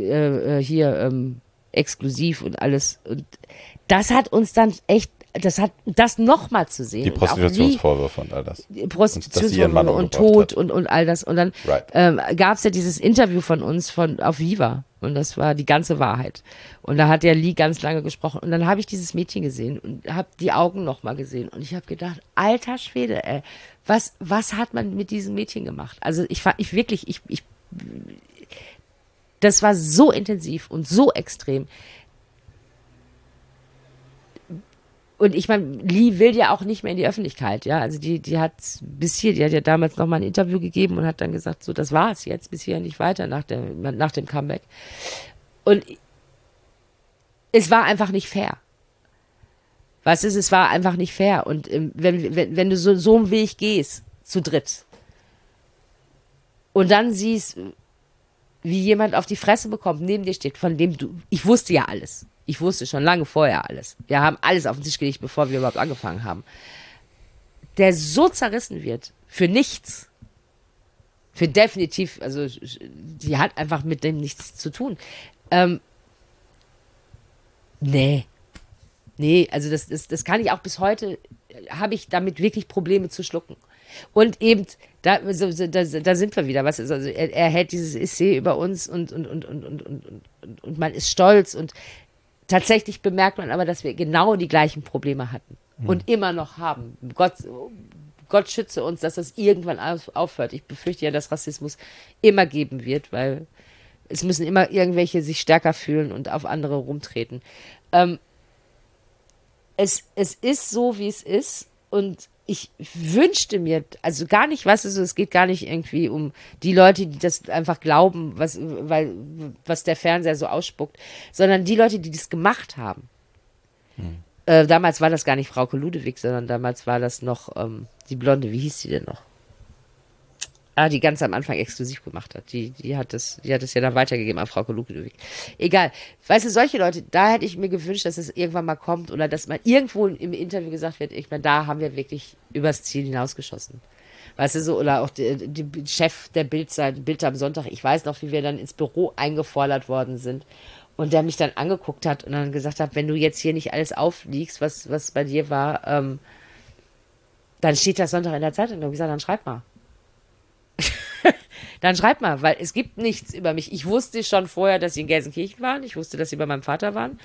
exklusiv und alles. Und das hat uns dann echt, das nochmal zu sehen. Die Prostitutionsvorwürfe und all das. Prostitutionsvorwürfe und Tod und all das. Und dann gab es ja dieses Interview von uns auf Viva. Und das war die ganze Wahrheit. Und da hat der Lee ganz lange gesprochen. Und dann habe ich dieses Mädchen gesehen und habe die Augen nochmal gesehen. Und ich habe gedacht, alter Schwede, ey, was hat man mit diesem Mädchen gemacht? Also das war so intensiv und so extrem. Und ich meine, Lee will ja auch nicht mehr in die Öffentlichkeit, ja. Also die hat die hat ja damals noch mal ein Interview gegeben und hat dann gesagt, so, das war's jetzt, bis hier nicht weiter nach dem Comeback. Und es war einfach nicht fair. Weißt du, es war einfach nicht fair. Und wenn du so einen Weg gehst, zu dritt, und dann siehst, wie jemand auf die Fresse bekommt, neben dir steht, von dem ich wusste ja alles. Ich wusste schon lange vorher alles. Wir haben alles auf den Tisch gelegt, bevor wir überhaupt angefangen haben. Der so zerrissen wird, für nichts. Für definitiv, also die hat einfach mit dem nichts zu tun. Nee, also das kann ich auch bis heute, habe ich damit wirklich Probleme zu schlucken. Und eben, da sind wir wieder, was ist, also er hält dieses Essay über uns und man ist stolz und tatsächlich bemerkt man aber, dass wir genau die gleichen Probleme hatten und immer noch haben. Gott schütze uns, dass das irgendwann aufhört. Ich befürchte ja, dass Rassismus immer geben wird, weil es müssen immer irgendwelche sich stärker fühlen und auf andere rumtreten. es ist so, wie es ist und ich wünschte mir, also gar nicht, weißt du, so, es geht gar nicht irgendwie um die Leute, die das einfach glauben, was der Fernseher so ausspuckt, sondern die Leute, die das gemacht haben. Damals war das gar nicht Frauke Ludewig, sondern damals war das noch die Blonde, wie hieß die denn noch? Die ganz am Anfang exklusiv gemacht hat. Die hat das ja dann weitergegeben an Frauke Ludewig. Egal. Weißt du, solche Leute, da hätte ich mir gewünscht, dass es irgendwann mal kommt oder dass mal irgendwo im Interview gesagt wird, ich meine, da haben wir wirklich übers Ziel hinausgeschossen. Weißt du, so, oder auch der Chef der Bild-Seite, Bild am Sonntag, ich weiß noch, wie wir dann ins Büro eingefordert worden sind und der mich dann angeguckt hat und dann gesagt hat, wenn du jetzt hier nicht alles aufliegst, was bei dir war, dann steht das Sonntag in der Zeitung. Und ich habe gesagt, dann schreib mal. Dann schreib mal, weil es gibt nichts über mich. Ich wusste schon vorher, dass sie in Gelsenkirchen waren. Ich wusste, dass sie bei meinem Vater waren.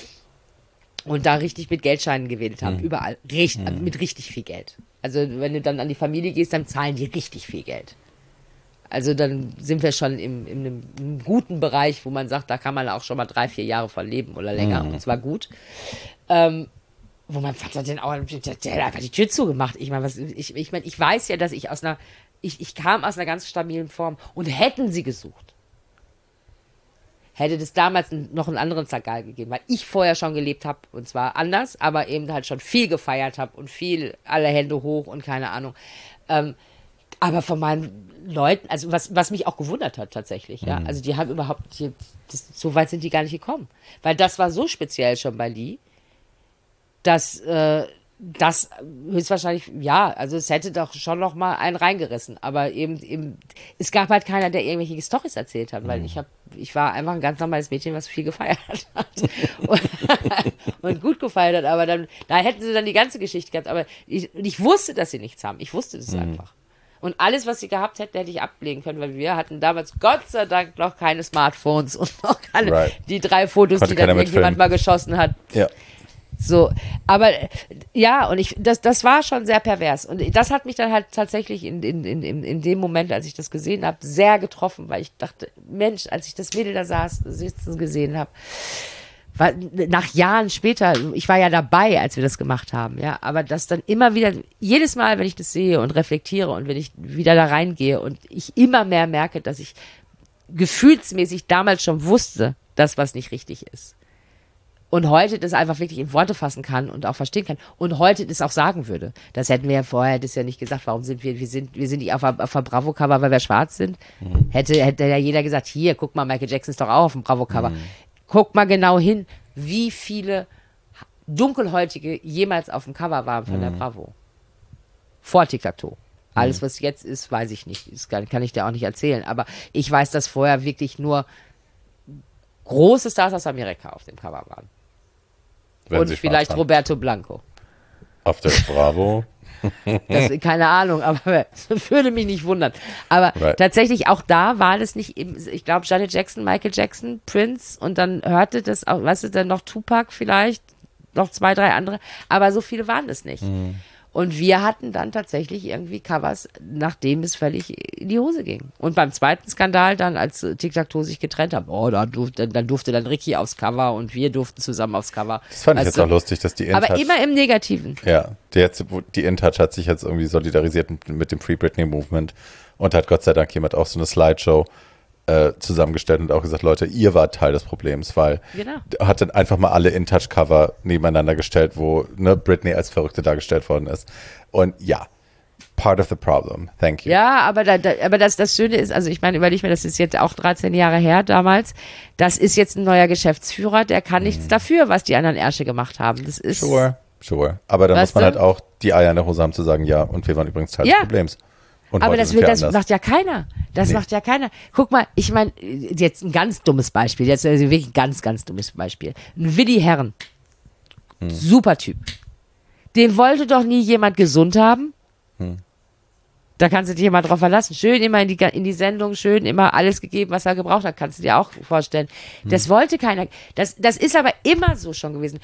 Und da richtig mit Geldscheinen gewählt haben. Überall. Mit richtig viel Geld. Also wenn du dann an die Familie gehst, dann zahlen die richtig viel Geld. Also dann sind wir schon in einem guten Bereich, wo man sagt, da kann man auch schon mal 3-4 Jahre von leben oder länger. Und zwar gut. Wo mein Vater den auch, der hat einfach die Tür zugemacht. Ich meine, ich weiß ja, dass ich kam aus einer ganz stabilen Form und hätten sie gesucht, hätte es damals noch einen anderen Zagal gegeben, weil ich vorher schon gelebt habe und zwar anders, aber eben halt schon viel gefeiert habe und viel alle Hände hoch und keine Ahnung. Aber von meinen Leuten, also was mich auch gewundert hat tatsächlich, ja, also die haben überhaupt, so weit sind die gar nicht gekommen, weil das war so speziell schon bei Lee, dass das höchstwahrscheinlich, ja, also es hätte doch schon noch mal einen reingerissen, aber eben, es gab halt keiner, der irgendwelche Storys erzählt hat, weil ich war einfach ein ganz normales Mädchen, was viel gefeiert hat und gut gefeiert hat, aber dann, da hätten sie dann die ganze Geschichte gehabt, aber ich wusste, dass sie nichts haben, ich wusste das einfach. Und alles, was sie gehabt hätten, hätte ich ablegen können, weil wir hatten damals Gott sei Dank noch keine Smartphones und noch keine, die 3 Fotos, die dann irgendjemand mal geschossen hat. Ja. So, aber ja, und das war schon sehr pervers. Und das hat mich dann halt tatsächlich in dem Moment, als ich das gesehen habe, sehr getroffen, weil ich dachte, Mensch, als ich das Mädel da sitzen gesehen habe, nach Jahren später, ich war ja dabei, als wir das gemacht haben, ja, aber das dann immer wieder, jedes Mal, wenn ich das sehe und reflektiere und wenn ich wieder da reingehe und ich immer mehr merke, dass ich gefühlsmäßig damals schon wusste, dass was nicht richtig ist. Und heute das einfach wirklich in Worte fassen kann und auch verstehen kann. Und heute das auch sagen würde. Das hätten wir ja vorher das ja nicht gesagt. Warum sind wir sind nicht auf der Bravo-Cover, weil wir schwarz sind. Hätte ja jeder gesagt, hier, guck mal, Michael Jackson ist doch auch auf dem Bravo-Cover. Guck mal genau hin, wie viele Dunkelhäutige jemals auf dem Cover waren von der Bravo. Vor Tic-Tac-Toe. Alles, was jetzt ist, weiß ich nicht. Das kann ich dir auch nicht erzählen. Aber ich weiß, dass vorher wirklich nur große Stars aus Amerika auf dem Cover waren. Und vielleicht Roberto Blanco. Auf der Bravo. Keine Ahnung, aber das würde mich nicht wundern. Aber tatsächlich auch da war das nicht eben, ich glaube Janet Jackson, Michael Jackson, Prince und dann hörte das auch, weißt du, dann noch Tupac vielleicht, noch 2, 3 andere, aber so viele waren das nicht. Und wir hatten dann tatsächlich irgendwie Covers, nachdem es völlig in die Hose ging. Und beim zweiten Skandal dann, als Tic-Tac-Toe sich getrennt haben, dann durfte dann Ricky aufs Cover und wir durften zusammen aufs Cover. Das fand ich jetzt auch lustig, dass die InTouch... Aber immer im Negativen. Ja, die InTouch hat sich jetzt irgendwie solidarisiert mit dem Free Britney Movement und hat Gott sei Dank jemand auch so eine Slideshow zusammengestellt und auch gesagt, Leute, ihr wart Teil des Problems, weil hat dann einfach mal alle InTouch-Cover nebeneinander gestellt, wo Britney als Verrückte dargestellt worden ist. Und ja, part of the problem. Thank you. Ja, aber das Schöne ist, also ich meine, überleg mir, das ist jetzt auch 13 Jahre her damals, das ist jetzt ein neuer Geschäftsführer, der kann nichts dafür, was die anderen Ärsche gemacht haben. Das ist Sure. Aber da muss man halt auch die Eier in der Hose haben zu sagen, ja, und wir waren übrigens Teil des Problems. Und aber das macht ja keiner. Macht ja keiner. Guck mal, ich meine, jetzt ein ganz dummes Beispiel, jetzt also wirklich ein ganz, ganz dummes Beispiel. Ein Willi Herren. Super Typ. Den wollte doch nie jemand gesund haben. Da kannst du dich immer drauf verlassen. Schön immer in die Sendung, schön immer alles gegeben, was er gebraucht hat. Kannst du dir auch vorstellen. Das wollte keiner. Das ist aber immer so schon gewesen.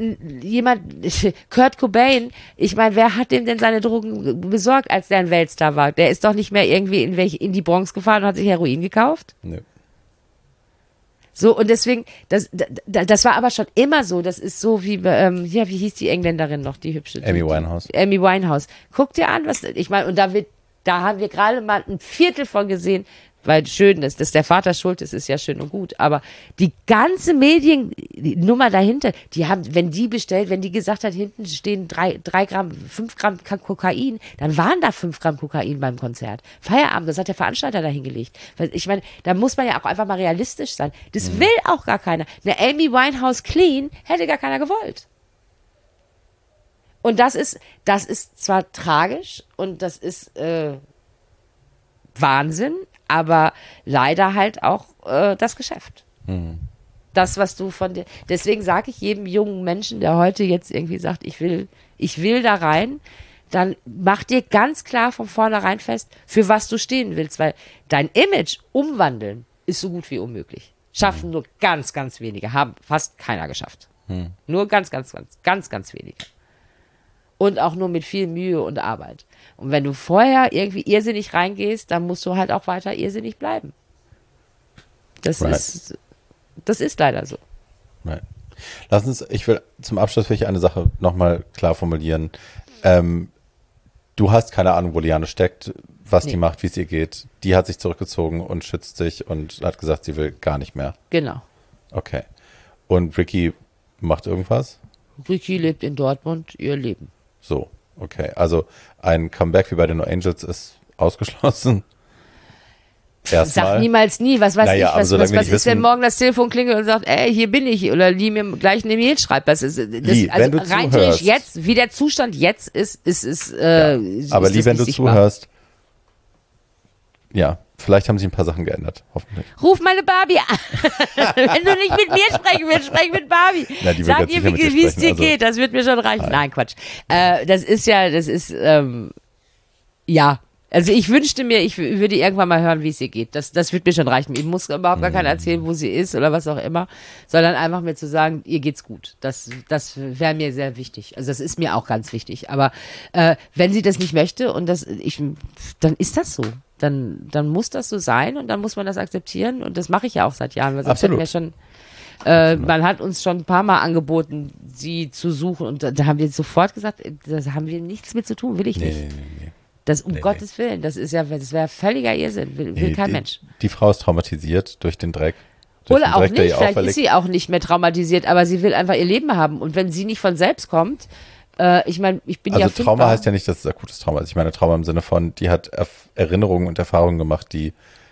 Kurt Cobain, ich meine, wer hat dem denn seine Drogen besorgt, als der ein Weltstar war? Der ist doch nicht mehr irgendwie in die Bronx gefahren und hat sich Heroin gekauft? Nö. So, und deswegen, das war aber schon immer so. Das ist so wie, wie hieß die Engländerin noch, die hübsche? Amy Winehouse. Amy Winehouse. Guck dir an, ich meine, und da haben wir gerade mal ein Viertel von gesehen, weil schön ist, dass der Vater schuld ist, ist ja schön und gut. Aber die ganze Mediennummer dahinter, die haben, wenn die gesagt hat, hinten stehen 3 Gramm, 5 Gramm Kokain, dann waren da 5 Gramm Kokain beim Konzert. Feierabend, das hat der Veranstalter da hingelegt. Ich meine, da muss man ja auch einfach mal realistisch sein. Das will auch gar keiner. Eine Amy Winehouse clean hätte gar keiner gewollt. Und das ist zwar tragisch und das ist Wahnsinn, aber leider halt auch das Geschäft. Das, was du von dir. Deswegen sage ich jedem jungen Menschen, der heute jetzt irgendwie sagt, ich will da rein, dann mach dir ganz klar von vornherein fest, für was du stehen willst, weil dein Image umwandeln ist so gut wie unmöglich. Schaffen nur ganz, ganz wenige, haben fast keiner geschafft. Nur ganz, ganz, ganz, ganz, ganz wenige. Und auch nur mit viel Mühe und Arbeit. Und wenn du vorher irgendwie irrsinnig reingehst, dann musst du halt auch weiter irrsinnig bleiben. Das ist leider so. Right. Zum Abschluss will ich eine Sache nochmal klar formulieren. Du hast keine Ahnung, wo Liane steckt, was die macht, wie es ihr geht. Die hat sich zurückgezogen und schützt sich und hat gesagt, sie will gar nicht mehr. Genau. Okay. Und Ricky macht irgendwas? Ricky lebt in Dortmund ihr Leben. So, okay. Also ein Comeback wie bei den No Angels ist ausgeschlossen. Erstmal. Sag niemals nie. Was weiß ich, was ist, wenn morgen das Telefon klingelt und sagt, ey, hier bin ich, oder Lee mir gleich eine Mail schreibt. Also wenn du rein zuhörst. jetzt, wie der Zustand jetzt ist aber Lee, wenn du sichtbar. zuhörst, ja, vielleicht haben sich ein paar Sachen geändert, hoffentlich. Ruf meine Barbie an. Wenn du nicht mit mir sprechen willst, sprech mit Barbie. Na, die wird Sag jetzt ihr, sicher mit dir wie es sprechen, dir geht, das wird mir schon reichen. Nein, Quatsch. Ja. Also ich wünschte mir, ich würde irgendwann mal hören, wie es ihr geht. Das wird mir schon reichen. Ich muss überhaupt gar keiner erzählen, wo sie ist oder was auch immer, sondern einfach mir zu sagen, ihr geht's gut. Das wäre mir sehr wichtig. Also das ist mir auch ganz wichtig. Aber wenn sie das nicht möchte und dann ist das so. Dann muss das so sein und dann muss man das akzeptieren und das mache ich ja auch seit Jahren. Weil sonst hätten wir schon, man hat uns schon ein paar Mal angeboten, sie zu suchen und da haben wir sofort gesagt, da haben wir nichts mit zu tun, will ich nicht. Nee. Das Gottes Willen, das wäre völliger Irrsinn, will kein Mensch. Die Frau ist traumatisiert durch den Dreck. Oder auch nicht, vielleicht ist sie auch nicht mehr traumatisiert, aber sie will einfach ihr Leben haben. Und wenn sie nicht von selbst kommt, ich meine, ich bin also Trauma heißt ja nicht, dass es akutes Trauma ist. Ich meine Trauma im Sinne von, die hat Erinnerungen und Erfahrungen gemacht, die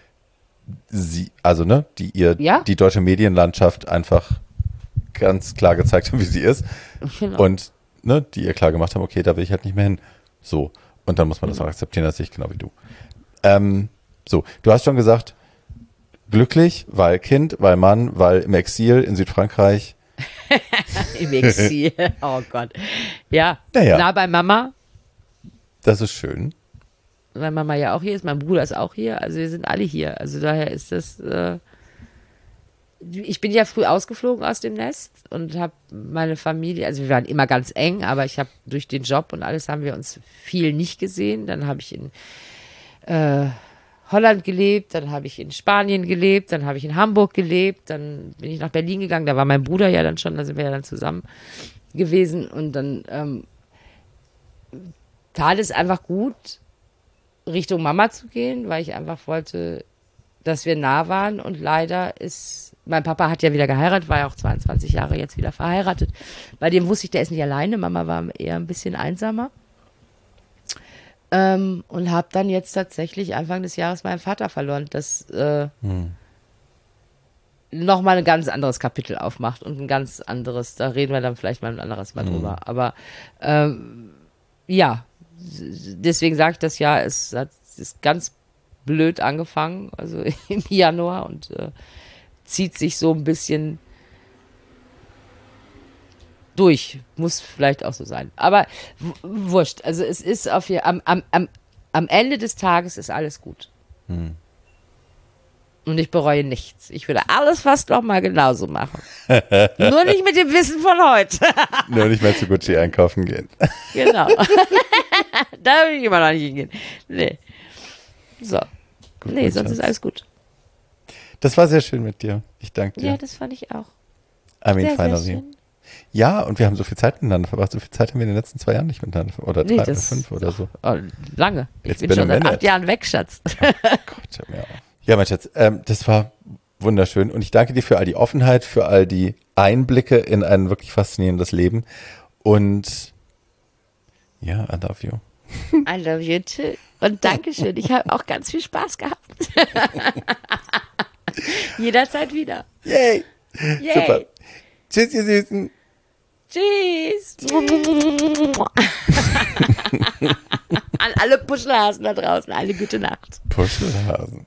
die deutsche Medienlandschaft einfach ganz klar gezeigt haben, wie sie ist. Genau. Und die ihr klar gemacht haben, okay, da will ich halt nicht mehr hin. So. Und dann muss man das auch akzeptieren, das sehe ich genau wie du. So, du hast schon gesagt, glücklich, weil Kind, weil Mann, weil im Exil in Südfrankreich. Im Exil, oh Gott. Ja, naja. Nah bei Mama. Das ist schön. Weil Mama ja auch hier ist, mein Bruder ist auch hier, also wir sind alle hier. Also daher ist das, ich bin ja früh ausgeflogen aus dem Nest und habe meine Familie, also wir waren immer ganz eng, aber ich habe durch den Job und alles haben wir uns viel nicht gesehen. Dann habe ich in Holland gelebt, dann habe ich in Spanien gelebt, dann habe ich in Hamburg gelebt, dann bin ich nach Berlin gegangen, da war mein Bruder ja dann schon, da sind wir ja dann zusammen gewesen und dann tat es einfach gut, Richtung Mama zu gehen, weil ich einfach wollte, dass wir nah waren und leider ist, mein Papa hat ja wieder geheiratet, war ja auch 22 Jahre jetzt wieder verheiratet. Bei dem wusste ich, der ist nicht alleine, Mama war eher ein bisschen einsamer. Und habe dann jetzt tatsächlich Anfang des Jahres meinen Vater verloren, das nochmal ein ganz anderes Kapitel aufmacht und ein ganz anderes, da reden wir dann vielleicht mal ein anderes Mal drüber. Aber ja, deswegen sage ich das ja, es ist ganz blöd angefangen, also im Januar und zieht sich so ein bisschen durch. Muss vielleicht auch so sein. Aber wurscht. Also es ist am Ende des Tages ist alles gut. Und ich bereue nichts. Ich würde alles fast noch mal genauso machen. Nur nicht mit dem Wissen von heute. Nur nicht mehr zu Gucci einkaufen gehen. Genau. Da will ich immer noch nicht hingehen. Nee. So. Gut, nee, sonst ist alles gut. Das war sehr schön mit dir. Ich danke dir. Ja, das fand ich auch. I mean, Sehr, finally. sehr schön. Ja, und wir haben so viel Zeit miteinander verbracht. So viel Zeit haben wir in den letzten 2 Jahren nicht miteinander verbracht. Oder 3 oder 5 oder so. Oh, lange. Ich It's bin been a schon seit minute. 8 Jahren weg, Schatz. Gott, hör mir auf. Ja, mein Schatz, das war wunderschön. Und ich danke dir für all die Offenheit, für all die Einblicke in ein wirklich faszinierendes Leben. Und ja, I love you. I love you too. Und Dankeschön. Ich habe auch ganz viel Spaß gehabt. Jederzeit wieder. Yay! Yay. Super. Tschüss, ihr Süßen. Tschüss. An alle Puschelhasen da draußen, eine gute Nacht. Puschelhasen.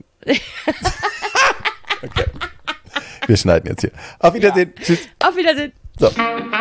Okay. Wir schneiden jetzt hier. Auf Wiedersehen. Tschüss. Auf Wiedersehen. So.